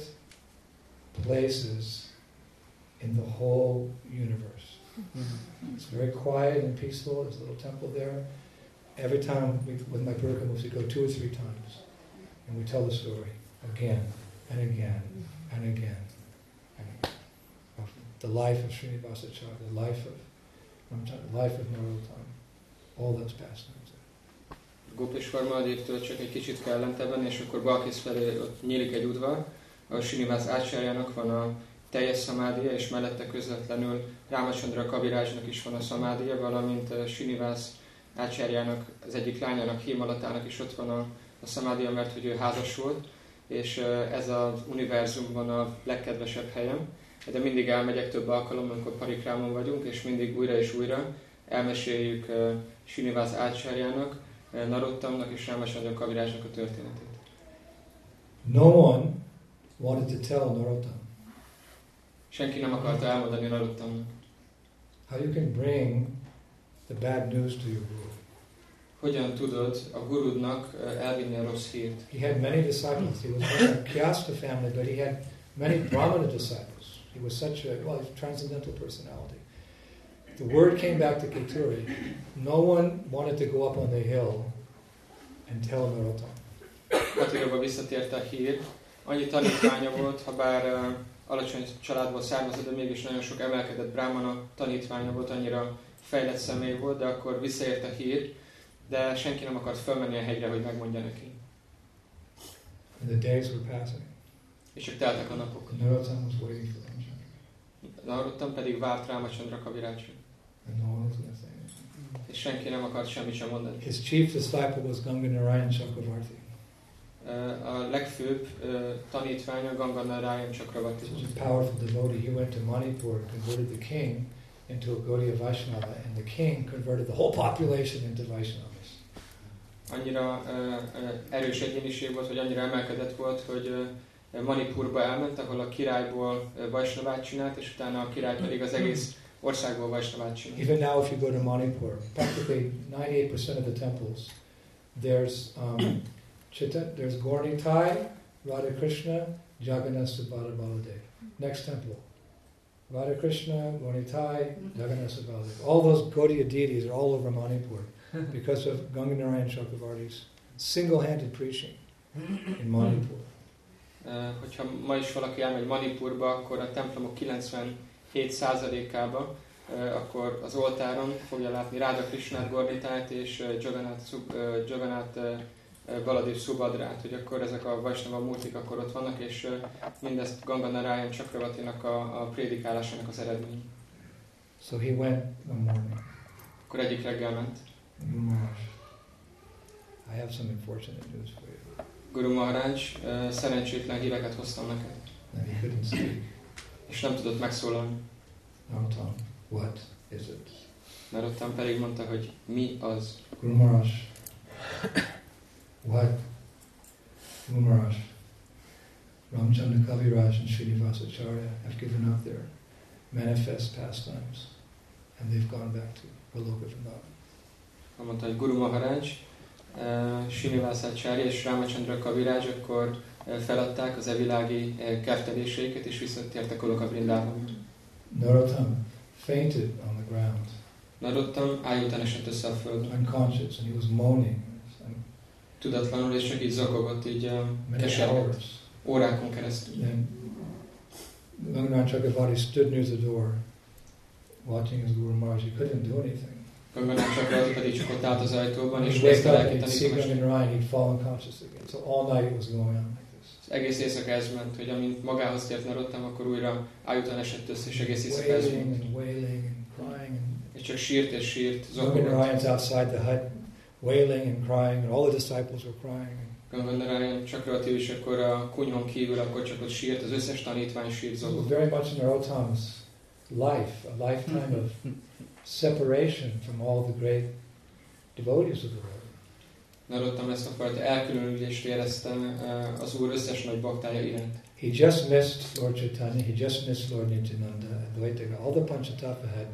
[SPEAKER 1] places in the whole universe. Mm-hmm. It's very quiet and peaceful. There's a little temple there. Every time we, with my pilgrims, we go two or three times, and we tell the story again and again and again. And of the life of Srinivasacharya, the life of the life of Narottam, all those pastimes.
[SPEAKER 2] Gopeshwar Mahadevtől csak egy kicsit kell lentebben, és akkor Balkész felé ott nyílik egy udvar, a Srinivasa Acharjának van a teljes szamádia, és mellette közvetlenül Ramachandra Kavirajnak is van a szamádia, valamint Srinivasa Acharjának, az egyik lányának, Hémalatának is ott van a, a szamádia, mert hogy ő házas volt, és ez az univerzumban a legkedvesebb helyem. De mindig elmegyek több alkalommal, amikor parikrámon vagyunk, és mindig újra és újra elmeséljük uh, Srinivasa Acharjának, uh, Narottamnak és Ramachandra Kavirajnak a történetét.
[SPEAKER 1] No one wanted to tell Narottam.
[SPEAKER 2] Senki nem akarta elmondani Narottamnak.
[SPEAKER 1] How you can bring the bad news to your guru.
[SPEAKER 2] Hogyan tudod a gurudnak uh, elvinni a rossz hírt?
[SPEAKER 1] He had many disciples. He was from a Kyasta family, but he had many Brahmana disciples. He was such a, well, a transcendental personality. The word came back to Kituri. No one wanted to go up on the hill and tell Narottam.
[SPEAKER 2] Katiróba visszatért a hír. Annyi tanítványa volt, ha bár uh, alacsony családból származott, de mégis nagyon sok emelkedett brahmana tanítványa volt, annyira fejlett személy volt, de akkor visszaért a hír, de senki nem akart fölmenni a hegyre, hogy megmondja neki.
[SPEAKER 1] And the days were passing.
[SPEAKER 2] És csak teltek a napok.
[SPEAKER 1] Narottam was waiting for Ramchandra.
[SPEAKER 2] Narottam pedig várt Ramachandra Kavirajra.
[SPEAKER 1] And no one was going to say anything.
[SPEAKER 2] És senki nem akart semmit sem mondani.
[SPEAKER 1] His chief disciple was Ganga Narayan Chakravarti.
[SPEAKER 2] A legfőbb uh, tanítványa Ganga Narayan Chakravarti.
[SPEAKER 1] He was a powerful devotee. He went to Manipur, converted the king into a Gaudiya Vaishnava, and the king converted the whole population into Vaishnavas.
[SPEAKER 2] Annyira uh, uh, erős egyéniség volt, hogy annyira emelkedett volt, hogy uh, Manipurba elment, ahol a királyból uh, Vaishnavát csinált, és utána a király pedig az egész országból Vaisnavát csinálni.
[SPEAKER 1] Even now, if you go to Manipur, practically ninety-eight percent of the temples, there's um, Chita, there's Gaura-Nitai, Radha Krishna, Jagannath Subhadra Baladev. Next temple. Radha Krishna, Gaura-Nitai, Jagannath Subhadra Baladev. All those Gaudiya deities are all over Manipur because of Ganganarayan Chakravarti's single-handed preaching in Manipur.
[SPEAKER 2] Uh, hogyha ma is valaki elmegy Manipurba, akkor a templomok kilencvenhét százalékában uh, akkor az oltáron fogja látni Radha Krishnát, Gaura-Nitát és uh, Jagannath, Sub, uh, Jagannath uh, Baladev Subhadrát, hogy akkor ezek a Vaisnava múltik akkor ott vannak, és uh, mindezt Ganganarayan Chakravartinak a, a prédikálásának az eredmény.
[SPEAKER 1] So he went one morning.
[SPEAKER 2] Akkor egyik reggel ment.
[SPEAKER 1] Guru Maharaj, I have some unfortunate news for you.
[SPEAKER 2] Guru Maharaj, uh, szerencsétlen híreket hoztam neked.
[SPEAKER 1] And he couldn't speak.
[SPEAKER 2] És nem tudott megszólalni.
[SPEAKER 1] Narottam, what is it?
[SPEAKER 2] Narottam pedig mondta, hogy mi az.
[SPEAKER 1] Guru Maharaj, what? Guru Maharaj, Ramchandra Kaviraj and Srinivasacharya have given up their manifest pastimes and they've gone back to Goloka Vrindavan.
[SPEAKER 2] Mondta, hogy Guru Maharaj, uh, Srinivasacharya és Ramachandra Kaviraj akkor uh, feladták az evilági uh, kerteléseiket és visszatértek Goloka Vrindavanba.
[SPEAKER 1] Narottam fainted on the ground.
[SPEAKER 2] Narottam ájután esett össze a földön.
[SPEAKER 1] Unconscious, and he was moaning.
[SPEAKER 2] Tudatlanul és csak így zokogott, így uh,
[SPEAKER 1] Many
[SPEAKER 2] kesergett.
[SPEAKER 1] hours.
[SPEAKER 2] Órákon keresztül.
[SPEAKER 1] And Ganganarayan Chakravarti stood near the door, watching his Guru Maharaj. He couldn't do anything.
[SPEAKER 2] Ganganarayan Chakravarti pedig csak ott állt az ajtóban, és
[SPEAKER 1] He'd
[SPEAKER 2] nézte
[SPEAKER 1] wake up,
[SPEAKER 2] lelki
[SPEAKER 1] he'd see
[SPEAKER 2] tanítást.
[SPEAKER 1] Ganganarayan, he'd fall unconscious again. So all night it was going on like this.
[SPEAKER 2] Az egész éjszaka ez ment, hogy amint magához tért Narottam, akkor újra ájután esett össze, és egész éjszaka ez
[SPEAKER 1] Wailing
[SPEAKER 2] ment.
[SPEAKER 1] and wailing and crying. And
[SPEAKER 2] És csak sírt és sírt, zokogott.
[SPEAKER 1] Ganganarayan's outside the hut, wailing and crying, and all the disciples were crying.
[SPEAKER 2] Ganganarayan Chakravarti is akkor a kunyhon kívül, akkor csak ott sírt, az összes tanítvány sírt,
[SPEAKER 1] This was
[SPEAKER 2] zokogott.
[SPEAKER 1] very much in Narottam's life, a lifetime of separation from all the great devotees of the world.
[SPEAKER 2] Narottam ezt a fajta elkülönülést éreztem uh, az Úr összes nagy baktája iránt.
[SPEAKER 1] He just missed Lord Chaitanya, he just missed Lord Nityananda, Advaita. All the Panchatattva had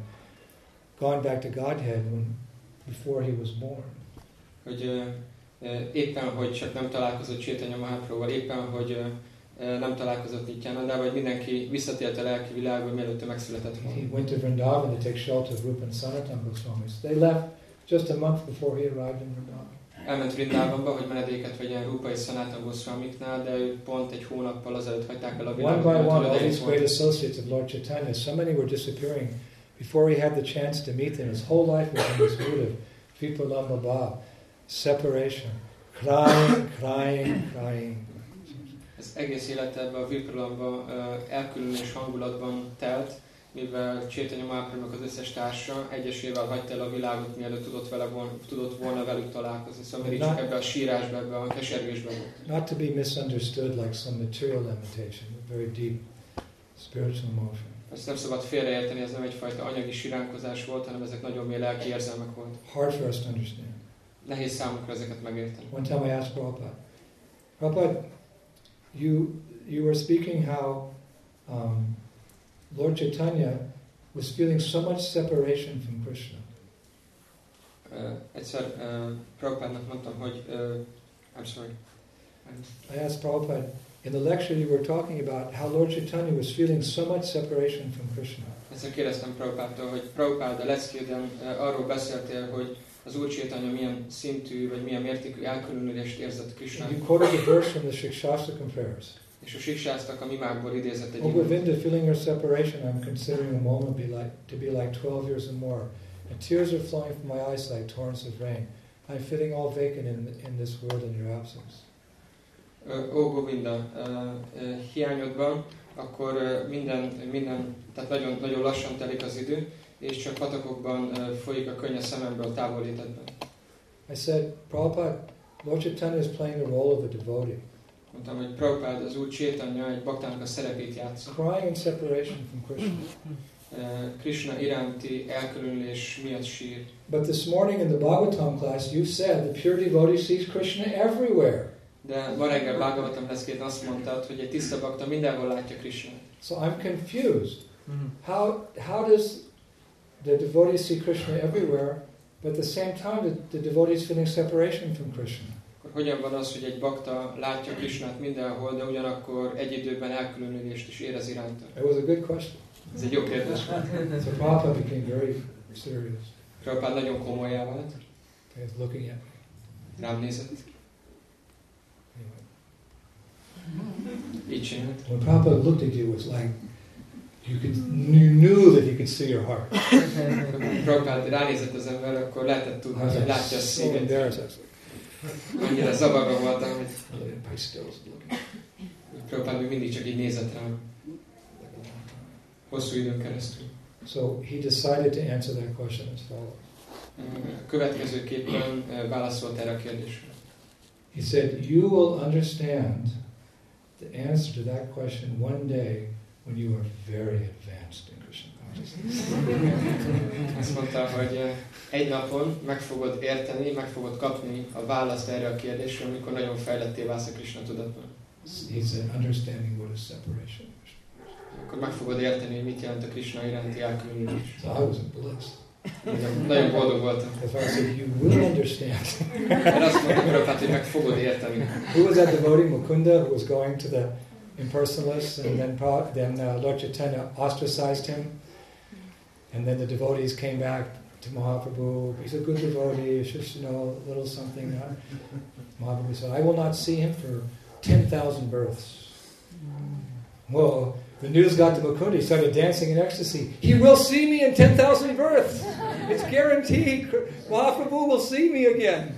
[SPEAKER 1] gone back to Godhead when, before he was born.
[SPEAKER 2] Hogy uh, uh, éppen, hogy csak nem találkozott Chaitanya Mahaprabhuval, éppen, hogy uh, uh, nem találkozott Nityanandával, vagy mindenki visszatért a lelki világba, mielőtt ő megszületett volna.
[SPEAKER 1] He went to Vrindavan to take shelter of Rupa and Sanatana Goswamis. They left just a month before he arrived in Vrindavan.
[SPEAKER 2] Elment Vrindavanba, hogy menedéket vegyen Rupa és Sanatana Goswamiknál, de ők pont egy hónappal azelőtt hagyták el a
[SPEAKER 1] One
[SPEAKER 2] világot.
[SPEAKER 1] by
[SPEAKER 2] mert
[SPEAKER 1] one, all
[SPEAKER 2] tőle
[SPEAKER 1] these great associates of Lord Chaitanya, so many were disappearing before he had the chance to meet them. His whole life was in this mood of Vipalamba Bhav, separation, crying, crying, crying.
[SPEAKER 2] Az egész élete ebben a Virpalamba uh, elkülönülés hangulatban telt, mivel Chaitanya Mahaprabhunak az összes társa egyesével hagyta el a világot, mielőtt tudott, vele volna, tudott volna velük találkozni. Szóval mindig csak ebbe a sírásba, ebbe a kesergésbe volt.
[SPEAKER 1] Not to be misunderstood like some material lamentation, but very deep spiritual emotion.
[SPEAKER 2] Ezt nem szabad félreérteni, ez nem egyfajta anyagi siránkozás volt, hanem ezek nagyon mély lelki érzelmek volt.
[SPEAKER 1] Hard for us to understand.
[SPEAKER 2] Nehéz számunkra ezeket megérteni.
[SPEAKER 1] One time I asked Prabhupada, Prabhupada, you, you were speaking how um, Lord Chaitanya was feeling so much separation from Krishna.
[SPEAKER 2] Uh, egyszer uh, Prabhupádnak mondtam, hogy uh, I'm sorry.
[SPEAKER 1] I asked Prabhupada, in the lecture you were talking about how Lord Chaitanya was feeling so much separation from Krishna.
[SPEAKER 2] Egyszer kérdeztem Prabhupádtól, hogy Prabhupád, a leckéden uh, arról beszéltél, hogy az Úr Chaitanya milyen szintű, vagy milyen mértékű elkülönülést érzett Krishna.
[SPEAKER 1] You quoted a verse from the Shikshastakam prayers.
[SPEAKER 2] És a Sikshásztak mimákból idézett egy
[SPEAKER 1] Oh,
[SPEAKER 2] igét.
[SPEAKER 1] Govinda, feeling her separation, I'm considering a moment be like, to be like twelve years and more. And tears are flowing from my eyes like torrents of rain. I'm feeling all vacant in, in this world in your absence.
[SPEAKER 2] Ó, uh, Govinda, uh, uh, hiányodban, akkor uh, minden, minden, tehát nagyon, nagyon lassan telik az idő, és csak patakokban uh, folyik a könny a szememből távollétedben.
[SPEAKER 1] I said, Prabhupada, Lord Chaitanya is playing the role of a devotee.
[SPEAKER 2] Mondtam, hogy Prabhupád, az Úr Chaitanya egy baktának a szerepét játszik.
[SPEAKER 1] Crying in separation from Krishna.
[SPEAKER 2] Uh, Krishna iránti elkülönülés miatt sír.
[SPEAKER 1] But this morning in the Bhagavatam class, you said the pure devotee sees Krishna everywhere.
[SPEAKER 2] De ma reggel Bhagavatam leszkét azt mondtad, hogy egy tiszta bakta mindenhol látja Krishnát.
[SPEAKER 1] So I'm confused. How, how does the devotees see Krishna everywhere, but at the same time the, the devotees feeling separation from Krishna.
[SPEAKER 2] Hogyan van az, hogy egy bakta látja Krishnát mindenhol, de ugyanakkor egy időben elkülönülést is érez iránta?
[SPEAKER 1] It was a good question.
[SPEAKER 2] Ez egy jó kérdés.
[SPEAKER 1] So Prabhupada became very serious.
[SPEAKER 2] Prabhupád nagyon komolyá vált.
[SPEAKER 1] He was looking at me.
[SPEAKER 2] Rám nézett. Így csinált.
[SPEAKER 1] When Prabhupada looked at you, it was like you could you knew that he could see your heart.
[SPEAKER 2] Prabhupád ránézett az ember, akkor lehetett tudni, hogy látja a
[SPEAKER 1] So
[SPEAKER 2] szívét.
[SPEAKER 1] embarrassed.
[SPEAKER 2] Annyira zavarba voltam, hogy
[SPEAKER 1] I still was looking.
[SPEAKER 2] Prabhupád még mindig csak így nézett rám. Hosszú időn keresztül.
[SPEAKER 1] So he decided to answer that question as follows.
[SPEAKER 2] Következőképpen válaszolt erre a kérdésre.
[SPEAKER 1] He said, you will understand the answer to that question one day when you are very advanced in Krishna consciousness.
[SPEAKER 2] Azt mondta, hogy egy napon meg fogod érteni, meg fogod kapni a választ erre a kérdésre, amikor nagyon fejletté válsz a Krishna tudatban.
[SPEAKER 1] He said, understanding what is separation.
[SPEAKER 2] Akkor meg fogod érteni, hogy mit jelent a Krishna iránti elkülönülés.
[SPEAKER 1] So I was in bliss.
[SPEAKER 2] Nagyon, nagyon boldog voltam.
[SPEAKER 1] Because I said, you will understand.
[SPEAKER 2] Mert azt mondta Prabhupád, hogy meg fogod érteni.
[SPEAKER 1] Who was that devotee, Mukunda, who was going to the impersonalists, and then then uh, Lord Chaitanya ostracized him, and then the devotees came back to Mahaprabhu. He's a good devotee. You should know a little something. Huh? Mahaprabhu said, I will not see him for ten thousand births. Well, the news got to Mukunda. He started dancing in ecstasy. He will see me in ten thousand births. It's guaranteed. Mahaprabhu will see me again.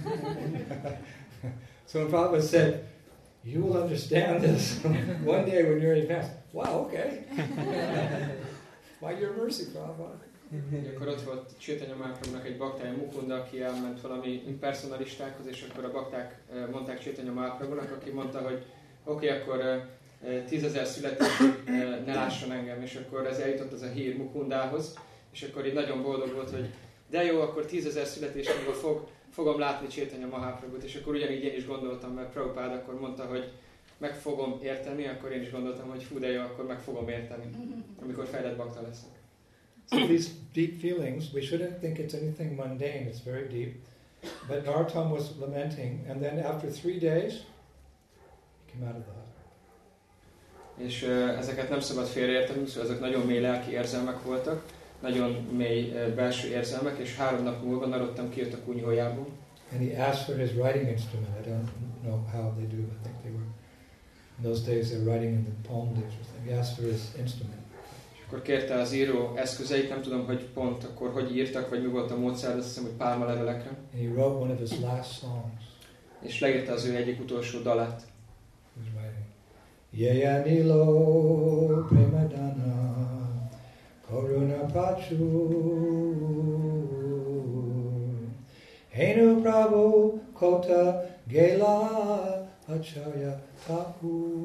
[SPEAKER 1] So when Prabhupada said, you will understand this one day when you're advanced. Wow, okay. By your mercy, Prabhupada.
[SPEAKER 2] Akkor ott volt Chaitanya Mahaprabhunak egy baktája, Mukunda, aki elment valami impersonalistákhoz, és akkor a bakták mondták Chaitanya Mahaprabhunak, aki mondta, hogy oké, okay, akkor tízezer születésig ne lásson engem, és akkor ez eljutott az a hír Mukundához, és akkor így nagyon boldog volt, hogy de jó, akkor tízezer születés múlva fog, fogom látni Chaitanya Mahaprabhut, és akkor ugyanígy én is gondoltam, mert Prabhupád akkor mondta, hogy meg fogom érteni, akkor én is gondoltam, hogy fú, de jó, akkor meg fogom érteni, amikor fejlett bakta leszek.
[SPEAKER 1] So these deep feelings, we shouldn't think it's anything mundane, it's very deep. But Narottam was lamenting, and then after three days, he came out of the hut.
[SPEAKER 2] És uh, ezeket nem szabad félreérteni, szóval ezek nagyon mély lelki érzelmek voltak, nagyon mély uh, belső érzelmek, és három nap múlva Narottam kijött a kunyhójából.
[SPEAKER 1] And he asked for his writing instrument. I don't know how they do. I think they were, in those days they were writing in the palm days or something. He asked for his instrument.
[SPEAKER 2] És akkor kérte az író eszközeit, nem tudom, hogy pont akkor hogy írtak, vagy mi volt a módszer, de azt hiszem, hogy pálmalevelekre.
[SPEAKER 1] And he wrote one of his last songs.
[SPEAKER 2] És leírta az ő egyik utolsó dalát.
[SPEAKER 1] He was writing. Yaya Nilo Premadana Karuna Pachu Henu Prabhu Kota Gela Acharya Taku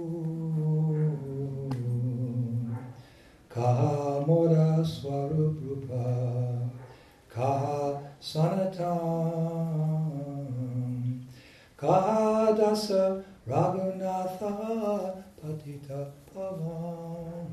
[SPEAKER 1] Kaha Mora Swarup Rupa Kaha Sanatan Kaha Dasa Raghunatha Patita Pavan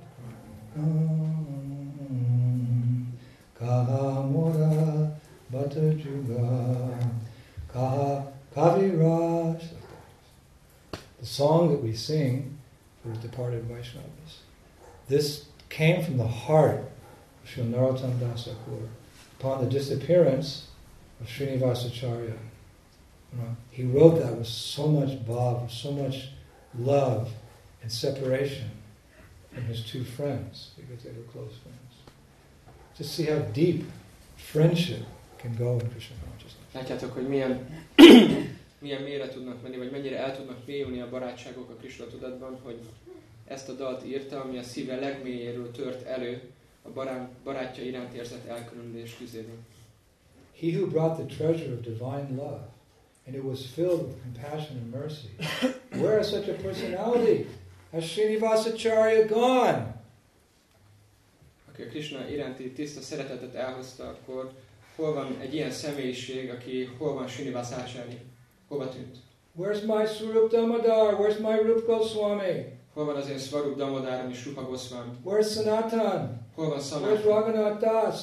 [SPEAKER 1] Kaha Mora Bhattajuga Kaha Kaviraj. The song that we sing for the departed Vaishnavas, this came from the heart of Srila Narottam Das Thakur upon the disappearance of Srinivasacharya. He wrote that with so much bhav, with so much love and separation from his two friends, because they were close friends. Just see how deep friendship can go in Krishna consciousness.
[SPEAKER 2] Látjátok, hogy milyen, milyen mélyre tudnak menni, vagy mennyire el tudnak mélyülni a barátságok a Krishna tudatban, hogy ezt a dalt írta, ami a szíve legmélyéről tört elő a barát, barátja iránt érzett elkülönülés tüzében.
[SPEAKER 1] He who brought the treasure of divine love, and it was filled with compassion and mercy. Where is such a personality? Has Srinivasacharya gone?
[SPEAKER 2] Aki a Krishna iránti tiszta szeretetet elhozta, akkor hol van egy ilyen személyiség, aki hol van Srinivasacharya? Hova tűnt?
[SPEAKER 1] Where's my Swarup Damodar? Where's my Rup Goswami?
[SPEAKER 2] Hol van az én Swarup Damodaram és Rupa Goswami?
[SPEAKER 1] Where's Sanatan?
[SPEAKER 2] Hol van
[SPEAKER 1] Where's
[SPEAKER 2] Sanatan?
[SPEAKER 1] Raghunath Das?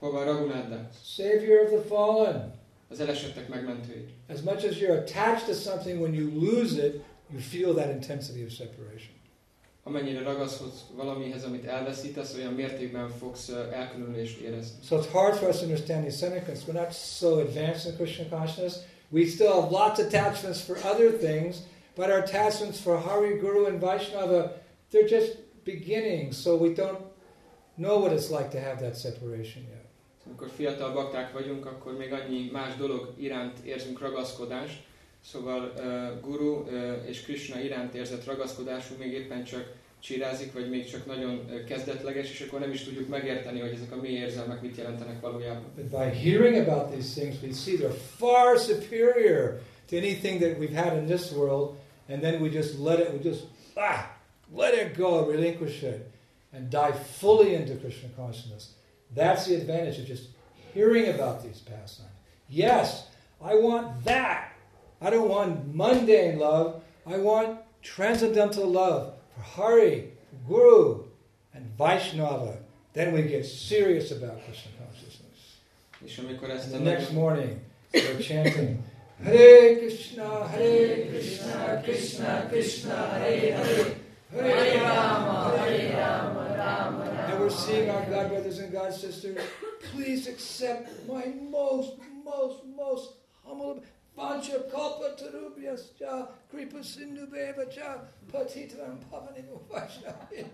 [SPEAKER 2] Hol van Raghunath Das?
[SPEAKER 1] Savior of the fallen.
[SPEAKER 2] Az elesettek megmentői.
[SPEAKER 1] As much as you're attached to something, when you lose it, you feel that intensity of separation.
[SPEAKER 2] Amennyire ragaszkodsz valamihez, amit elveszítesz, olyan mértékben fogsz elkülönülést érezni.
[SPEAKER 1] So it's hard for us to understand these sentiments. We're not so advanced in Krishna consciousness. We still have lots of attachments for other things, but our attachments for Hari, Guru, and Vaishnava, they're just beginnings, so we don't know what it's like to have that separation yet.
[SPEAKER 2] Amikor fiatal bakták vagyunk, akkor még annyi más dolog iránt érzünk ragaszkodást, szóval uh, Guru uh, és Krishna iránt érzett ragaszkodásunk még éppen csak csirázik, vagy még csak nagyon uh, kezdetleges, és akkor nem is tudjuk megérteni, hogy ezek a mély érzelmek mit jelentenek valójában.
[SPEAKER 1] But by hearing about these things, we see they're far superior to anything that we've had in this world, and then we just let it, we just, ah, let it go, relinquish it, and dive fully into Krishna consciousness. That's the advantage of just hearing about these pastimes. Yes, I want that. I don't want mundane love. I want transcendental love for Hari, for Guru, and Vaishnava. Then we get serious about Krishna consciousness.
[SPEAKER 2] És amikor ezt
[SPEAKER 1] the next morning, we're chanting, Hare Krishna, Hare Krishna, Krishna Krishna, Hare Hare, Hare Rama, Hare Rama, Rama Rama. And we're seeing our God brothers and God sisters, please accept my most, most, most humble Vancha kalpa tarubhyascha kripa sindhu bevacha patitam pavanimo vaishnavim.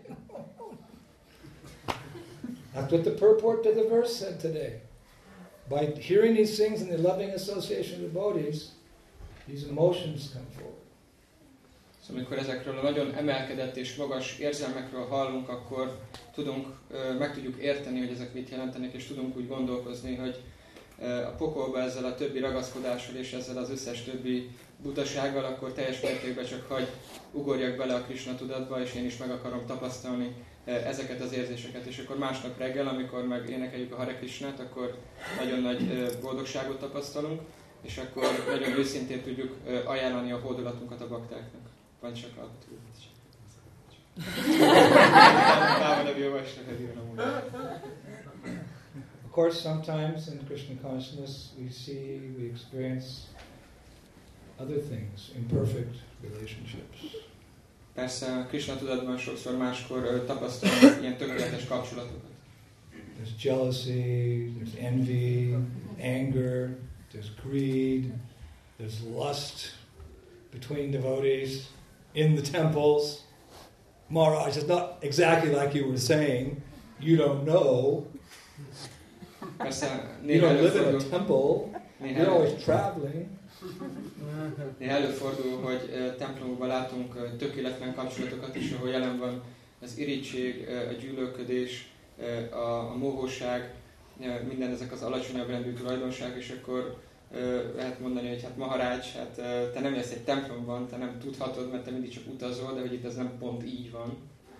[SPEAKER 1] That's what the purport to the verse said today. By hearing these things in the loving association of devotees, these emotions come forward.
[SPEAKER 2] Szóval amikor ezekről a nagyon emelkedett és magas érzelmekről hallunk, akkor tudunk, meg tudjuk érteni, hogy ezek mit jelentenek, és tudunk úgy gondolkozni, hogy a pokolba ezzel a többi ragaszkodással és ezzel az összes többi butasággal, akkor teljes mértékben csak hagy ugorjak bele a Krishna tudatba, és én is meg akarom tapasztalni ezeket az érzéseket. És akkor másnap reggel, amikor meg énekeljük a Hare Krishnát, akkor nagyon nagy boldogságot tapasztalunk, és akkor nagyon őszintén tudjuk ajánlani a hódolatunkat a baktáknak. Van csak a
[SPEAKER 1] Of course, sometimes in Krishna consciousness we see, we experience other things, imperfect relationships.
[SPEAKER 2] Persze, Krishna tudatban sokszor máskor tapasztalunk ilyen tökéletes kapcsolatokat.
[SPEAKER 1] There's jealousy, there's envy, anger, there's greed, there's lust between devotees in the temples. Maharaj, it's not exactly like you were saying. You don't know.
[SPEAKER 2] Persze,
[SPEAKER 1] you don't live in a temple. You're always traveling.
[SPEAKER 2] Néha előfordul, hogy uh, templomokban látunk uh, tökéletlen kapcsolatokat is, ahol jelen van az irigység, uh, a gyűlölködés, uh, a, a mohóság, uh, minden ezek az alacsonyabb rendű tulajdonság, és akkor uh, lehet mondani, hogy hát Maharaj, hát uh, te nem élsz egy templomban, te nem tudhatod, mert te mindig csak utazol, de hogy itt ez nem pont így van.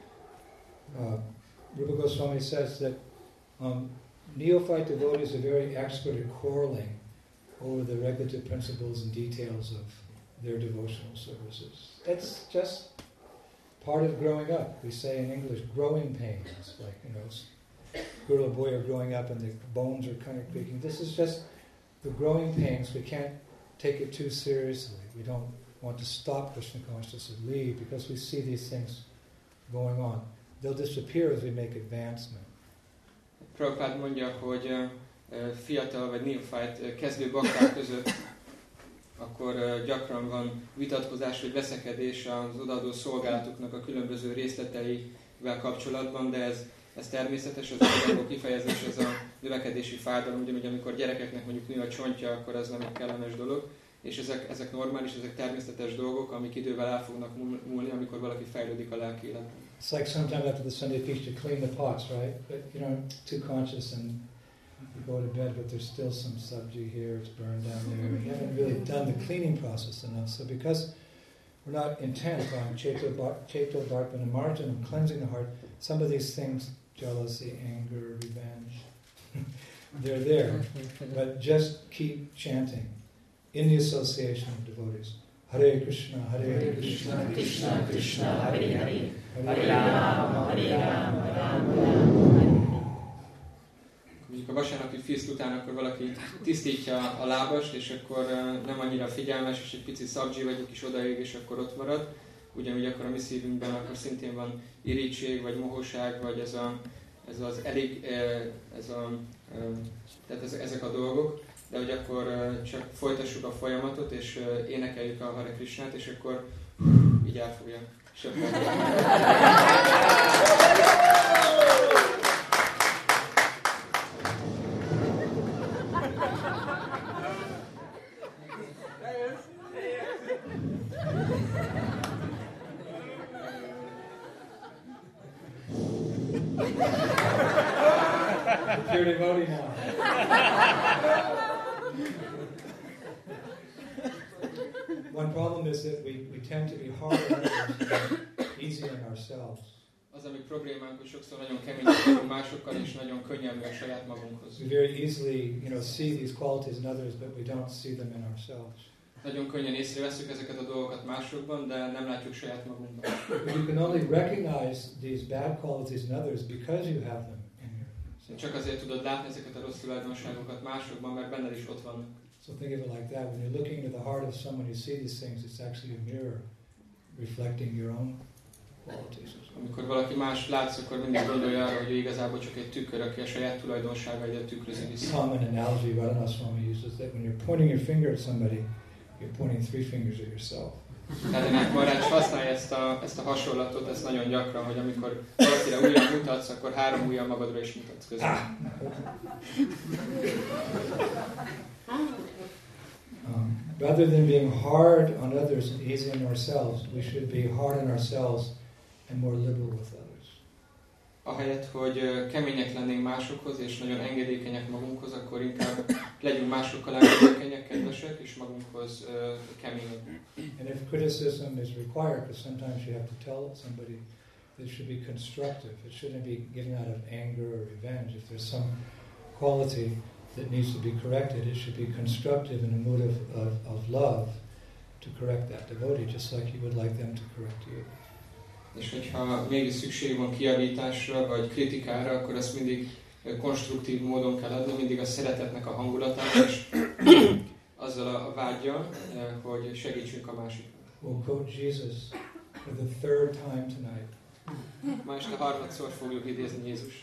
[SPEAKER 1] Uh, Rupa Goswami says that um, neophyte devotees are very expert at quarreling over the regulative principles and details of their devotional services. That's just part of growing up. We say in English, growing pains, like, you know, girl or boy are growing up and the bones are kind of creaking. This is just the growing pains. We can't take it too seriously. We don't want to stop Krishna consciousness and leave because we see these things going on. They'll disappear as we make advancement.
[SPEAKER 2] Prabhupád mondja, hogy uh, fiatal vagy neophyte kezdő bakták között akkor uh, gyakran van vitatkozás vagy veszekedés az odaadó szolgálatuknak a különböző részleteivel kapcsolatban, de ez, ez természetes, az odaadó kifejezés, ez a növekedési fájdalom, ugyanúgy amikor gyerekeknek mondjuk nő a csontja, akkor ez nem egy kellemes dolog, és ezek, ezek normális, ezek természetes dolgok, amik idővel el fognak múlni, amikor valaki fejlődik a lelki életben.
[SPEAKER 1] It's like sometimes after the Sunday feast you clean the pots, right? But you know, too conscious and you go to bed, but there's still some sabji here, it's burned down there. You haven't really done the cleaning process enough. So because we're not intent on Chaito, Chaito Darpan, and Marjan, cleansing the heart, some of these things, jealousy, anger, revenge, they're there. But just keep chanting in the association of devotees. Hare Krishna, Hare Krishna, Krishna Krishna, Hare Hare, Hare Rama, Hare Rama, Rama Rama, Hare Hare.
[SPEAKER 2] mondjuk a vasárnapi fiszt után akkor valaki tisztítja a lábast, és akkor nem annyira figyelmes, és egy pici szabzsi vagy egy kis odaég, és akkor ott marad. Ugyanúgy akkor a mi szívünkben akkor szintén van irítség, vagy mohóság, vagy ez, a, ez az elég, ez a, tehát ez, ezek a dolgok, de hogy akkor csak folytassuk a folyamatot, és énekeljük a Hare Krishnát, és akkor így el fogja söpörni.
[SPEAKER 1] Pure devotee now. One problem is that we, we tend to be hard on others and easy on ourselves.
[SPEAKER 2] Az, ami problémánk, hogy sokszor nagyon kemények vagyunk másokkal, és nagyon könnyen a saját magunkhoz.
[SPEAKER 1] We very easily, you know, see these qualities in others, but we don't see them in ourselves.
[SPEAKER 2] Nagyon könnyen észreveszünk ezeket a dolgokat másokban, de nem látjuk saját magunkban.
[SPEAKER 1] But you can only recognize these bad qualities in others because you have them in you.
[SPEAKER 2] Csak azért tudod látni ezeket a rossz tulajdonságokat másokban, mert benned is ott vannak.
[SPEAKER 1] So think of it like that. When you're looking into the heart of someone, you see these things, it's actually a mirror reflecting your own qualities.
[SPEAKER 2] Amikor valaki más látsz, akkor mindig gondolja arra, hogy igazából csak egy tükör, aki a saját tulajdonságaidat tükrözi vissza.
[SPEAKER 1] Common analogy Radhanath Swami uses that when you're pointing your finger at somebody, you're pointing three fingers at yourself.
[SPEAKER 2] Tehát Maharaj használja ezt a, ezt a hasonlatot, ezt nagyon gyakran, hogy amikor valakire ujjal mutatsz, akkor három ujjal magadra is mutatsz közben.
[SPEAKER 1] Um, rather than being hard on others and easy on ourselves, we should be hard on ourselves and more liberal with others.
[SPEAKER 2] Ahelyett, hogy kemények lennénk másokhoz, és nagyon engedékenyek magunkhoz, akkor inkább legyünk másokkal engedékenyek, kedvesek, és magunkhoz uh, kemények.
[SPEAKER 1] And if criticism is required, because sometimes you have to tell somebody that it should be constructive. It shouldn't be given out of anger or revenge. If there's some quality that needs to be corrected, it should be constructive in a mood of, of, of love to correct that devotee, just like you would like them to correct you.
[SPEAKER 2] És hogyha mégis szükség van kijavításra vagy kritikára, akkor ezt mindig konstruktív módon kell adni, mindig a szeretetnek a hangulatát, és azzal a vágya, hogy segítsünk a másiknak.
[SPEAKER 1] We'll quote Jesus for the third time tonight.
[SPEAKER 2] Ma este harmadszor fogjuk idézni Jézust.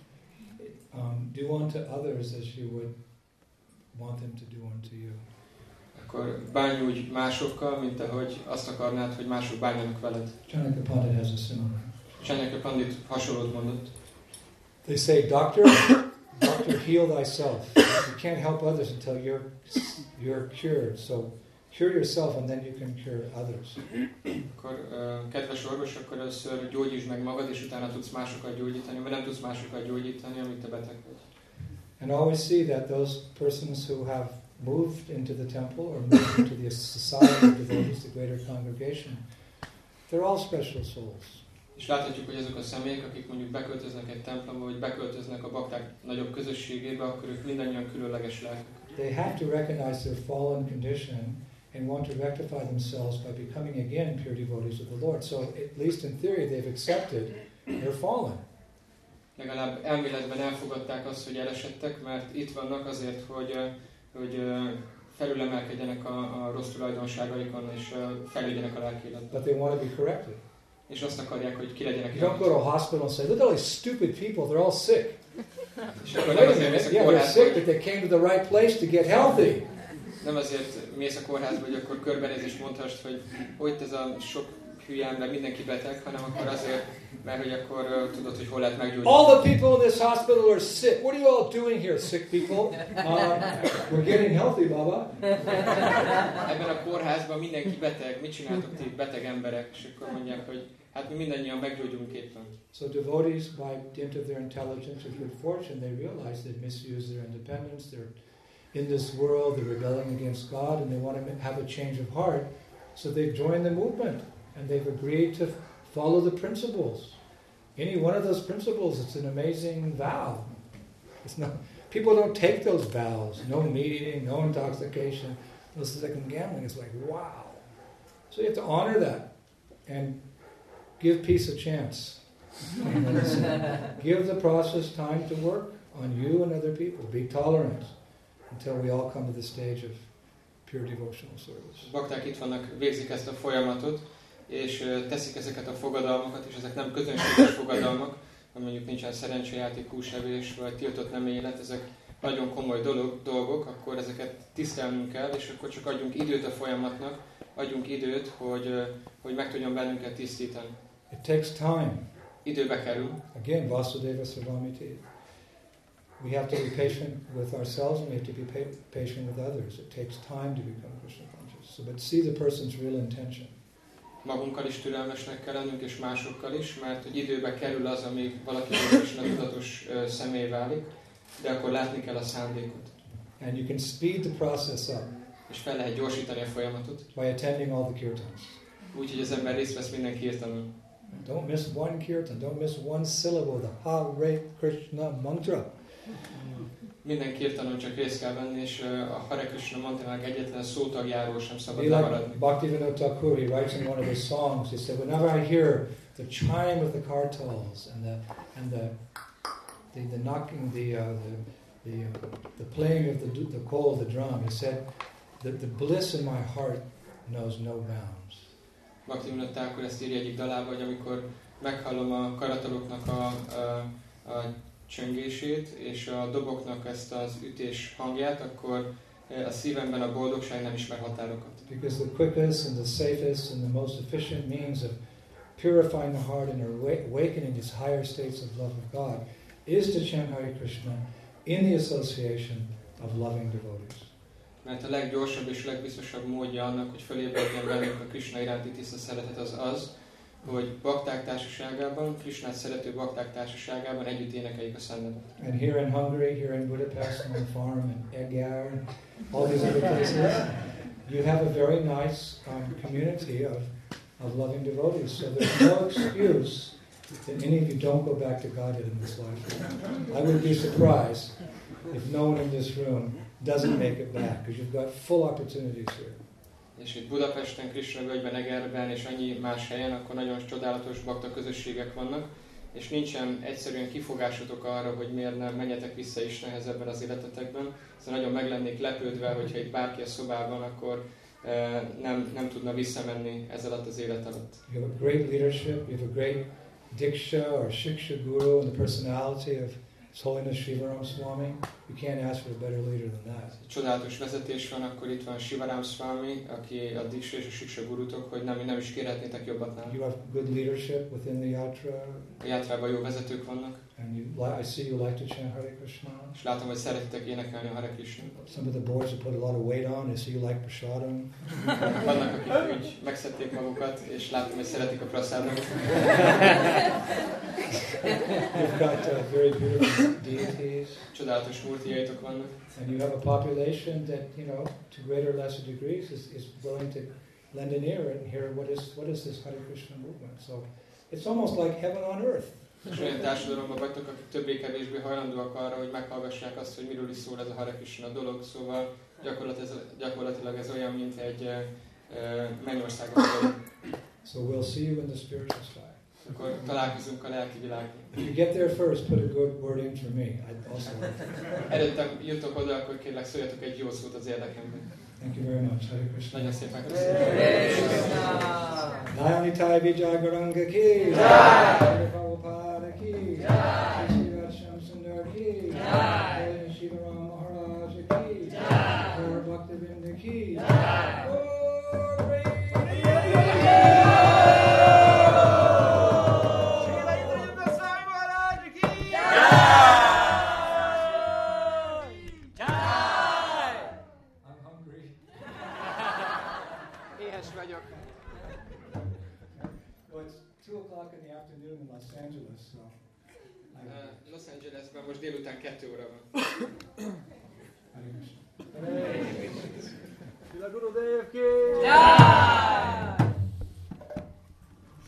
[SPEAKER 1] Um, do unto others as you would want them to do unto you.
[SPEAKER 2] Akkor bánj úgy másokkal, mint ahogy azt akarnád, hogy mások bánjanak veled.
[SPEAKER 1] Chanakya Pandit has a similar.
[SPEAKER 2] Chanakya Pandit hasonlót mondott.
[SPEAKER 1] They say, doctor, doctor, heal thyself. You can't help others until you're you're cured. So cure yourself and then you can cure others.
[SPEAKER 2] Akkor uh, kedves orvos, akkor először gyógyítsd meg magad, és utána tudsz másokat gyógyítani, mert nem tudsz másokat gyógyítani, amit te beteg vagy.
[SPEAKER 1] And always see that those persons who have moved into the temple or moved into the society of devotees, the greater congregation, they're all special souls.
[SPEAKER 2] És láthatjuk, hogy azok a személyek, akik mondjuk beköltöznek egy templomba, vagy beköltöznek a bakták nagyobb közösségébe, akkor ők mindannyian különleges lelkek.
[SPEAKER 1] They have to recognize their fallen condition and want to rectify themselves by becoming again pure devotees of the Lord. So at least in theory they've accepted they're fallen.
[SPEAKER 2] Legalább elméletben elfogadták azt, hogy elesettek, mert itt vannak azért, hogy, hogy felülemelkedjenek a, a rossz tulajdonságaikon, és fejlődjenek a lelki életben.
[SPEAKER 1] But they want to be corrected.
[SPEAKER 2] És azt akarják, hogy ki legyenek.
[SPEAKER 1] You don't go to a hospital and say, look at all these stupid people, they're all sick.
[SPEAKER 2] És akkor nem azért mész a
[SPEAKER 1] Yeah, they're sick,
[SPEAKER 2] kórházba,
[SPEAKER 1] but they came to the right place to get healthy.
[SPEAKER 2] nem azért mész a kórházba, hogy akkor körbenéz és mondhassd, hogy hogy ez a sok hülye ember, mindenki beteg, hanem akkor azért, mert hogy akkor uh, tudod, hogy hol lehet meggyógyulni.
[SPEAKER 1] All the people in this hospital are sick. What are you all doing here, sick people? Uh, we're getting healthy, Baba.
[SPEAKER 2] Ebben a kórházban mindenki beteg, mit csináltok ti beteg emberek? És akkor mondják, hogy hát mi mindannyian meggyógyulunk éppen.
[SPEAKER 1] So devotees, by dint of their intelligence or good fortune, they realize they misuse their independence. They're in this world, they're rebelling against God, and they want to have a change of heart. So they've joined the movement, and they've agreed to follow the principles. Any one of those principles, it's an amazing vow. It's not, people don't take those vows. No meat eating, no intoxication, no second gambling. It's like, wow. So you have to honor that and give peace a chance. Give the process time to work. on you and other people. Be tolerant until we all come to the stage of pure devotional service.
[SPEAKER 2] Bakták itt vannak, végzik ezt a folyamatot, és uh, teszik ezeket a fogadalmakat, és ezek nem közönséges fogadalmak, ami mondjuk nincsen szerencsejáték, húsevés, vagy tiltott nem élet, ezek nagyon komoly dolog, dolgok, akkor ezeket tisztelnünk kell, és akkor csak adjunk időt a folyamatnak, adjunk időt, hogy, uh, hogy meg tudjon bennünket tisztítani.
[SPEAKER 1] It takes time.
[SPEAKER 2] Időbe kerül.
[SPEAKER 1] Again, Vasudeva Sarvamiti. We have to be patient with ourselves and we have to be pa- patient with others. It takes time to become Krishna conscious. So, but see the person's real intention.
[SPEAKER 2] Magunkkal is türelmesnek kell lennünk, és másokkal is, mert hogy időbe kerül az, amíg valaki Krishna tudatos uh, személy válik, de akkor látni kell a szándékot.
[SPEAKER 1] And you can speed the process up.
[SPEAKER 2] És fel lehet gyorsítani a folyamatot.
[SPEAKER 1] By attending all the kirtans.
[SPEAKER 2] Úgy, hogy az ember részt vesz minden kirtanon.
[SPEAKER 1] Don't miss one kirtan, don't miss one syllable of the Hare Krishna mantra.
[SPEAKER 2] Minden kirtanon csak részt kell venni, és a Hare Krishna mantrának egyetlen szótagjáról sem szabad
[SPEAKER 1] Be like
[SPEAKER 2] lemaradni.
[SPEAKER 1] Bhaktivinoda Thakur, he writes in one of his songs, he said, whenever I hear the chime of the kartals and the and the the, the knocking, the uh, the the, uh, the playing of the the call, the drum, he said, that the bliss in my heart knows no bounds.
[SPEAKER 2] Bhaktivinoda Thakur ezt írja egyik dalában, hogy amikor meghallom a karataloknak a, a, a csöngését, és a doboknak ezt az ütés hangját, akkor a szívemben a boldogság nem ismer határokat.
[SPEAKER 1] Because the quickest and the safest and the most efficient means of purifying the heart and awakening its higher states of love of God is to chant Hare Krishna in the association of loving devotees.
[SPEAKER 2] Mert a leggyorsabb és legbiztosabb módja annak, hogy fölébredjen bennünk a Krishna iránti tiszta szeretet az az, hogy bakták társaságában, Krishnát szerető bakták társaságában együtt énekeljük a szennevet.
[SPEAKER 1] And here in Hungary, here in Budapest, on the farm, and Eger, and all these other places, you have a very nice um, community of, of loving devotees. So there's no excuse that any of you don't go back to Godhead in this life. I would be surprised if no one in this room doesn't make it back, because you've got full opportunities here.
[SPEAKER 2] És itt Budapesten, Krishna völgyben, Egerben és annyi más helyen, akkor nagyon csodálatos bakta közösségek vannak, és nincsen egyszerűen kifogásotok arra, hogy miért nem menjetek vissza Istenhez ebben az életetekben. Szóval nagyon meg lennék lepődve, hogyha itt bárki a szobában, akkor eh, nem, nem tudna visszamenni ez alatt az élet alatt.
[SPEAKER 1] You have a great leadership, you have a great Diksha or Shiksha Guru and the personality of His Holiness Shivaram Swami. You can't ask for a better leader than that.
[SPEAKER 2] Csodálatos vezetés van, akkor itt van Shivaram Swami, aki a Diksha és a Shiksha gurutok, hogy nem, nem is kérhetnétek jobbat nála.
[SPEAKER 1] You have good leadership within the yatra.
[SPEAKER 2] A játrában jó vezetők vannak.
[SPEAKER 1] And you, I see you like to chant Hare Krishna.
[SPEAKER 2] És látom, hogy szeretitek énekelni a Hare Krishna.
[SPEAKER 1] Some of the boards have put a lot of weight on. I see you like prasadam.
[SPEAKER 2] Vannak, akik úgy megszedték magukat, és látom, hogy szeretik a prasadamot.
[SPEAKER 1] You've got uh, very beautiful deities.
[SPEAKER 2] Csodálatos murtijaitok vannak.
[SPEAKER 1] And you have a population that, you know, to greater or lesser degrees is, is willing to lend an ear and hear what is what is this Hare Krishna movement. So it's almost like heaven on earth.
[SPEAKER 2] És olyan társadalomban vagytok, akik többé-kevésbé hajlandóak arra, hogy meghallgassák azt, hogy miről is szól ez a Hare Krishna dolog. Szóval gyakorlatilag ez, gyakorlatilag ez olyan, mint egy uh, mennyországban.
[SPEAKER 1] So we'll see you in the spiritual sky.
[SPEAKER 2] Akkor találkozunk a lelki világban.
[SPEAKER 1] If you get there first, put a good word in for me. I also like that.
[SPEAKER 2] Előttem jutok oda, akkor kérlek szóljatok egy jó szót az érdekemben.
[SPEAKER 1] Thank you very much. Hare Krishna.
[SPEAKER 2] Nagyon szépen köszönöm.
[SPEAKER 1] Nayanitai Vijagaranga ki. Jai. Prabhupada ki. Jai. Shiva Shamsundar ki. Jai. Shivaram Maharaj ki. Jai. Gaur Bhaktivinoda ki. Jai. Oh, great.
[SPEAKER 2] Los Angelesben most délután kettő óra van.